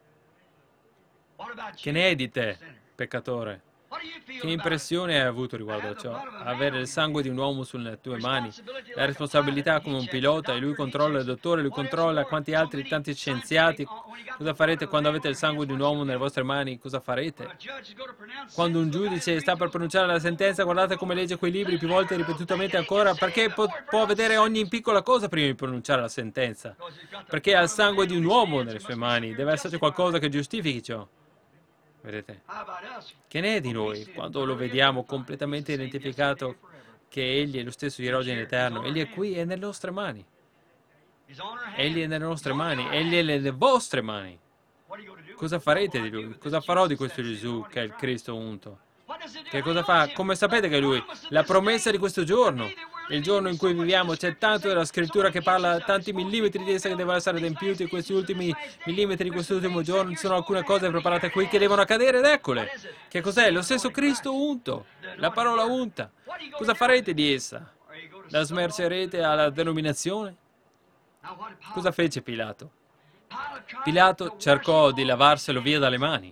Che ne è di te, peccatore? Che impressione hai avuto riguardo a ciò? Avere il sangue di un uomo sulle tue mani, la responsabilità come un pilota, e lui controlla il dottore, lui controlla quanti altri, tanti scienziati. Cosa farete quando avete il sangue di un uomo nelle vostre mani? Cosa farete? Quando un giudice sta per pronunciare la sentenza, guardate come legge quei libri più volte, ripetutamente ancora, perché può, può vedere ogni piccola cosa prima di pronunciare la sentenza. Perché ha il sangue di un uomo nelle sue mani, deve esserci qualcosa che giustifichi ciò. Vedete? Che ne è di noi quando lo vediamo completamente identificato che Egli è lo stesso ieri, oggi in eterno? Egli è qui, è nelle nostre mani. Egli è nelle nostre mani, Egli è nelle vostre mani. Cosa farete di Lui? Cosa farò di questo Gesù che è il Cristo unto? Che cosa fa? Come sapete che Lui? La promessa di questo giorno, il giorno in cui viviamo, c'è tanto della scrittura che parla, tanti millimetri di essa che devono essere adempiuti, e questi ultimi millimetri di quest'ultimo giorno ci sono alcune cose preparate qui che devono accadere ed eccole. Che cos'è? Lo stesso Cristo unto, la parola unta. Cosa farete di essa? La smercerete alla denominazione? Cosa fece Pilato? Pilato cercò di lavarselo via dalle mani.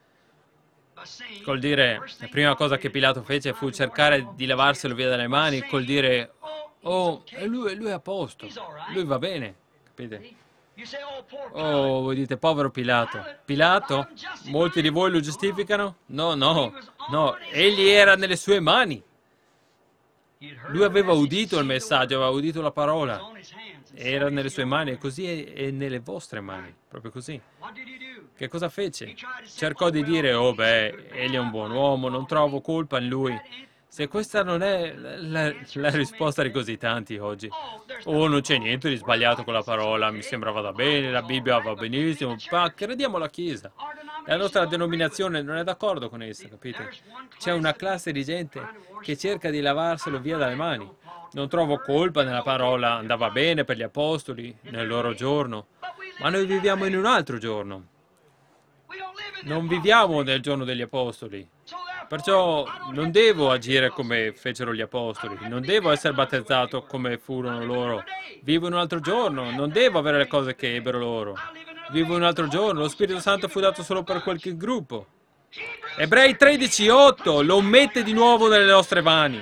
Col dire, la prima cosa che Pilato fece fu cercare di lavarselo via dalle mani, col dire, oh, lui, lui è a posto, lui va bene, capite? Oh, voi dite, povero Pilato. Pilato? Molti di voi lo giustificano? No, no, no, egli era nelle sue mani. Lui aveva udito il messaggio, aveva udito la parola. Era nelle sue mani e così è, è nelle vostre mani, proprio così. Che cosa fece? Cercò di dire, oh beh, egli è un buon uomo, non trovo colpa in lui. Se questa non è la, la risposta di così tanti oggi, oh, non c'è niente di sbagliato con la parola, mi sembra vada bene, la Bibbia va benissimo, ma crediamo alla Chiesa. La nostra denominazione non è d'accordo con essa, capite? C'è una classe di gente che cerca di lavarselo via dalle mani. Non trovo colpa nella parola, andava bene per gli apostoli nel loro giorno, ma noi viviamo in un altro giorno. Non viviamo nel giorno degli apostoli. Perciò non devo agire come fecero gli apostoli, non devo essere battezzato come furono loro. Vivo in un altro giorno, non devo avere le cose che ebbero loro. Vivo in un altro giorno, lo Spirito Santo fu dato solo per qualche gruppo. Ebrei tredici otto lo mette di nuovo nelle nostre mani.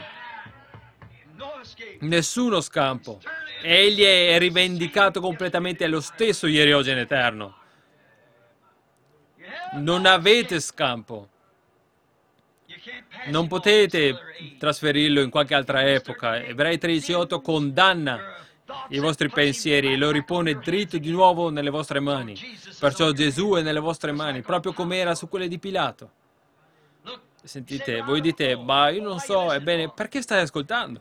Nessuno scampo. Egli è rivendicato completamente lo stesso ieri, oggi e in eterno. Non avete scampo. Non potete trasferirlo in qualche altra epoca. Ebrei tredici otto condanna i vostri pensieri e lo ripone dritto di nuovo nelle vostre mani. Perciò Gesù è nelle vostre mani, proprio come era su quelle di Pilato. Sentite, voi dite, ma io non so, ebbene, perché stai ascoltando?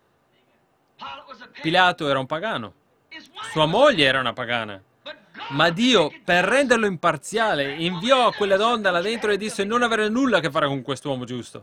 Pilato era un pagano. Sua moglie era una pagana. Ma Dio, per renderlo imparziale, inviò quella donna là dentro e disse non avere nulla a che fare con quest'uomo giusto.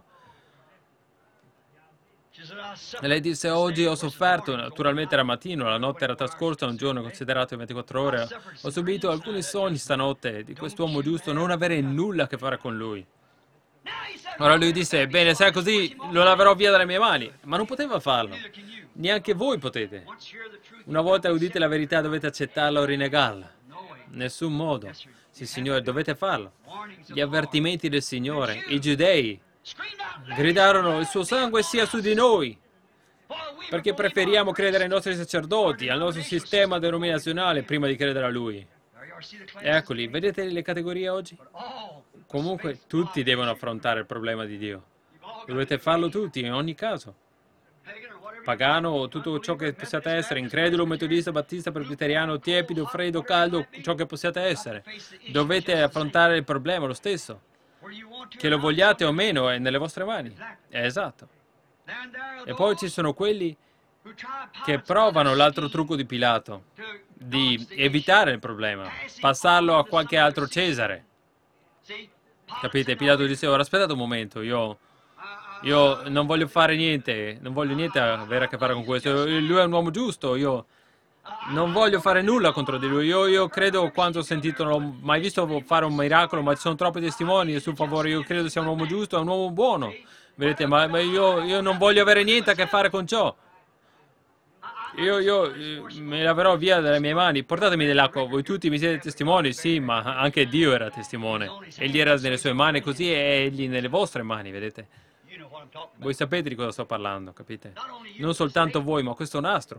E lei disse, oggi ho sofferto, naturalmente era mattino, la notte era trascorsa, un giorno considerato in ventiquattro ore. Ho subito alcuni sogni stanotte di quest'uomo giusto, non avere nulla a che fare con lui. Ora lui disse, bene, se è così, lo laverò via dalle mie mani. Ma non poteva farlo. Neanche voi potete. Una volta udite la verità, dovete accettarla o rinnegarla. Nessun modo. Sì, Signore, dovete farlo. Gli avvertimenti del Signore, i giudei, gridarono, il suo sangue sia su di noi, perché preferiamo credere ai nostri sacerdoti, al nostro sistema denominazionale, prima di credere a Lui. Eccoli, vedete le categorie oggi? Comunque, tutti devono affrontare il problema di Dio. Dovete farlo tutti, in ogni caso. Pagano, tutto ciò che possiate essere, incredulo, metodista, battista, presbiteriano, tiepido, freddo, caldo, ciò che possiate essere. Dovete affrontare il problema lo stesso. Che lo vogliate o meno è nelle vostre mani. È esatto. E poi ci sono quelli che provano l'altro trucco di Pilato, di evitare il problema, passarlo a qualche altro Cesare. Capite? Pilato disse, ora aspettate un momento, io... Io non voglio fare niente, non voglio niente avere a che fare con questo. Lui è un uomo giusto, io non voglio fare nulla contro di lui. Io, io credo quanto ho sentito, non ho mai visto fare un miracolo, ma ci sono troppi testimoni a suo favore. Io credo sia un uomo giusto, è un uomo buono. Vedete, ma, ma io, io non voglio avere niente a che fare con ciò. Io, io eh, me laverò via dalle mie mani. Portatemi dell'acqua, voi tutti mi siete testimoni? Sì, ma anche Dio era testimone. Egli era nelle sue mani così e egli nelle vostre mani, vedete? Voi sapete di cosa sto parlando, capite? Non soltanto voi, ma questo nastro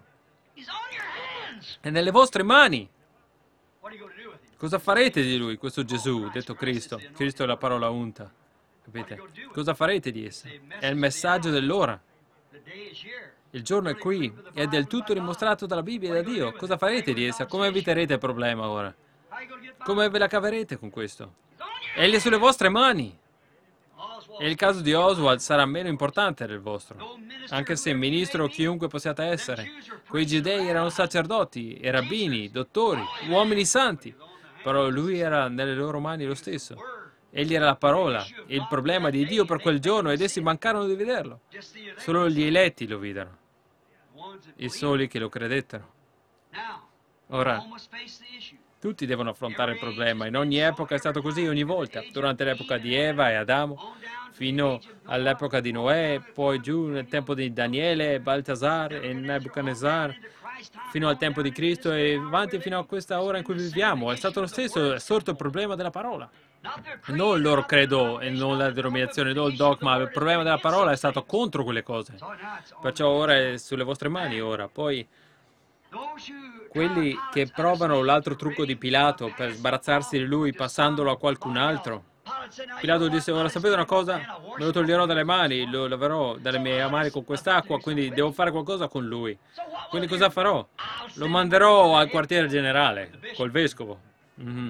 è nelle vostre mani. Cosa farete di lui, questo Gesù, detto Cristo? Cristo è la parola unta, capite? Cosa farete di esso? È il messaggio dell'ora. Il giorno è qui, è del tutto dimostrato dalla Bibbia e da Dio. Cosa farete di essa? Come eviterete il problema ora? Come ve la caverete con questo? Egli è sulle vostre mani. E il caso di Oswald sarà meno importante del vostro, anche se ministro o chiunque possiate essere. Quei giudei erano sacerdoti, e rabbini, dottori, uomini santi, però lui era nelle loro mani lo stesso. Egli era la parola, il problema di Dio per quel giorno, ed essi mancarono di vederlo. Solo gli eletti lo videro, i soli che lo credettero. Ora, tutti devono affrontare il problema. In ogni epoca è stato così, ogni volta. Durante l'epoca di Eva e Adamo, fino all'epoca di Noè, poi giù nel tempo di Daniele, Baltasar e Nebuchadnezzar, fino al tempo di Cristo e avanti fino a questa ora in cui viviamo. È stato lo stesso, è sorto il problema della parola. Non il loro credo e non la denominazione, non il dogma, il problema della parola è stato contro quelle cose. Perciò ora è sulle vostre mani, ora. Poi Quelli che provano l'altro trucco di Pilato per sbarazzarsi di lui passandolo a qualcun altro. Pilato disse: ora sapete una cosa? Me lo toglierò dalle mani, lo laverò dalle mie mani con quest'acqua, quindi devo fare qualcosa con lui. Quindi cosa farò? Lo manderò al quartiere generale, col vescovo. Mhm.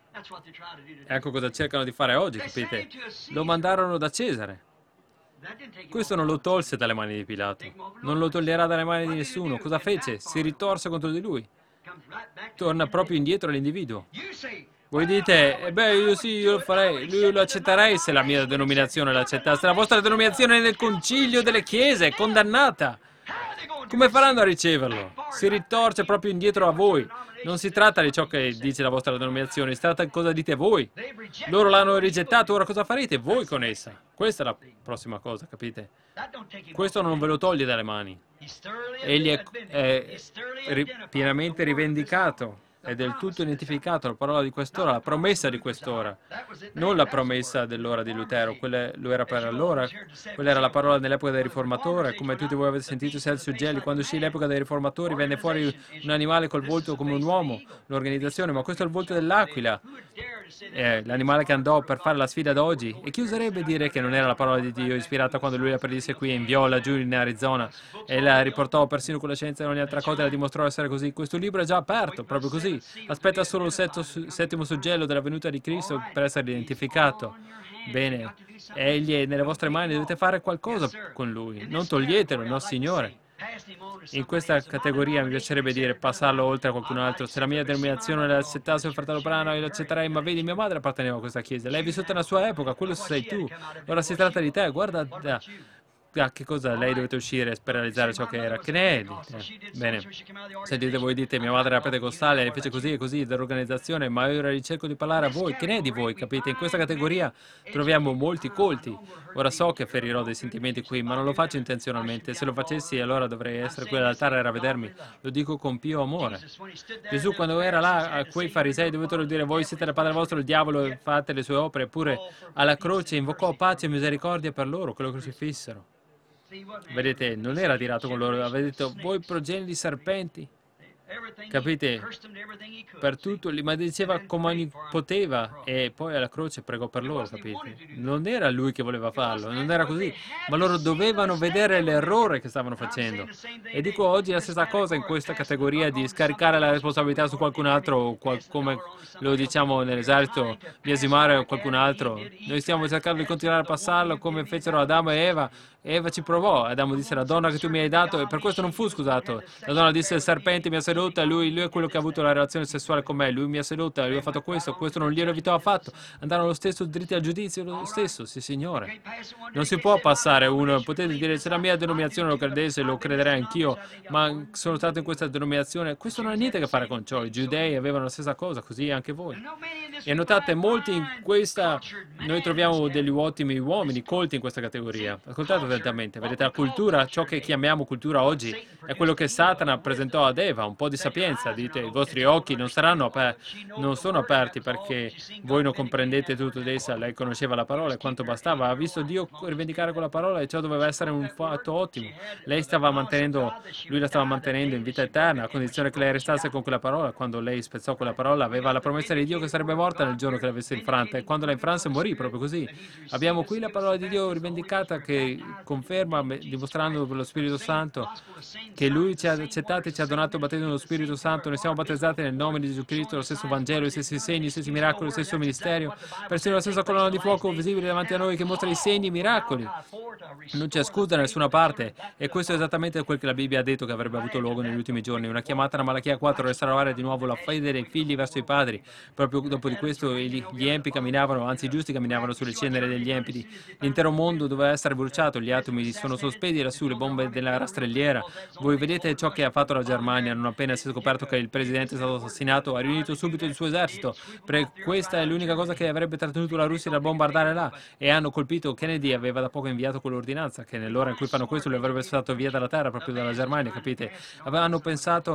Ecco cosa cercano di fare oggi, capite? Lo mandarono da Cesare. Questo non lo tolse dalle mani di Pilato. Non lo toglierà dalle mani di nessuno. Cosa fece? Si ritorse contro di lui. Torna proprio indietro all'individuo. Voi dite, eh beh, io sì, io lo farei, io lo accetterei se la mia denominazione l'accettasse. La vostra denominazione è nel concilio delle chiese, è condannata. Come faranno a riceverlo? Si ritorce proprio indietro a voi. Non si tratta di ciò che dice la vostra denominazione, si tratta di cosa dite voi. Loro l'hanno rigettato, ora cosa farete voi con essa? Questa è la prossima cosa, capite? Questo non ve lo toglie dalle mani. Egli è, è ri- pienamente rivendicato. È del tutto identificato la parola di quest'ora, la promessa di quest'ora, non la promessa dell'ora di Lutero, quella lo era per allora, quella era la parola nell'epoca del riformatore, come tutti voi avete sentito Celso Gelli, quando uscì l'epoca dei riformatori venne fuori un animale col volto come un uomo, l'organizzazione, ma questo è il volto dell'aquila, eh, l'animale che andò per fare la sfida d'oggi, e chi oserebbe dire che non era la parola di Dio ispirata quando lui la predisse qui in Viola, giù in Arizona, e la riportò persino con la scienza e ogni altra cosa e la dimostrò essere così. Questo libro è già aperto, proprio così. Aspetta solo il setto, settimo suggello della venuta di Cristo per essere identificato. Bene, egli è nelle vostre mani, dovete fare qualcosa con lui. Non toglietelo, no Signore. In questa categoria mi piacerebbe dire passarlo oltre a qualcun altro. Se la mia denominazione l'accettasse il fratello Brano, io l'accetterei, ma vedi, mia madre apparteneva a questa chiesa. Lei è vissuta nella sua epoca, quello sei tu. Ora si tratta di te, guarda da, da che cosa lei dovete uscire per realizzare ciò che era. Che ne è? Dite. Bene, sentite, voi dite, mia madre era pentecostale, lei fece così e così dell'organizzazione, ma io ora ricerco di parlare a voi. Che ne è di voi, capite? In questa categoria troviamo molti colti. Ora so che ferirò dei sentimenti qui, ma non lo faccio intenzionalmente. Se lo facessi, allora dovrei essere qui all'altare a vedermi. Lo dico con pio amore. Gesù, quando era là, a quei farisei dovettero dire: voi siete il padre vostro, il diavolo, e fate le sue opere. Eppure alla croce invocò pace e misericordia per loro, che lo crocifissero. Vedete, non era tirato con loro, aveva detto: voi progenie di serpenti. Capite? Per tutto, li malediceva come ogni poteva e poi alla croce pregò per loro, capite? Non era lui che voleva farlo, non era così, ma loro dovevano vedere l'errore che stavano facendo. E dico oggi la stessa cosa in questa categoria di scaricare la responsabilità su qualcun altro, o qual- come lo diciamo nell'esercito, biasimare qualcun altro. Noi stiamo cercando di continuare a passarlo come fecero Adamo e Eva. Eva ci provò, Adamo disse: la donna che tu mi hai dato, e per questo non fu scusato. La donna disse: il serpente mi ha sedotta, lui, lui è quello che ha avuto la relazione sessuale con me, lui mi ha sedotta, lui ha fatto questo, questo non glielo evitò affatto. Andarono lo stesso dritti al giudizio, lo stesso, sì signore. Non si può passare uno, potete dire: se la mia denominazione lo credesse, lo crederei anch'io, ma sono stato in questa denominazione. Questo non ha niente a che fare con ciò, i giudei avevano la stessa cosa, così anche voi. E notate, molti in questa, noi troviamo degli ottimi uomini, colti in questa categoria. Ascoltate attentamente, vedete, la cultura, ciò che chiamiamo cultura oggi, è quello che Satana presentò ad Eva, un po' di sapienza. Dite: i vostri occhi non saranno aperti, non sono aperti perché voi non comprendete tutto di essa. Lei conosceva la parola e quanto bastava, ha visto Dio rivendicare quella parola e ciò doveva essere un fatto ottimo. Lei stava mantenendo, lui la stava mantenendo in vita eterna, a condizione che lei restasse con quella parola. Quando lei spezzò quella parola, aveva la promessa di Dio che sarebbe morta nel giorno che l'avesse infranta, e quando la infranse morì proprio così. Abbiamo qui la parola di Dio rivendicata che conferma, dimostrando per lo Spirito Santo che Lui ci ha accettati, ci ha donato il battesimo dello Spirito Santo. Noi siamo battezzati nel nome di Gesù Cristo, lo stesso Vangelo, gli stessi segni, gli stessi miracoli, lo stesso ministero, persino la stessa colonna di fuoco visibile davanti a noi che mostra i segni e i miracoli. Non c'è scusa da nessuna parte, e questo è esattamente quel che la Bibbia ha detto che avrebbe avuto luogo negli ultimi giorni. Una chiamata da Malachia quattro, restaurare di nuovo la fede dei figli verso i padri. Proprio dopo di questo gli, gli empi camminavano, anzi i giusti camminavano sulle ceneri degli empidi. L'intero mondo doveva essere bruciato, gli atomi sono sospesi lassù, le bombe della rastrelliera. Voi vedete ciò che ha fatto la Germania, non appena si è scoperto che il presidente è stato assassinato, ha riunito subito il suo esercito. Per questa è l'unica cosa che avrebbe trattenuto la Russia da bombardare là, e hanno colpito. Kennedy aveva da poco inviato quell'ordinanza che nell'ora in cui fanno questo li avrebbe stato via dalla terra, proprio dalla Germania, capite? Avevano pensato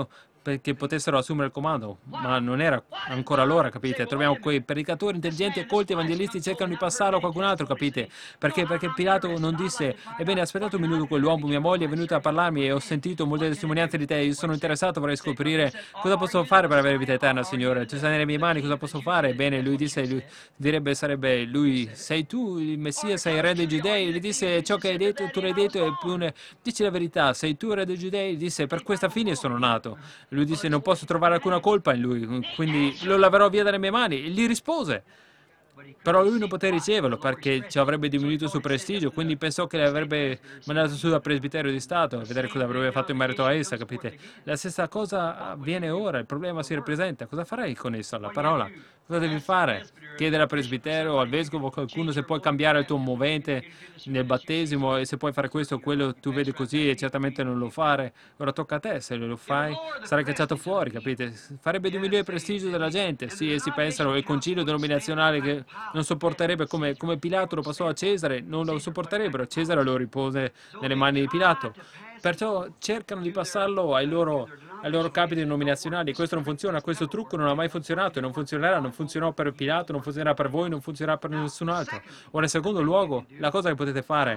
perché potessero assumere il comando, ma non era ancora l'ora, capite? Troviamo quei predicatori intelligenti e colti evangelisti cercano di passarlo a qualcun altro, capite? Perché? Perché Pilato non disse, ebbene, aspettate un minuto, quell'uomo, mia moglie è venuta a parlarmi e ho sentito molte testimonianze di te, io sono interessato, vorrei scoprire cosa posso fare per avere vita eterna, Signore. Tu sei nelle mie mani, cosa posso fare? Ebbene, lui disse, lui, direbbe, sarebbe lui, sei tu il Messia, sei il re dei Giudei? Gli disse, ciò che hai detto, tu l'hai detto, e pure, dici la verità, sei tu il re dei Giudei? Gli disse, per questa fine sono nato. Lui disse, non posso trovare alcuna colpa in lui, quindi lo laverò via dalle mie mani. E gli rispose. Però lui non poté riceverlo perché ci avrebbe diminuito il suo prestigio, quindi pensò che le avrebbe mandato su dal presbiterio di Stato a vedere cosa avrebbe fatto in merito a essa, capite? La stessa cosa avviene ora, il problema si ripresenta. Cosa farei con essa, la parola? Cosa devi fare? Chiedere al presbitero o al vescovo, qualcuno, se puoi cambiare il tuo movente nel battesimo e se puoi fare questo o quello, tu vedi così e certamente non lo fare. Ora tocca a te, se lo fai sarai cacciato fuori, capite? Farebbe diminuire il prestigio della gente. Sì, essi pensano, il concilio denominazionale che non sopporterebbe, come, come Pilato lo passò a Cesare, non lo sopporterebbero. Cesare lo ripose nelle mani di Pilato. Perciò cercano di passarlo ai loro, ai loro capi denominazionali. Questo non funziona, questo trucco non ha mai funzionato e non funzionerà, non funzionò per Pilato, non funzionerà per voi, non funzionerà per nessun altro. Ora, in secondo luogo, la cosa che potete fare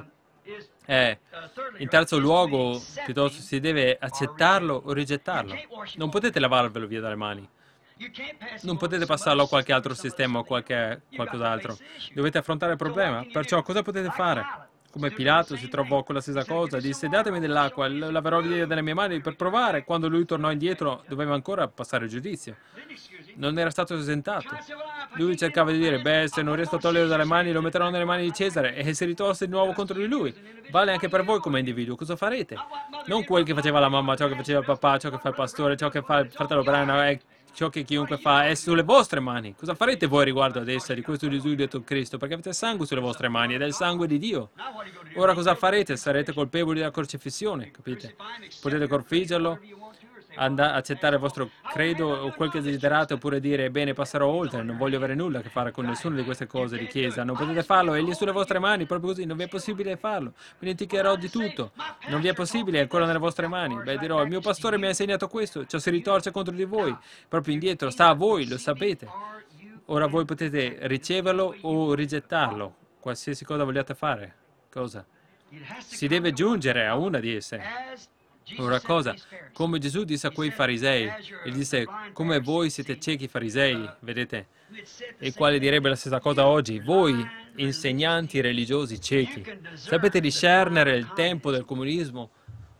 è, in terzo luogo, piuttosto si deve accettarlo o rigettarlo. Non potete lavarvelo via dalle mani. Non potete passarlo a qualche altro sistema o qualche, qualcos'altro. Dovete affrontare il problema. Perciò cosa potete fare? Come Pilato si trovò con la stessa cosa, disse datemi dell'acqua, lo laverò via dalle mie mani per provare. Quando lui tornò indietro doveva ancora passare il giudizio. Non era stato esentato. Lui cercava di dire, beh, se non riesco a toglierlo dalle mani lo metterò nelle mani di Cesare e si ritorse di nuovo contro di lui. Vale anche per voi come individuo, cosa farete? Non quel che faceva la mamma, ciò che faceva il papà, ciò che fa il pastore, ciò che fa il fratello Branham, è ciò che chiunque fa è sulle vostre mani. Cosa farete voi riguardo ad essa, di questo Gesù detto Cristo? Perché avete sangue sulle vostre mani ed è il sangue di Dio. Ora cosa farete? Sarete colpevoli della crocifissione, capite? Potete corfiggerlo, andare, accettare il vostro credo o quel che desiderate, oppure dire, bene, passerò oltre, non voglio avere nulla a che fare con nessuna di queste cose di chiesa. Non potete farlo, egli è sulle vostre mani, proprio così, non vi è possibile farlo. Mi dimenticherò di tutto. Non vi è possibile, è ancora nelle vostre mani. Beh, dirò, il mio pastore mi ha insegnato questo, ciò si ritorce contro di voi, proprio indietro, sta a voi, lo sapete. Ora voi potete riceverlo o rigettarlo, qualsiasi cosa vogliate fare. Cosa? Si deve giungere a una di esse. Ora cosa? Come Gesù disse a quei farisei, e disse, come voi siete ciechi farisei, vedete? Il quale direbbe la stessa cosa oggi, voi insegnanti religiosi ciechi, sapete discernere il tempo del comunismo?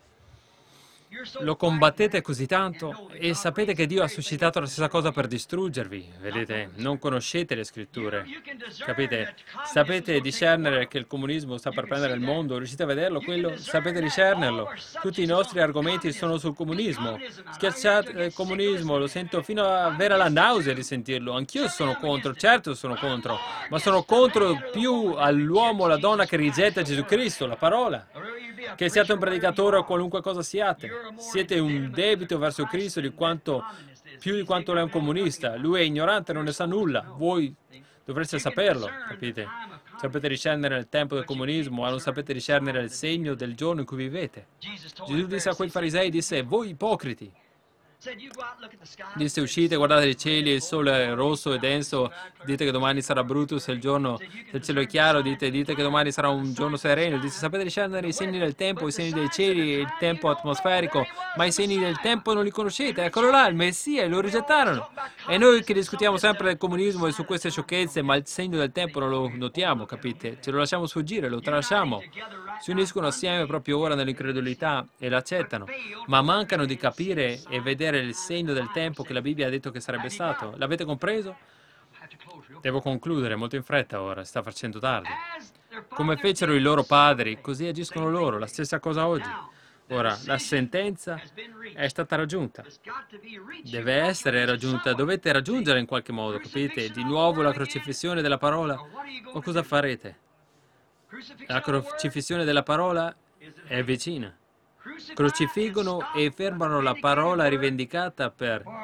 Lo combattete così tanto e sapete che Dio ha suscitato la stessa cosa per distruggervi, vedete? Non conoscete le scritture, capite? Sapete discernere che il comunismo sta per prendere il mondo, riuscite a vederlo quello? Sapete discernerlo? Tutti i nostri argomenti sono sul comunismo. Schiacciate il comunismo, lo sento fino a avere la nausea di sentirlo. Anch'io sono contro, certo sono contro, ma sono contro più all'uomo o alla donna che rigetta Gesù Cristo, la parola. Che siate un predicatore o qualunque cosa siate, siete un debito verso Cristo di quanto, più di quanto lei è un comunista. Lui è ignorante, non ne sa nulla. Voi dovreste saperlo, capite? Sapete discernere il tempo del comunismo, ma non sapete discernere il segno del giorno in cui vivete. Gesù disse a quei farisei, disse, voi ipocriti. Disse, uscite, guardate i cieli, il sole è rosso e denso, dite che domani sarà brutto, se il giorno, se il cielo è chiaro, dite, dite che domani sarà un giorno sereno. Disse, sapete discernere i segni del tempo, i segni dei cieli, il tempo atmosferico, ma i segni del tempo non li conoscete. Eccolo là, il Messia, e lo rigettarono. E noi che discutiamo sempre del comunismo e su queste sciocchezze, ma il segno del tempo non lo notiamo, capite? Ce lo lasciamo sfuggire, lo tralasciamo. Si uniscono assieme proprio ora nell'incredulità e l'accettano, ma mancano di capire e vedere il segno del tempo che la Bibbia ha detto che sarebbe stato. L'avete compreso? Devo concludere molto in fretta ora, si sta facendo tardi. Come fecero i loro padri, così agiscono loro, la stessa cosa oggi. Ora, la sentenza è stata raggiunta. Deve essere raggiunta, dovete raggiungerla in qualche modo, capite? Di nuovo la crocifissione della parola. O cosa farete? La crocifissione della parola è vicina. Crocifiggono e fermano la parola rivendicata per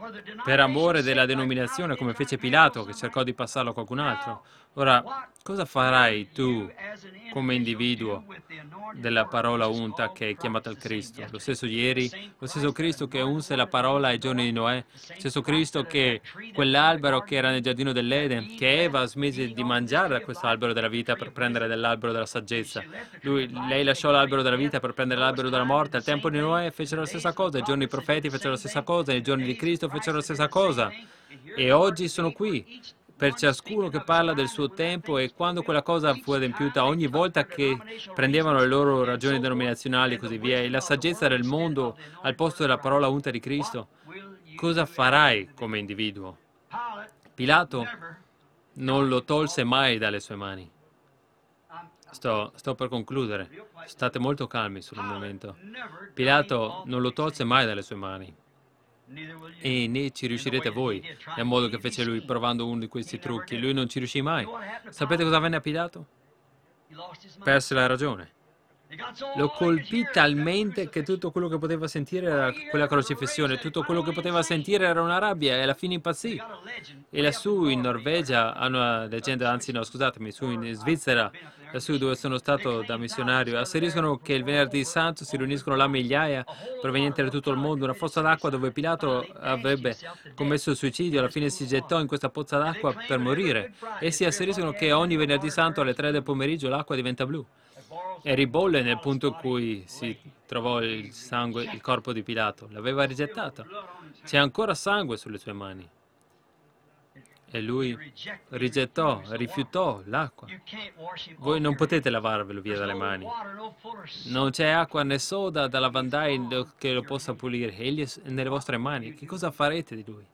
per amore della denominazione, come fece Pilato, che cercò di passarlo a qualcun altro. Ora, cosa farai tu come individuo della parola unta che è chiamata il Cristo? Lo stesso ieri, lo stesso Cristo che unse la parola ai giorni di Noè, lo stesso Cristo che quell'albero che era nel giardino dell'Eden, che Eva smise di mangiare da questo albero della vita per prendere dell'albero della saggezza. Lui, lei lasciò l'albero della vita per prendere l'albero della morte. Al tempo di Noè fecero la stessa cosa, ai giorni dei profeti fecero la stessa cosa, ai giorni di Cristo fecero la stessa cosa. E oggi sono qui per ciascuno che parla del suo tempo, e quando quella cosa fu adempiuta, ogni volta che prendevano le loro ragioni denominazionali e così via, e la saggezza del mondo al posto della parola unta di Cristo, cosa farai come individuo? Pilato non lo tolse mai dalle sue mani. Sto, sto per concludere. State molto calmi sul momento. Pilato non lo tolse mai dalle sue mani. E né ci riuscirete voi, nel modo che fece lui, provando uno di questi trucchi. Lui non ci riuscì mai. Sapete cosa avvenne a Pilato? Perse la ragione. Lo colpì talmente che tutto quello che poteva sentire era quella crocifissione, tutto quello che poteva sentire era una rabbia, e alla fine impazzì. E lassù in Norvegia hanno una leggenda, anzi no, scusatemi, su in Svizzera, lassù dove sono stato da missionario, asseriscono che il venerdì santo si riuniscono là migliaia provenienti da tutto il mondo, una fossa d'acqua dove Pilato avrebbe commesso il suicidio, alla fine si gettò in questa pozza d'acqua per morire. Essi asseriscono che ogni venerdì santo alle tre del pomeriggio l'acqua diventa blu e ribolle nel punto in cui si trovò il sangue, il corpo di Pilato. L'aveva rigettato. C'è ancora sangue sulle sue mani. E lui rigettò, rifiutò l'acqua. Voi non potete lavarvelo via dalle mani. Non c'è acqua né soda da lavandai che lo possa pulire. Egli è nelle vostre mani. Che cosa farete di lui?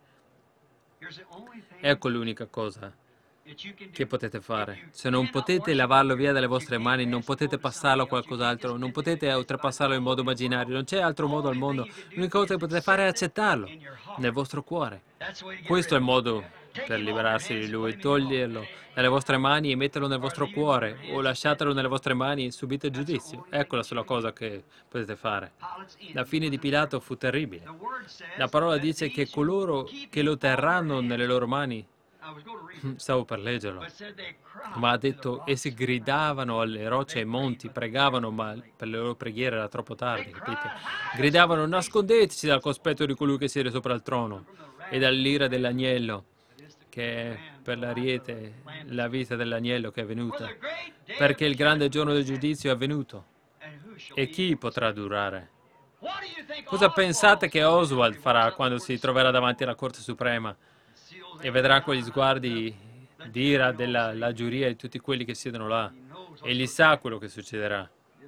Ecco l'unica cosa che potete fare. Se non potete lavarlo via dalle vostre mani, non potete passarlo a qualcos'altro, non potete oltrepassarlo in modo immaginario, non c'è altro modo al mondo. L'unica cosa che potete fare è accettarlo nel vostro cuore. Questo è il modo per liberarsi di lui, toglierlo dalle vostre mani e metterlo nel vostro cuore, o lasciatelo nelle vostre mani e subite il giudizio. Ecco la sola cosa che potete fare. La fine di Pilato fu terribile. La parola dice che coloro che lo terranno nelle loro mani, stavo per leggerlo, ma ha detto, essi gridavano alle rocce e ai monti, pregavano, ma per le loro preghiere era troppo tardi, capite? Gridavano, nascondeteci dal cospetto di colui che siede sopra il trono e dall'ira dell'agnello, che è per l'ariete la vita dell'agnello che è venuta, perché il grande giorno del giudizio è avvenuto. E chi potrà durare? Cosa pensate che Oswald farà quando si troverà davanti alla Corte Suprema e vedrà quegli sguardi d'ira della la giuria e tutti quelli che siedono là? Egli sa quello che succederà.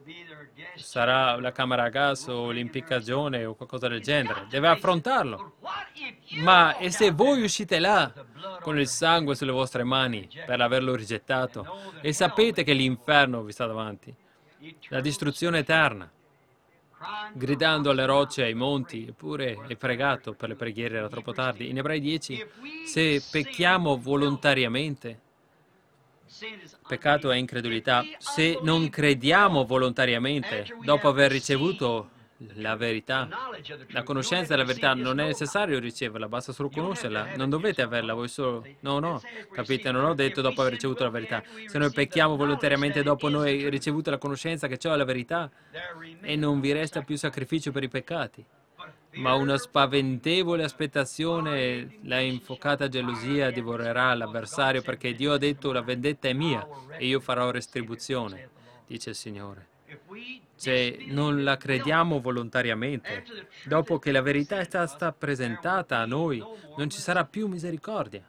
Sarà la camera a gas o l'impiccagione o qualcosa del genere. Deve affrontarlo. Ma e se voi uscite là con il sangue sulle vostre mani per averlo rigettato e sapete che l'inferno vi sta davanti, la distruzione eterna, gridando alle rocce e ai monti, eppure hai pregato per le preghiere, era troppo tardi. In Ebrei dieci, se pecchiamo volontariamente, peccato è incredulità. Se non crediamo volontariamente, dopo aver ricevuto la verità, la conoscenza della verità, non è necessario riceverla, basta solo conoscerla. Non dovete averla voi solo. No, no, capite? Non ho detto dopo aver ricevuto la verità. Se noi pecchiamo volontariamente dopo noi ricevuto la conoscenza che ciò è la verità, e non vi resta più sacrificio per i peccati, ma una spaventevole aspettazione, la infuocata gelosia divorerà l'avversario, perché Dio ha detto la vendetta è mia e io farò restribuzione, dice il Signore. Se non la crediamo volontariamente, dopo che la verità è stata presentata a noi, non ci sarà più misericordia.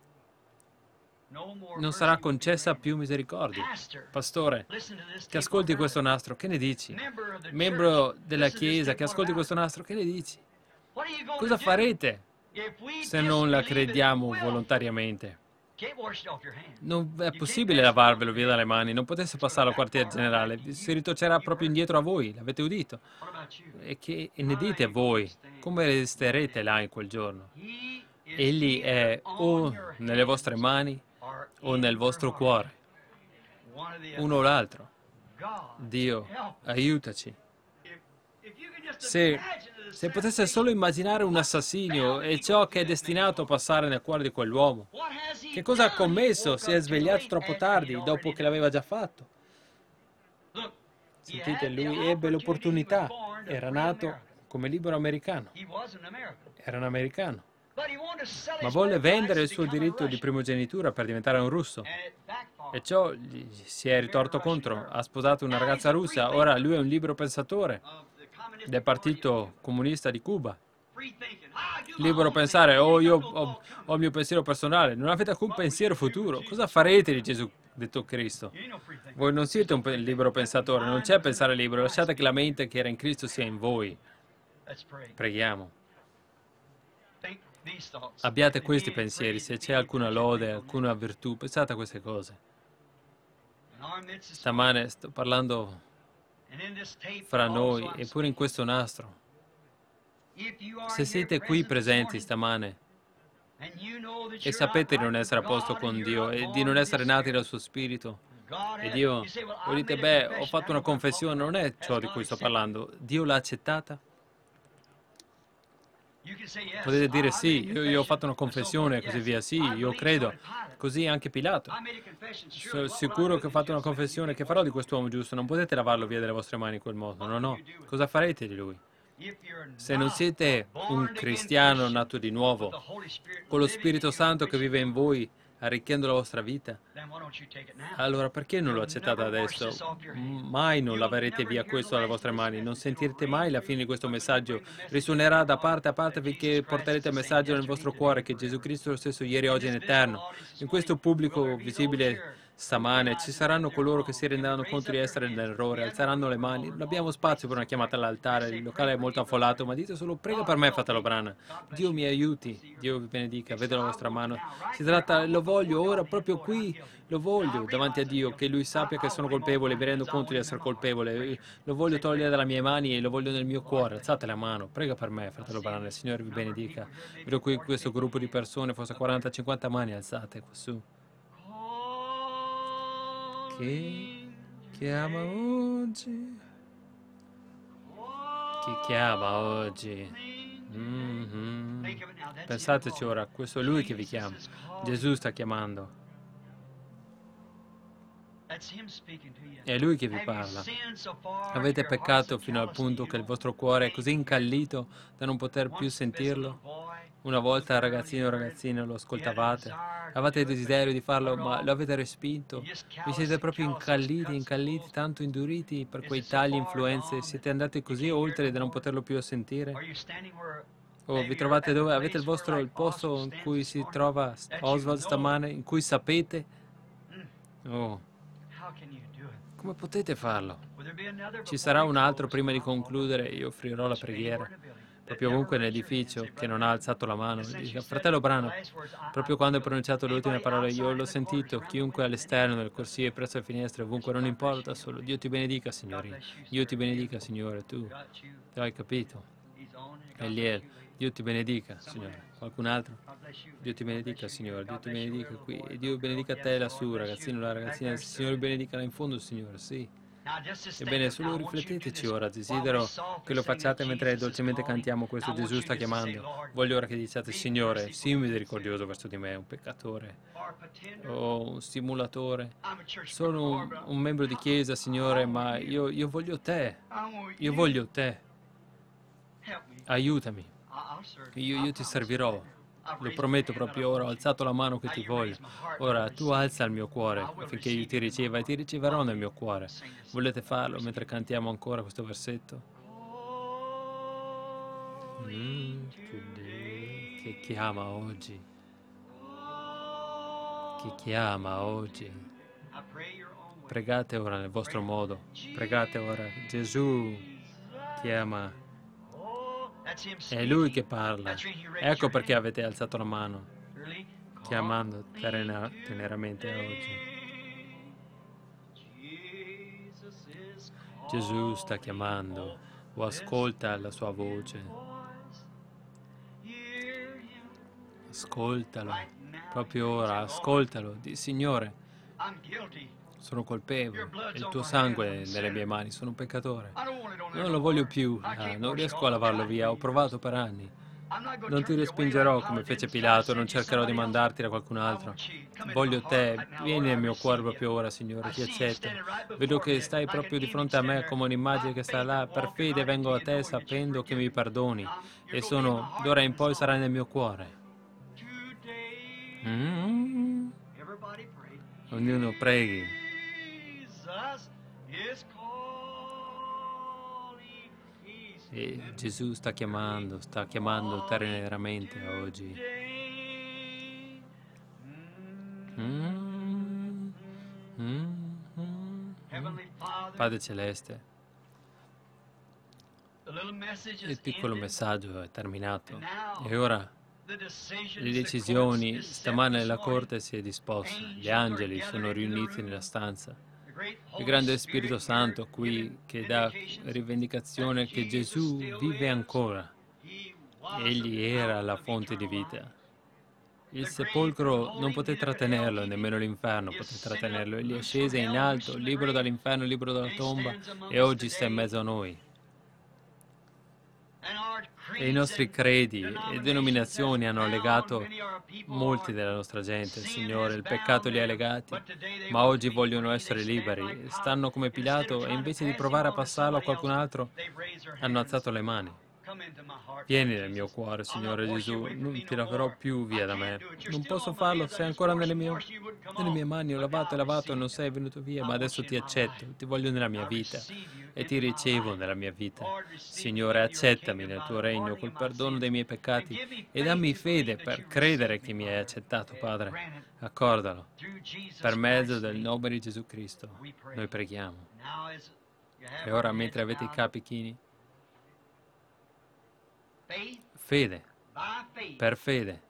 Non sarà concessa più misericordia. Pastore, che ascolti questo nastro, che ne dici? Membro della Chiesa, che ascolti questo nastro, che ne dici? Cosa farete se non la crediamo volontariamente? Non è possibile lavarvelo via dalle mani, non potesse passarlo al quartier generale, si ritorcerà proprio indietro a voi, l'avete udito? E che e ne dite voi? Come resisterete là in quel giorno? Egli è o nelle vostre mani o nel vostro cuore, uno o l'altro. Dio, aiutaci. Se Se potesse solo immaginare un assassinio e ciò che è destinato a passare nel cuore di quell'uomo. Che cosa ha commesso? Si è svegliato troppo tardi, dopo che l'aveva già fatto. Sentite, lui ebbe l'opportunità. Era nato come libero americano. Era un americano. Ma volle vendere il suo diritto di primogenitura per diventare un russo. E ciò gli si è ritorto contro. Ha sposato una ragazza russa. Ora lui è un libero pensatore del Partito Comunista di Cuba. Libero pensare, oh, io ho, ho il mio pensiero personale. Non avete alcun pensiero futuro. Cosa farete di Gesù, detto Cristo? Voi non siete un libero pensatore. Non c'è pensare libero. Lasciate che la mente che era in Cristo sia in voi. Preghiamo. Abbiate questi pensieri, se c'è alcuna lode, alcuna virtù, pensate a queste cose. Stamane sto parlando fra noi, eppure in questo nastro. Se siete qui presenti stamane e sapete di non essere a posto con Dio e di non essere nati dal suo Spirito, e Dio, voi dite, beh, ho fatto una confessione, non è ciò di cui sto parlando. Dio l'ha accettata? Potete dire sì, io, io ho fatto una confessione e così via, sì, io credo. Così anche Pilato. Sono sicuro che ho fatto una confessione che farò di quest'uomo giusto, non potete lavarlo via dalle vostre mani in quel modo, no, no. Cosa farete di lui? Se non siete un cristiano nato di nuovo, con lo Spirito Santo che vive in voi, arricchendo la vostra vita, allora perché non lo accettate adesso? Mai non laverete via questo dalle vostre mani, non sentirete mai la fine di questo messaggio. Risuonerà da parte a parte finché porterete il messaggio nel vostro cuore che Gesù Cristo è lo stesso ieri, oggi e in eterno. In questo pubblico visibile stamane ci saranno coloro che si renderanno conto di essere nell'errore, alzeranno le mani. Non abbiamo spazio per una chiamata all'altare, il locale è molto affollato, ma dite solo prega per me, fratello Branham. Dio mi aiuti, Dio vi benedica, vedo la vostra mano. Si tratta, lo voglio ora, proprio qui, lo voglio davanti a Dio, che Lui sappia che sono colpevole, mi rendo conto di essere colpevole, lo voglio togliere dalle mie mani e lo voglio nel mio cuore. Alzate la mano, prega per me, fratello Branham, il Signore vi benedica. Vedo qui questo gruppo di persone, forse quaranta cinquanta mani alzate qua su. Chi chiama oggi? Chi chiama oggi? Mm-hmm. Pensateci ora, questo è Lui che vi chiama. Gesù sta chiamando. È Lui che vi parla. Avete peccato fino al punto che il vostro cuore è così incallito da non poter più sentirlo? Una volta ragazzino o ragazzina lo ascoltavate, avete desiderio di farlo, ma lo avete respinto. Vi siete proprio incalliti, incalliti, tanto induriti per quei tagli influenze, siete andati così oltre da non poterlo più sentire? O vi trovate dove avete il vostro il posto in cui si trova Oswald stamane, in cui sapete? Oh, come potete farlo? Ci sarà un altro prima di concludere, io offrirò la preghiera. Proprio ovunque nell'edificio che non ha alzato la mano, dice, fratello Branham, proprio quando hai pronunciato le ultime parole, io l'ho sentito, chiunque all'esterno, nel corsie, presso le finestre, ovunque, non importa, solo Dio ti benedica, Signore. Dio ti benedica, Signore, tu. Hai capito? Eliel, Dio ti benedica, Signore. Qualcun altro? Dio ti benedica, Signore. Dio ti benedica qui. E Dio benedica te lassù, ragazzino, la ragazzina. Signore benedica là in fondo, Signore, sì. Ebbene, solo rifletteteci ora, desidero che lo facciate mentre dolcemente cantiamo questo Gesù sta chiamando. Voglio ora che diciate, Signore, sii misericordioso verso di me, un peccatore, o un simulatore. Sono un, un membro di chiesa, Signore, ma io, io voglio te, io voglio te. Aiutami, io, io ti servirò. Lo prometto proprio ora, ho alzato la mano che ti voglio. Ora tu alza il mio cuore affinché io ti riceva e ti riceverò nel mio cuore. Volete farlo mentre cantiamo ancora questo versetto? Mm, che Dio che chiama oggi. Che chiama oggi. Pregate ora nel vostro modo. Pregate ora. Gesù chiama. È Lui che parla. Ecco perché avete alzato la mano, chiamando terena, teneramente oggi. Gesù sta chiamando, o ascolta la sua voce. Ascoltalo, proprio ora, ascoltalo. Di, Signore, sono colpevole, il tuo sangue è nelle mie mani, sono un peccatore. Non lo voglio più, ah, non riesco a lavarlo via, ho provato per anni. Non ti respingerò come fece Pilato, non cercherò di mandarti da qualcun altro. Voglio te, vieni nel mio cuore proprio ora, Signore, ti accetto. Vedo che stai proprio di fronte a me come un'immagine che sta là. Per fede vengo a te sapendo che mi perdoni e sono, d'ora in poi sarai nel mio cuore. Mm. Ognuno preghi. E Gesù sta chiamando, sta chiamando teneramente oggi. Mm, mm, mm, mm. Padre Celeste, il piccolo messaggio è terminato e ora le decisioni, stamane la corte si è disposta, gli angeli sono riuniti nella stanza. Il grande Spirito Santo qui che dà rivendicazione che Gesù vive ancora. Egli era la fonte di vita. Il sepolcro non poté trattenerlo, nemmeno l'inferno poté trattenerlo. Egli è sceso in alto, libero dall'inferno, libero dalla tomba, e oggi sta in mezzo a noi. E i nostri credi e denominazioni hanno legato molti della nostra gente, Signore, il peccato li ha legati, ma oggi vogliono essere liberi. Stanno come Pilato e invece di provare a passarlo a qualcun altro, hanno alzato le mani. Vieni nel mio cuore, Signore Gesù, non ti laverò più via da me. Non posso farlo, sei ancora nelle mie, nelle mie mani, ho lavato e lavato e non sei venuto via, ma adesso ti accetto, ti voglio nella mia vita e ti ricevo nella mia vita. Signore, accettami nel tuo regno col perdono dei miei peccati e dammi fede per credere che mi hai accettato, Padre. Accordalo. Per mezzo del nome di Gesù Cristo, noi preghiamo. E ora, mentre avete i capi chini, fede, per fede.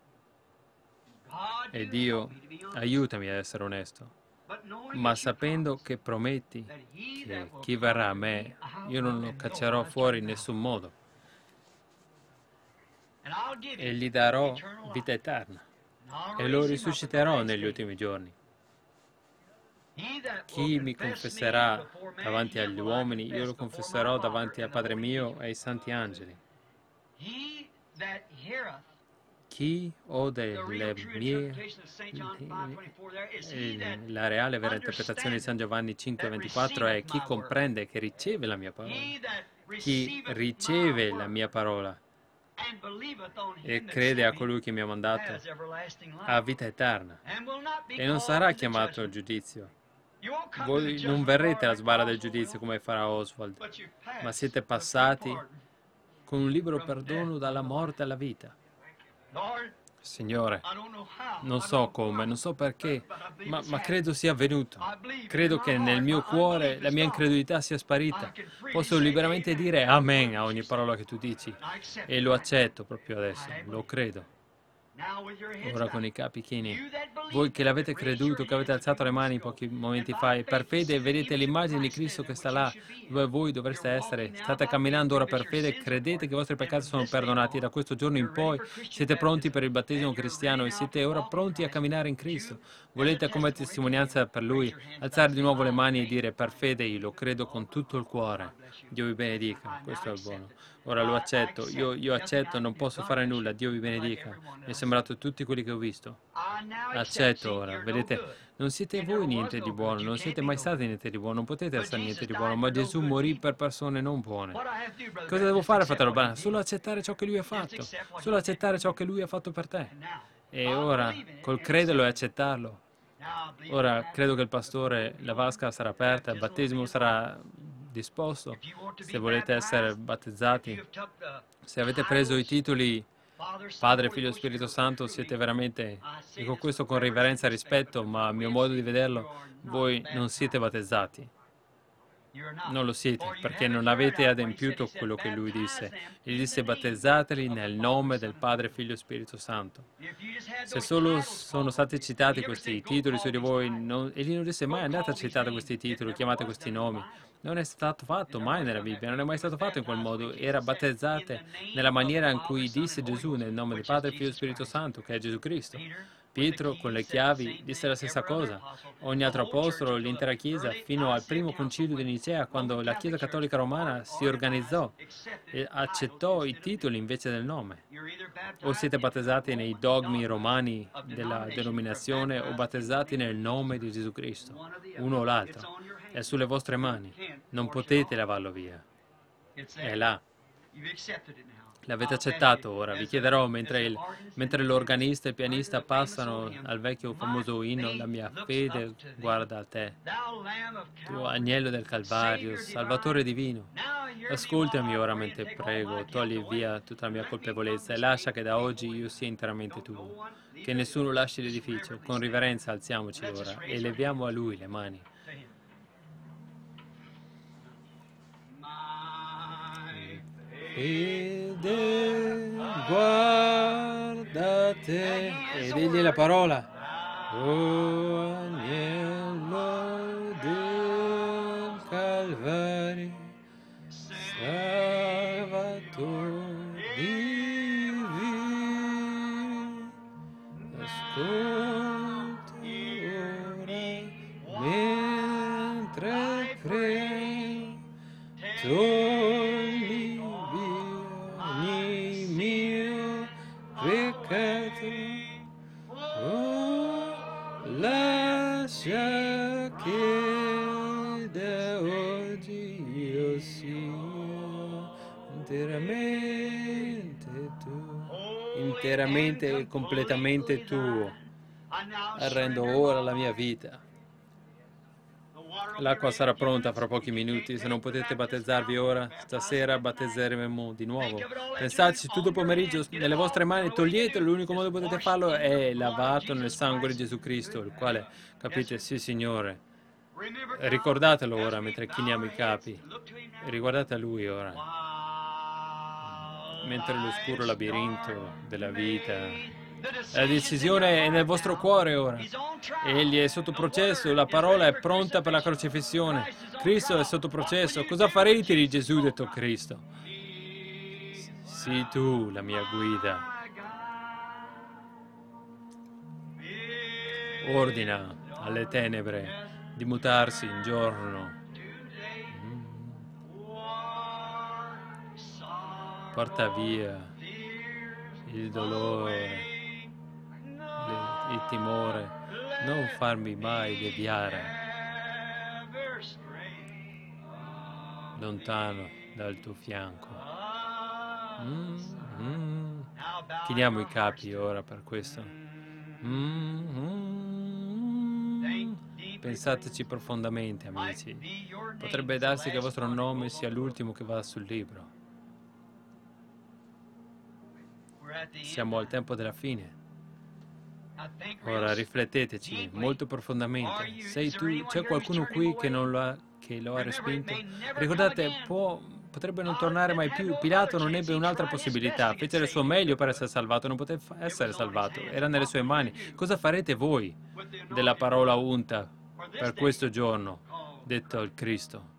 E Dio, aiutami a essere onesto, ma sapendo che prometti che chi verrà a me, io non lo caccerò fuori in nessun modo e gli darò vita eterna e lo risusciterò negli ultimi giorni. Chi mi confesserà davanti agli uomini, io lo confesserò davanti al Padre mio e ai santi angeli. Chi ode le mie, la reale vera interpretazione di San Giovanni cinque ventiquattro è chi comprende che riceve la mia parola, chi riceve la mia parola e crede a colui che mi ha mandato ha vita eterna e non sarà chiamato al giudizio. Voi non verrete alla sbarra del giudizio come farà Oswald, ma siete passati con un libero perdono dalla morte alla vita. Signore, non so come, non so perché, ma, ma credo sia avvenuto. Credo che nel mio cuore la mia incredulità sia sparita. Posso liberamente dire amen a ogni parola che tu dici e lo accetto proprio adesso, lo credo. Ora con i capi chini, voi che l'avete creduto, che avete alzato le mani pochi momenti fa e per fede vedete l'immagine di Cristo che sta là dove voi dovreste essere, state camminando ora per fede, credete che i vostri peccati sono perdonati e da questo giorno in poi siete pronti per il battesimo cristiano e siete ora pronti a camminare in Cristo. Volete come testimonianza per Lui alzare di nuovo le mani e dire per fede io lo credo con tutto il cuore. Dio vi benedica, questo è il buono. Ora lo accetto, io, io accetto, non posso fare nulla, Dio vi benedica. Mi è sembrato tutti quelli che ho visto. Accetto ora, vedete, non siete voi niente di buono, non siete mai stati niente di buono, non potete essere niente di buono, ma Gesù morì per persone non buone. Cosa devo fare, fratello Branham? Solo accettare ciò che Lui ha fatto, solo accettare ciò che Lui ha fatto per te. E ora, col crederlo e accettarlo, ora credo che il pastore, la vasca sarà aperta, il battesimo sarà disposto. Se volete essere battezzati, se avete preso i titoli Padre, Figlio e Spirito Santo, siete veramente, dico questo con riverenza e rispetto, ma a mio modo di vederlo, voi non siete battezzati. Non lo siete, perché non avete adempiuto quello che lui disse. Egli disse battezzateli nel nome del Padre, Figlio e Spirito Santo. Se solo sono stati citati questi titoli su di voi, non, egli non disse mai andate a citare questi titoli, chiamate questi nomi. Non è stato fatto mai nella Bibbia, non è mai stato fatto in quel modo. Era battezzate nella maniera in cui disse Gesù, nel nome del Padre, Figlio e Spirito Santo, che è Gesù Cristo. Pietro, con le chiavi, disse la stessa cosa. Ogni altro apostolo, l'intera Chiesa, fino al primo concilio di Nicea, quando la Chiesa Cattolica Romana si organizzò e accettò i titoli invece del nome. O siete battezzati nei dogmi romani della denominazione o battezzati nel nome di Gesù Cristo, uno o l'altro. È sulle vostre mani. Non potete lavarlo via. È là. L'avete accettato ora. Vi chiederò, mentre, il, mentre l'organista e il pianista passano al vecchio famoso inno, la mia fede guarda a te. Tu agnello del Calvario, Salvatore divino. Ascoltami ora mentre prego, togli via tutta la mia colpevolezza e lascia che da oggi io sia interamente tuo. Che nessuno lasci l'edificio. Con riverenza alziamoci ora e leviamo a Lui le mani. Fede guarda te e digli la parola. Oh agnello del Calvario, Salvatore divino, ascolta ora mentre prego, togli ogni mio peccato, oh, lascia che da oggi io sia interamente tuo, interamente e completamente tuo. Arrendo ora la mia vita. L'acqua sarà pronta fra pochi minuti. Se non potete battezzarvi ora, stasera battezzeremo di nuovo. Pensateci, tutto il pomeriggio nelle vostre mani, toglietelo. L'unico modo che potete farlo è lavato nel sangue di Gesù Cristo, il quale, capite, sì Signore. Ricordatelo ora mentre chiniamo i capi. Riguardate a Lui ora. Mentre l'oscuro labirinto della vita. La decisione è nel vostro cuore ora. Egli è sotto processo, la parola è pronta per la crocifissione. Cristo è sotto processo. Cosa farete di Gesù, detto Cristo? Sii tu la mia guida. Ordina alle tenebre di mutarsi in giorno. Porta via il dolore, il timore, non farmi mai deviare lontano dal tuo fianco. Mm, mm. Chiniamo i capi ora per questo. Mm, mm. Pensateci profondamente, amici. Potrebbe darsi che il vostro nome sia l'ultimo che va sul libro. Siamo al tempo della fine. Ora rifletteteci molto profondamente. Sei tu, c'è qualcuno qui che, non lo ha, che lo ha respinto? Ricordate, può, potrebbe non tornare mai più. Pilato non ebbe un'altra possibilità. Fece il suo meglio per essere salvato, non poteva essere salvato. Era nelle sue mani. Cosa farete voi della parola unta per questo giorno, detto il Cristo?